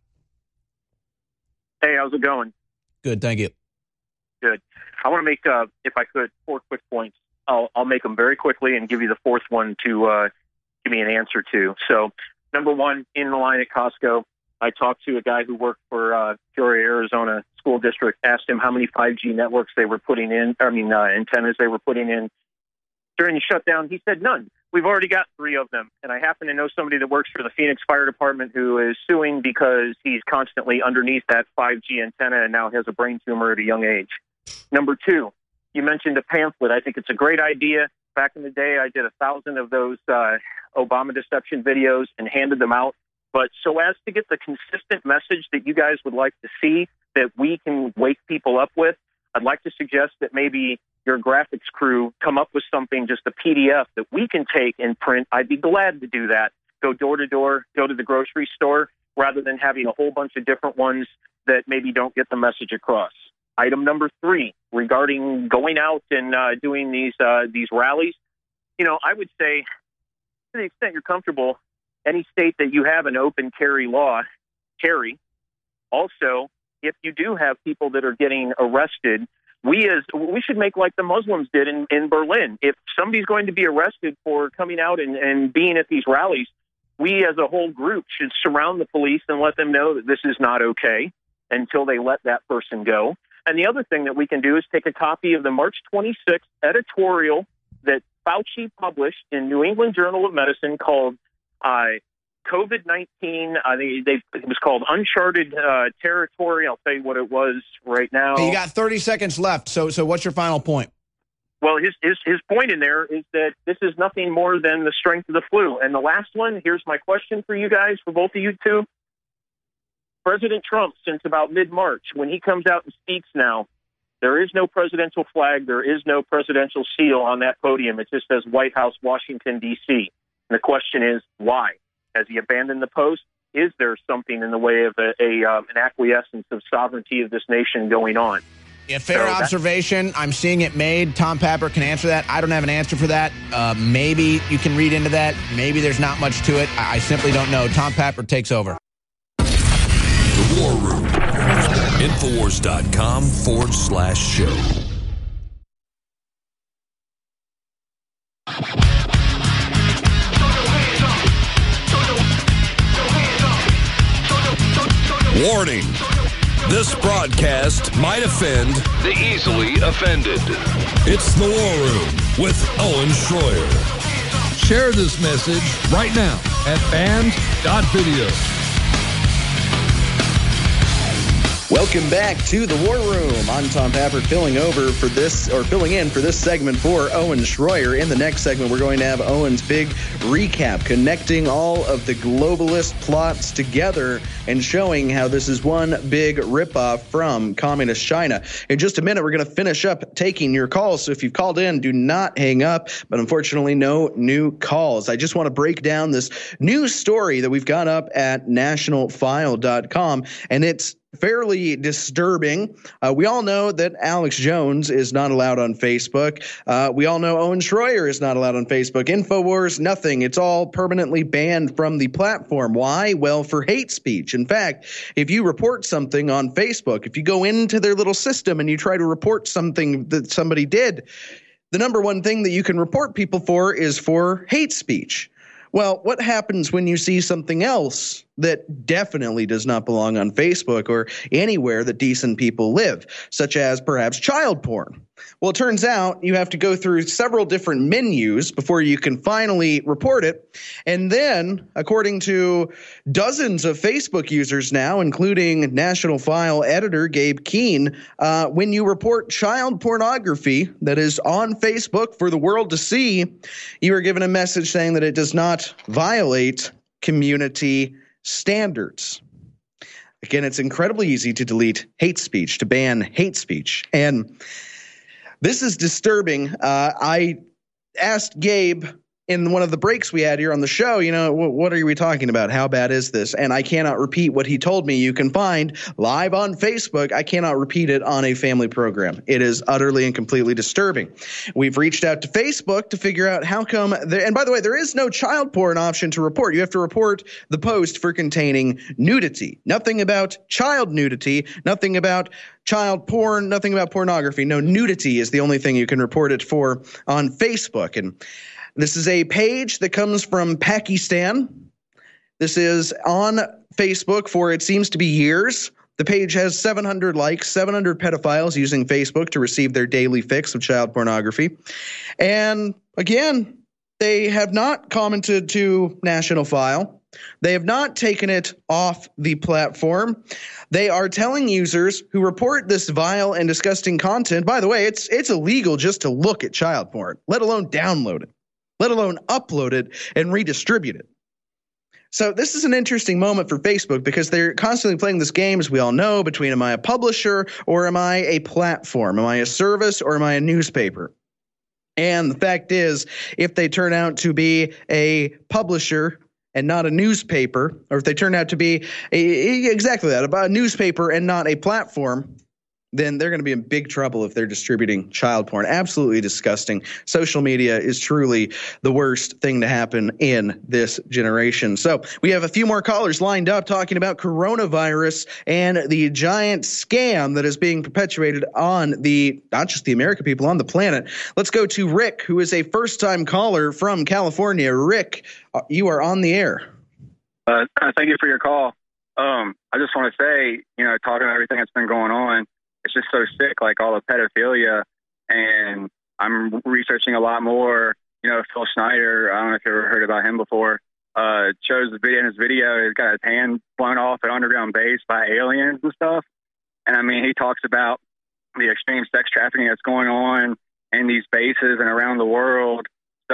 Hey, how's it going? Good, thank you. Good. I want to make, if I could, 4 quick points. I'll make them very quickly and give you the fourth one to give me an answer to. So, number one, in the line at Costco, I talked to a guy who worked for Peoria, Arizona School District, asked him how many 5G networks they were putting in, antennas they were putting in during the shutdown. He said none. We've already got 3 of them. And I happen to know somebody that works for the Phoenix Fire Department who is suing because he's constantly underneath that 5G antenna and now has a brain tumor at a young age. Number 2, you mentioned a pamphlet. I think it's a great idea. Back in the day, I did 1,000 of those Obama deception videos and handed them out. But so as to get the consistent message that you guys would like to see that we can wake people up with, I'd like to suggest that maybe your graphics crew come up with something, just a PDF that we can take and print. I'd be glad to do that. Go door to door, go to the grocery store, rather than having a whole bunch of different ones that maybe don't get the message across. Item number 3, regarding going out and doing these rallies, I would say, to the extent you're comfortable, any state that you have an open carry law, carry. Also, if you do have people that are getting arrested, we should make like the Muslims did in Berlin. If somebody's going to be arrested for coming out and being at these rallies, we as a whole group should surround the police and let them know that this is not okay until they let that person go. And the other thing that we can do is take a copy of the March 26th editorial that Fauci published in New England Journal of Medicine called COVID-19. It was called Uncharted Territory. I'll tell you what it was right now. Hey, you got 30 seconds left. So what's your final point? Well, his point in there is that this is nothing more than the strength of the flu. And the last one, here's my question for you guys, for both of you two. President Trump, since about mid-March, when he comes out and speaks now, there is no presidential flag, there is no presidential seal on that podium. It just says White House, Washington, D.C. And the question is, why? Has he abandoned the post? Is there something in the way of an acquiescence of sovereignty of this nation going on? Yeah, fair observation. I'm seeing it made. Tom Papert can answer that. I don't have an answer for that. Maybe you can read into that. Maybe there's not much to it. I simply don't know. Tom Papert takes over. The War Room. Infowars.com/show. Warning. This broadcast might offend the easily offended. It's the War Room with Owen Schroyer. Share this message right now at band.video. Welcome back to the War Room. I'm Tom Papert, filling in for this segment for Owen Schroyer. In the next segment, we're going to have Owen's big recap, connecting all of the globalist plots together and showing how this is one big ripoff from communist China. In just a minute, we're going to finish up taking your calls. So if you've called in, do not hang up. But unfortunately, no new calls. I just want to break down this news story that we've got up at nationalfile.com, and it's fairly disturbing. We all know that Alex Jones is not allowed on Facebook. We all know Owen Schroyer is not allowed on Facebook. InfoWars, nothing. It's all permanently banned from the platform. Why? Well, for hate speech. In fact, if you report something on Facebook, if you go into their little system and you try to report something that somebody did, the number one thing that you can report people for is for hate speech. Well, what happens when you see something else that definitely does not belong on Facebook or anywhere that decent people live, such as perhaps child porn. Well, it turns out you have to go through several different menus before you can finally report it. And then, according to dozens of Facebook users now, including National File editor Gabe Keene, when you report child pornography that is on Facebook for the world to see, you are given a message saying that it does not violate community standards. Again, it's incredibly easy to delete hate speech, to ban hate speech. And this is disturbing. I asked Gabe in one of the breaks we had here on the show, what are we talking about? How bad is this? And I cannot repeat what he told me. You can find live on Facebook. I cannot repeat it on a family program. It is utterly and completely disturbing. We've reached out to Facebook to figure out how come there, and by the way, there is no child porn option to report. You have to report the post for containing nudity. Nothing about child nudity, nothing about child porn, nothing about pornography. No, nudity is the only thing you can report it for on Facebook. And this is a page that comes from Pakistan. This is on Facebook for, it seems to be, years. The page has 700 likes, 700 pedophiles using Facebook to receive their daily fix of child pornography. And again, they have not commented to National File. They have not taken it off the platform. They are telling users who report this vile and disgusting content, by the way, it's illegal just to look at child porn, let alone download it, let alone upload it and redistribute it. So this is an interesting moment for Facebook because they're constantly playing this game, as we all know, between am I a publisher or am I a platform? Am I a service or am I a newspaper? And the fact is, if they turn out to be a publisher and not a newspaper, or if they turn out to be exactly that, about a newspaper and not a platform, then they're going to be in big trouble if they're distributing child porn. Absolutely disgusting. Social media is truly the worst thing to happen in this generation. So we have a few more callers lined up talking about coronavirus and the giant scam that is being perpetuated on not just the American people, on the planet. Let's go to Rick, who is a first-time caller from California. Rick, you are on the air. Thank you for your call. I just want to say, talking about everything that's been going on, it's just so sick, like all the pedophilia. And I'm researching a lot more. Phil Schneider, I don't know if you ever heard about him before, shows the video in his video. He's got his hand blown off at underground base by aliens and stuff. And I mean, he talks about the extreme sex trafficking that's going on in these bases and around the world.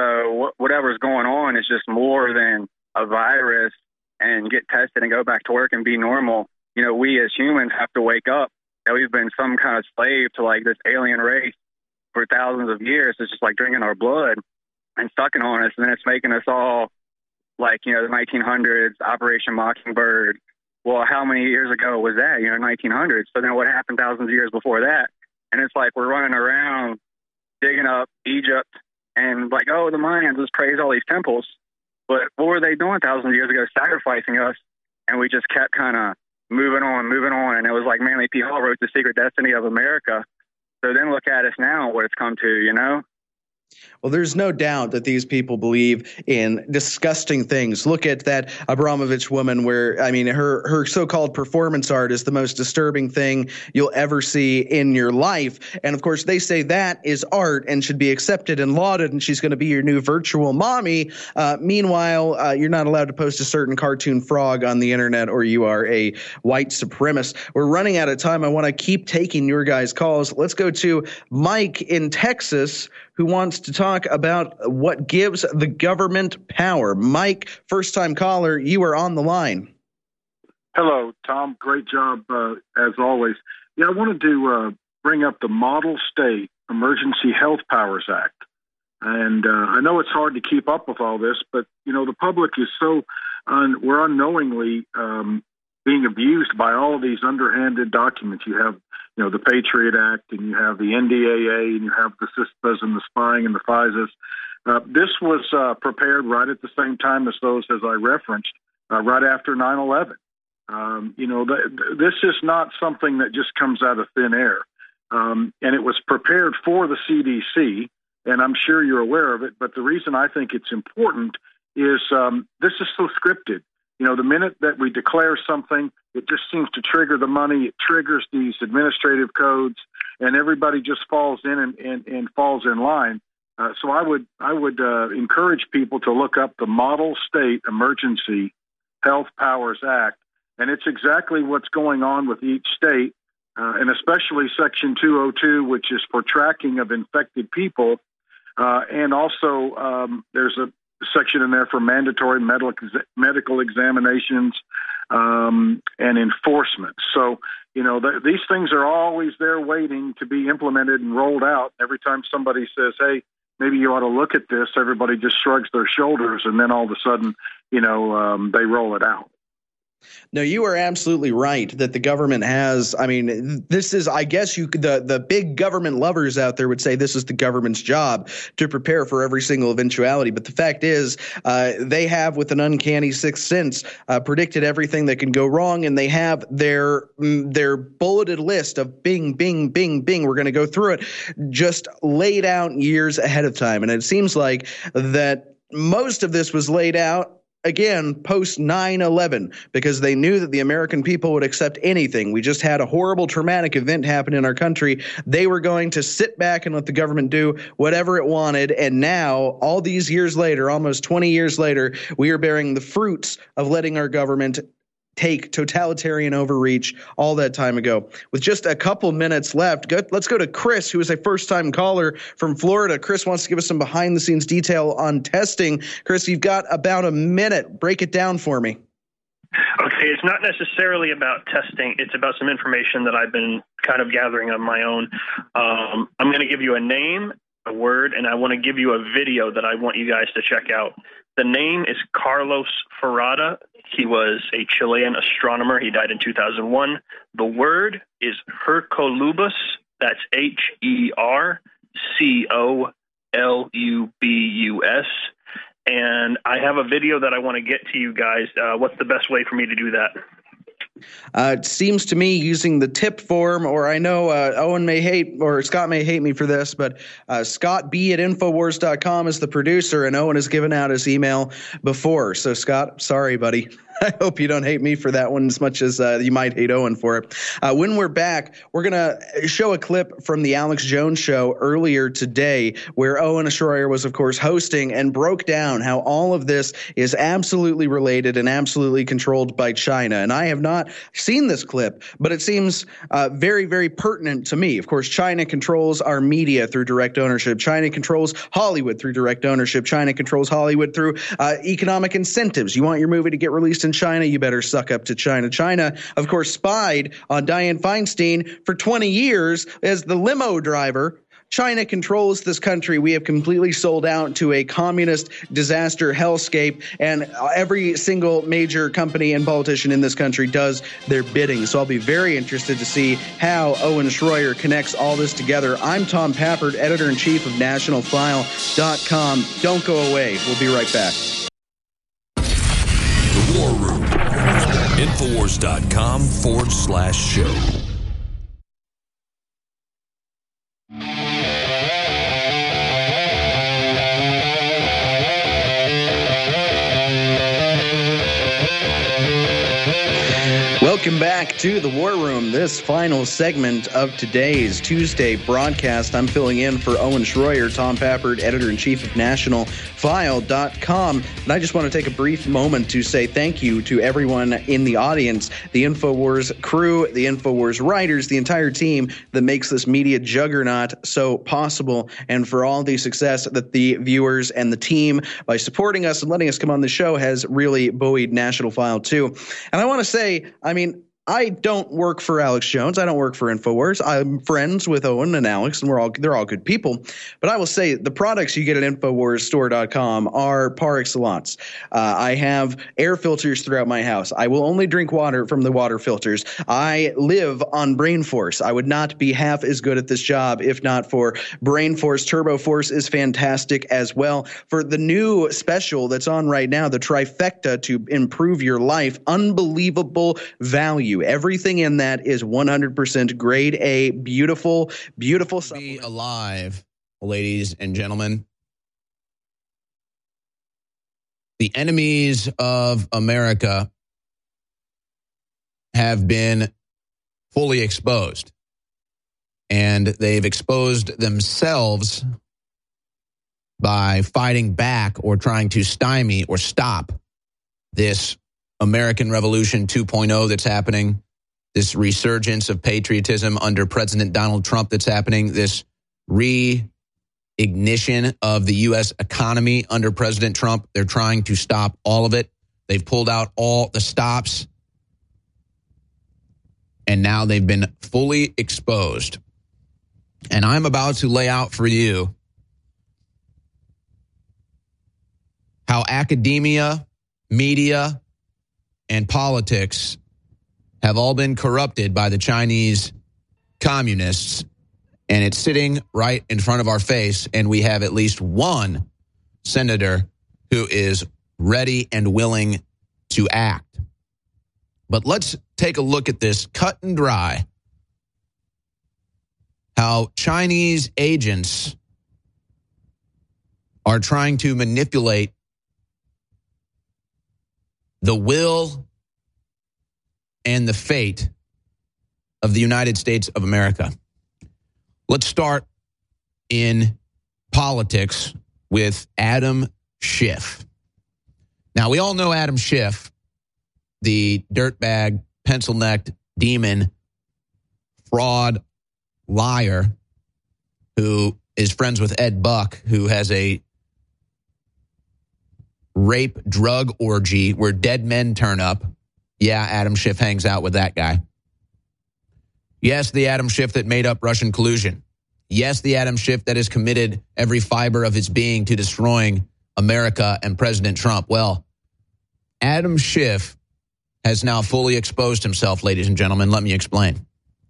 So whatever's going on is just more than a virus and get tested and go back to work and be normal. We as humans have to wake up that we've been some kind of slave to like this alien race for thousands of years. It's just like drinking our blood and sucking on us. And then it's making us all like, the 1900s, Operation Mockingbird. Well, how many years ago was that? 1900s. So then what happened thousands of years before that? And it's like we're running around digging up Egypt and like, oh, the Mayans, let's praise all these temples. But what were they doing thousands of years ago? Sacrificing us. And we just kept kind of moving on. And it was like Manly P. Hall wrote The Secret Destiny of America. So then look at us now, what it's come to, Well, there's no doubt that these people believe in disgusting things. Look at that Abramovich woman where, I mean, her so-called performance art is the most disturbing thing you'll ever see in your life. And, of course, they say that is art and should be accepted and lauded, and she's going to be your new virtual mommy. Meanwhile, you're not allowed to post a certain cartoon frog on the internet or you are a white supremacist. We're running out of time. I want to keep taking your guys' calls. Let's go to Mike in Texas, who wants to talk about what gives the government power. Mike, first-time caller, you are on the line. Hello, Tom. Great job, as always. Yeah, I wanted to bring up the Model State Emergency Health Powers Act. And I know it's hard to keep up with all this, but, the public is so we're unknowingly being abused by all of these underhanded documents. You have the Patriot Act, and you have the NDAA, and you have the CISPAs and the spying and the FISAs. This was prepared right at the same time as those, as I referenced, right after 9/11. This is not something that just comes out of thin air. And it was prepared for the CDC, and I'm sure you're aware of it. But the reason I think it's important is this is so scripted. The minute that we declare something, it just seems to trigger the money. It triggers these administrative codes, and everybody just falls in and falls in line. So I would encourage people to look up the Model State Emergency Health Powers Act, and it's exactly what's going on with each state, and especially Section 202, which is for tracking of infected people, and also there's a section in there for mandatory medical examinations and enforcement. So, these things are always there waiting to be implemented and rolled out. Every time somebody says, hey, maybe you ought to look at this, everybody just shrugs their shoulders, and then all of a sudden, they roll it out. No, you are absolutely right that the government has. I mean, this is, I guess the big government lovers out there would say this is the government's job to prepare for every single eventuality. But the fact is, they have, with an uncanny sixth sense, predicted everything that can go wrong, and they have their bulleted list of bing, bing, bing, bing. We're going to go through it, just laid out years ahead of time, and it seems like that most of this was laid out again, post 9/11, because they knew that the American people would accept anything. We just had a horrible, traumatic event happen in our country. They were going to sit back and let the government do whatever it wanted. And now, all these years later, almost 20 years later, we are bearing the fruits of letting our government take totalitarian overreach all that time ago. With just a couple minutes left, let's go to Chris, who is a first-time caller from Florida. Chris wants to give us some behind-the-scenes detail on testing. Chris, you've got about a minute. Break it down for me. Okay, it's not necessarily about testing. It's about some information that I've been kind of gathering on my own. I'm going to give you a name, a word, and I want to give you a video that I want you guys to check out. The name is Carlos Ferrada. He was a Chilean astronomer. He died in 2001. The word is Hercolubus. That's Hercolubus. And I have a video that I want to get to you guys. What's the best way for me to do that? It seems to me using the tip form, or I know Owen may hate, or Scott may hate me for this, but Scott B at Infowars.com is the producer, and Owen has given out his email before. So, Scott, sorry, buddy. I hope you don't hate me for that one as much as you might hate Owen for it. When we're back, we're going to show a clip from the Alex Jones show earlier today, where Owen Schroyer was, of course, hosting and broke down how all of this is absolutely related and absolutely controlled by China. And I have not seen this clip, but it seems very, very pertinent to me. Of course, China controls our media through direct ownership. China controls Hollywood through direct ownership. China controls Hollywood through economic incentives. You want your movie to get released in China, you better suck up to China. China, of course, spied on Dianne Feinstein for 20 years as the limo driver. China controls this country. We have completely sold out to a communist disaster hellscape, and every single major company and politician in this country does their bidding. So I'll be very interested to see how Owen Schroyer connects all this together. I'm Tom Pappert, editor-in-chief of NationalFile.com. Don't go away. We'll be right back. War Room. Infowars.com/show. Welcome back to the War Room, this final segment of today's Tuesday broadcast. I'm filling in for Owen Schroyer, Tom Pappert, editor-in-chief of NationalFile.com. And I just want to take a brief moment to say thank you to everyone in the audience, the InfoWars crew, the InfoWars writers, the entire team that makes this media juggernaut so possible, and for all the success that the viewers and the team, by supporting us and letting us come on the show, has really buoyed National File too. And I want to say, I don't work for Alex Jones. I don't work for InfoWars. I'm friends with Owen and Alex, and they're all good people. But I will say the products you get at InfoWarsStore.com are par excellence. I have air filters throughout my house. I will only drink water from the water filters. I live on Brain Force. I would not be half as good at this job if not for Brain Force. Turbo Force is fantastic as well. For the new special that's on right now, the trifecta to improve your life, unbelievable value. Everything in that is 100% grade A, beautiful, beautiful. Be alive, ladies and gentlemen. The enemies of America have been fully exposed, and they've exposed themselves by fighting back or trying to stymie or stop this American Revolution 2.0 that's happening, this resurgence of patriotism under President Donald Trump that's happening, this reignition of the U.S. economy under President Trump. They're trying to stop all of it. They've pulled out all the stops, and now they've been fully exposed. And I'm about to lay out for you how academia, media, and politics have all been corrupted by the Chinese communists, and it's sitting right in front of our face, and we have at least one senator who is ready and willing to act. But let's take a look at this cut and dry, how Chinese agents are trying to manipulate the will and the fate of the United States of America. Let's start in politics with Adam Schiff. Now, we all know Adam Schiff, the dirtbag, pencil-necked demon, fraud, liar, who is friends with Ed Buck, who has a rape drug orgy where dead men turn up. Yeah, Adam Schiff hangs out with that guy. Yes, the Adam Schiff that made up Russian collusion. Yes, the Adam Schiff that has committed every fiber of his being to destroying America and President Trump. Well, Adam Schiff has now fully exposed himself, ladies and gentlemen. Let me explain.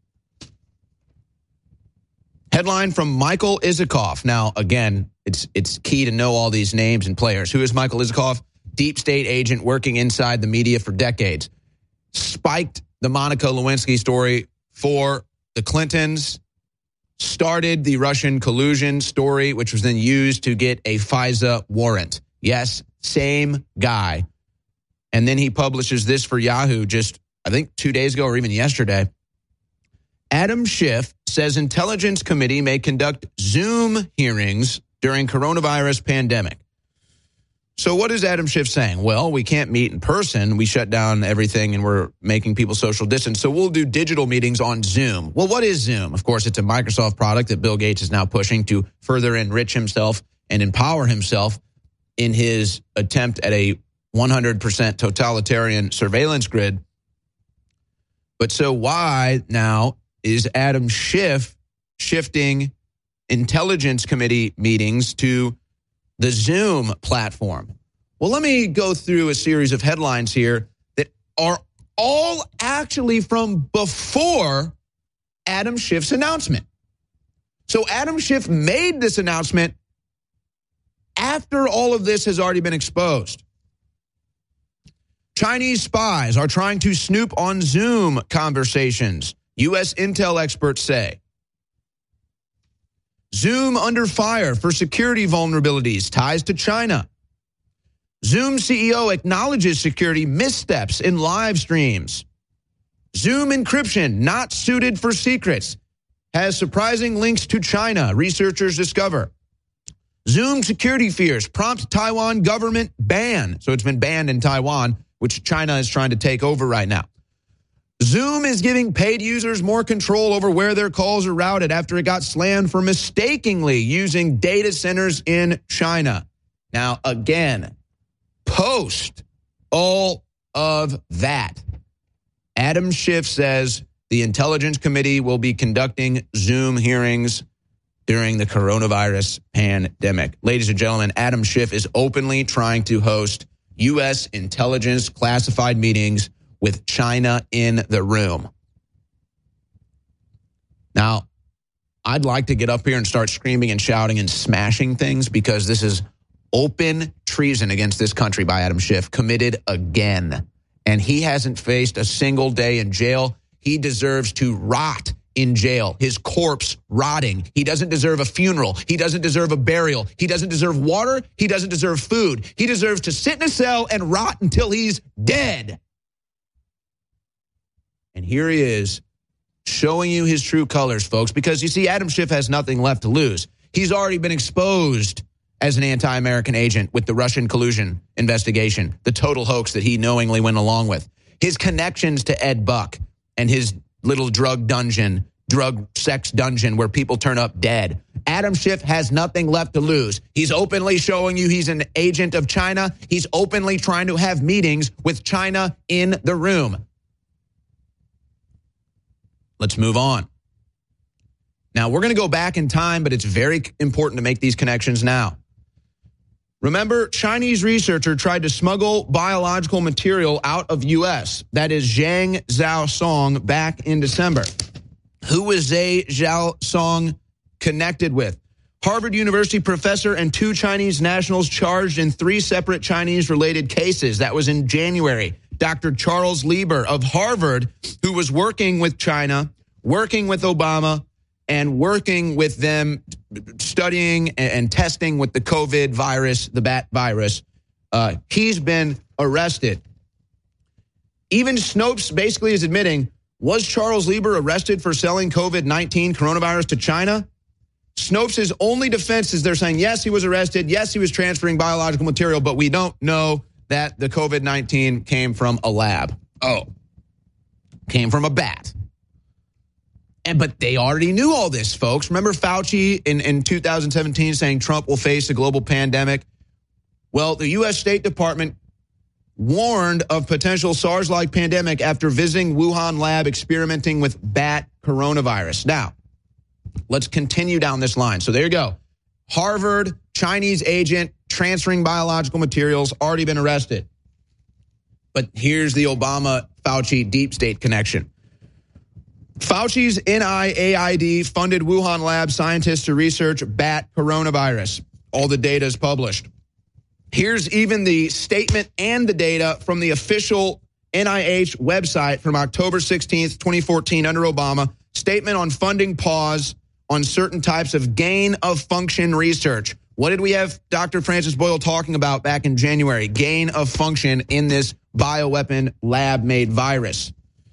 Headline from Michael Isikoff. Now, again, it's key to know all these names and players. Who is Michael Isikoff? Deep state agent working inside the media for decades. Spiked the Monica Lewinsky story for the Clintons. Started the Russian collusion story, which was then used to get a FISA warrant. Yes, same guy. And then he publishes this for Yahoo just, I think, 2 days ago or even yesterday. Adam Schiff says intelligence committee may conduct Zoom hearings during coronavirus pandemic. So what is Adam Schiff saying? Well, we can't meet in person. We shut down everything and we're making people social distance. So we'll do digital meetings on Zoom. Well, what is Zoom? Of course, it's a Microsoft product that Bill Gates is now pushing to further enrich himself and empower himself in his attempt at a 100% totalitarian surveillance grid. But so why now is Adam Schiff shifting intelligence committee meetings to the Zoom platform? Well, let me go through a series of headlines here that are all actually from before Adam Schiff's announcement. So Adam Schiff made this announcement after all of this has already been exposed. Chinese spies are trying to snoop on Zoom conversations, U.S. intel experts say. Zoom under fire for security vulnerabilities, ties to China. Zoom CEO acknowledges security missteps in live streams. Zoom encryption not suited for secrets, has surprising links to China, researchers discover. Zoom security fears prompt Taiwan government ban. So it's been banned in Taiwan, which China is trying to take over right now. Zoom is giving paid users more control over where their calls are routed after it got slammed for mistakenly using data centers in China. Now, again, post all of that, Adam Schiff says the Intelligence Committee will be conducting Zoom hearings during the coronavirus pandemic. Ladies and gentlemen, Adam Schiff is openly trying to host U.S. intelligence classified meetings with China in the room. Now, I'd like to get up here and start screaming and shouting and smashing things because this is open treason against this country by Adam Schiff, committed again. And he hasn't faced a single day in jail. He deserves to rot in jail, his corpse rotting. He doesn't deserve a funeral. He doesn't deserve a burial. He doesn't deserve water. He doesn't deserve food. He deserves to sit in a cell and rot until he's dead. And here he is showing you his true colors, folks, because you see, Adam Schiff has nothing left to lose. He's already been exposed as an anti-American agent with the Russian collusion investigation, the total hoax that he knowingly went along with. His connections to Ed Buck and his little drug sex dungeon where people turn up dead. Adam Schiff has nothing left to lose. He's openly showing you he's an agent of China. He's openly trying to have meetings with China in the room. Let's move on. Now, we're going to go back in time, but it's very important to make these connections now. Remember, Chinese researcher tried to smuggle biological material out of U.S. That is Zhang Zhaosong back in December. Who was Zhang Zhaosong connected with? Harvard University professor and 2 Chinese nationals charged in 3 separate Chinese-related cases. That was in January. Dr. Charles Lieber of Harvard, who was working with China, working with Obama, and working with them, studying and testing with the COVID virus, the bat virus. He's been arrested. Even Snopes basically is admitting, was Charles Lieber arrested for selling COVID-19 coronavirus to China? Snopes' only defense is they're saying, yes, he was arrested. Yes, he was transferring biological material, but we don't know that the COVID-19 came from a lab. Oh, came from a bat. But they already knew all this, folks. Remember Fauci in 2017 saying Trump will face a global pandemic? Well, the U.S. State Department warned of potential SARS-like pandemic after visiting Wuhan lab experimenting with bat coronavirus. Now, let's continue down this line. So there you go. Harvard, Chinese agent, transferring biological materials, already been arrested. But here's the Obama-Fauci deep state connection. Fauci's NIAID funded Wuhan lab scientists to research bat coronavirus. All the data is published. Here's even the statement and the data from the official NIH website from October 16th, 2014 under Obama. Statement on funding pause on certain types of gain-of-function research. What did we have Dr. Francis Boyle talking about back in January? Gain of function in this bioweapon lab-made virus.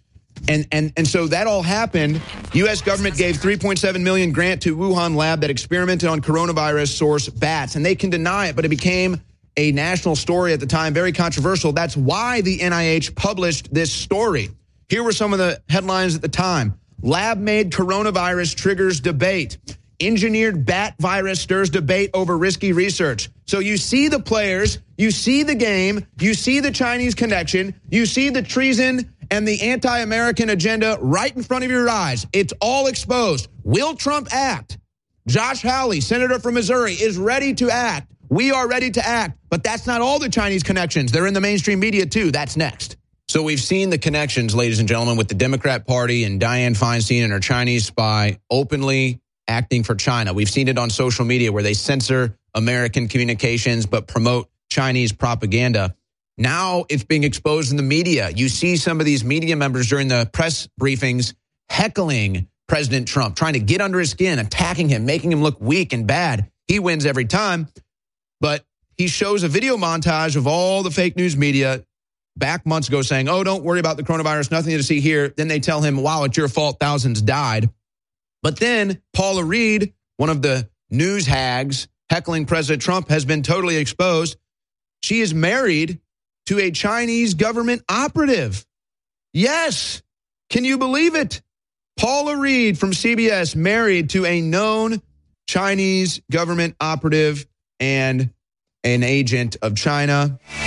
And so that all happened. U.S. government gave $3.7 million grant to Wuhan lab that experimented on coronavirus source bats. And they can deny it, but it became a national story at the time, very controversial. That's why the NIH published this story. Here were some of the headlines at the time. Lab-made coronavirus triggers debate. Engineered bat virus stirs debate over risky research. So you see the players, you see the game, you see the Chinese connection, you see the treason and the anti-American agenda right in front of your eyes. It's all exposed. Will Trump act? Josh Hawley, senator from Missouri, is ready to act. We are ready to act. But that's not all the Chinese connections. They're in the mainstream media, too. That's next. So we've seen the connections, ladies and gentlemen, with the Democrat Party and Dianne Feinstein and her Chinese spy openly acting for China. We've seen it on social media where they censor American communications but promote Chinese propaganda. Now it's being exposed in the media. You see some of these media members during the press briefings heckling President Trump, trying to get under his skin, attacking him, making him look weak and bad. He wins every time. But he shows a video montage of all the fake news media back months ago saying, oh, don't worry about the coronavirus, nothing to see here. Then they tell him, wow, it's your fault, thousands died. But then Paula Reed, one of the news hags heckling President Trump, has been totally exposed. She is married to a Chinese government operative. Yes. Can you believe it? Paula Reed from CBS married to a known Chinese government operative and an agent of China.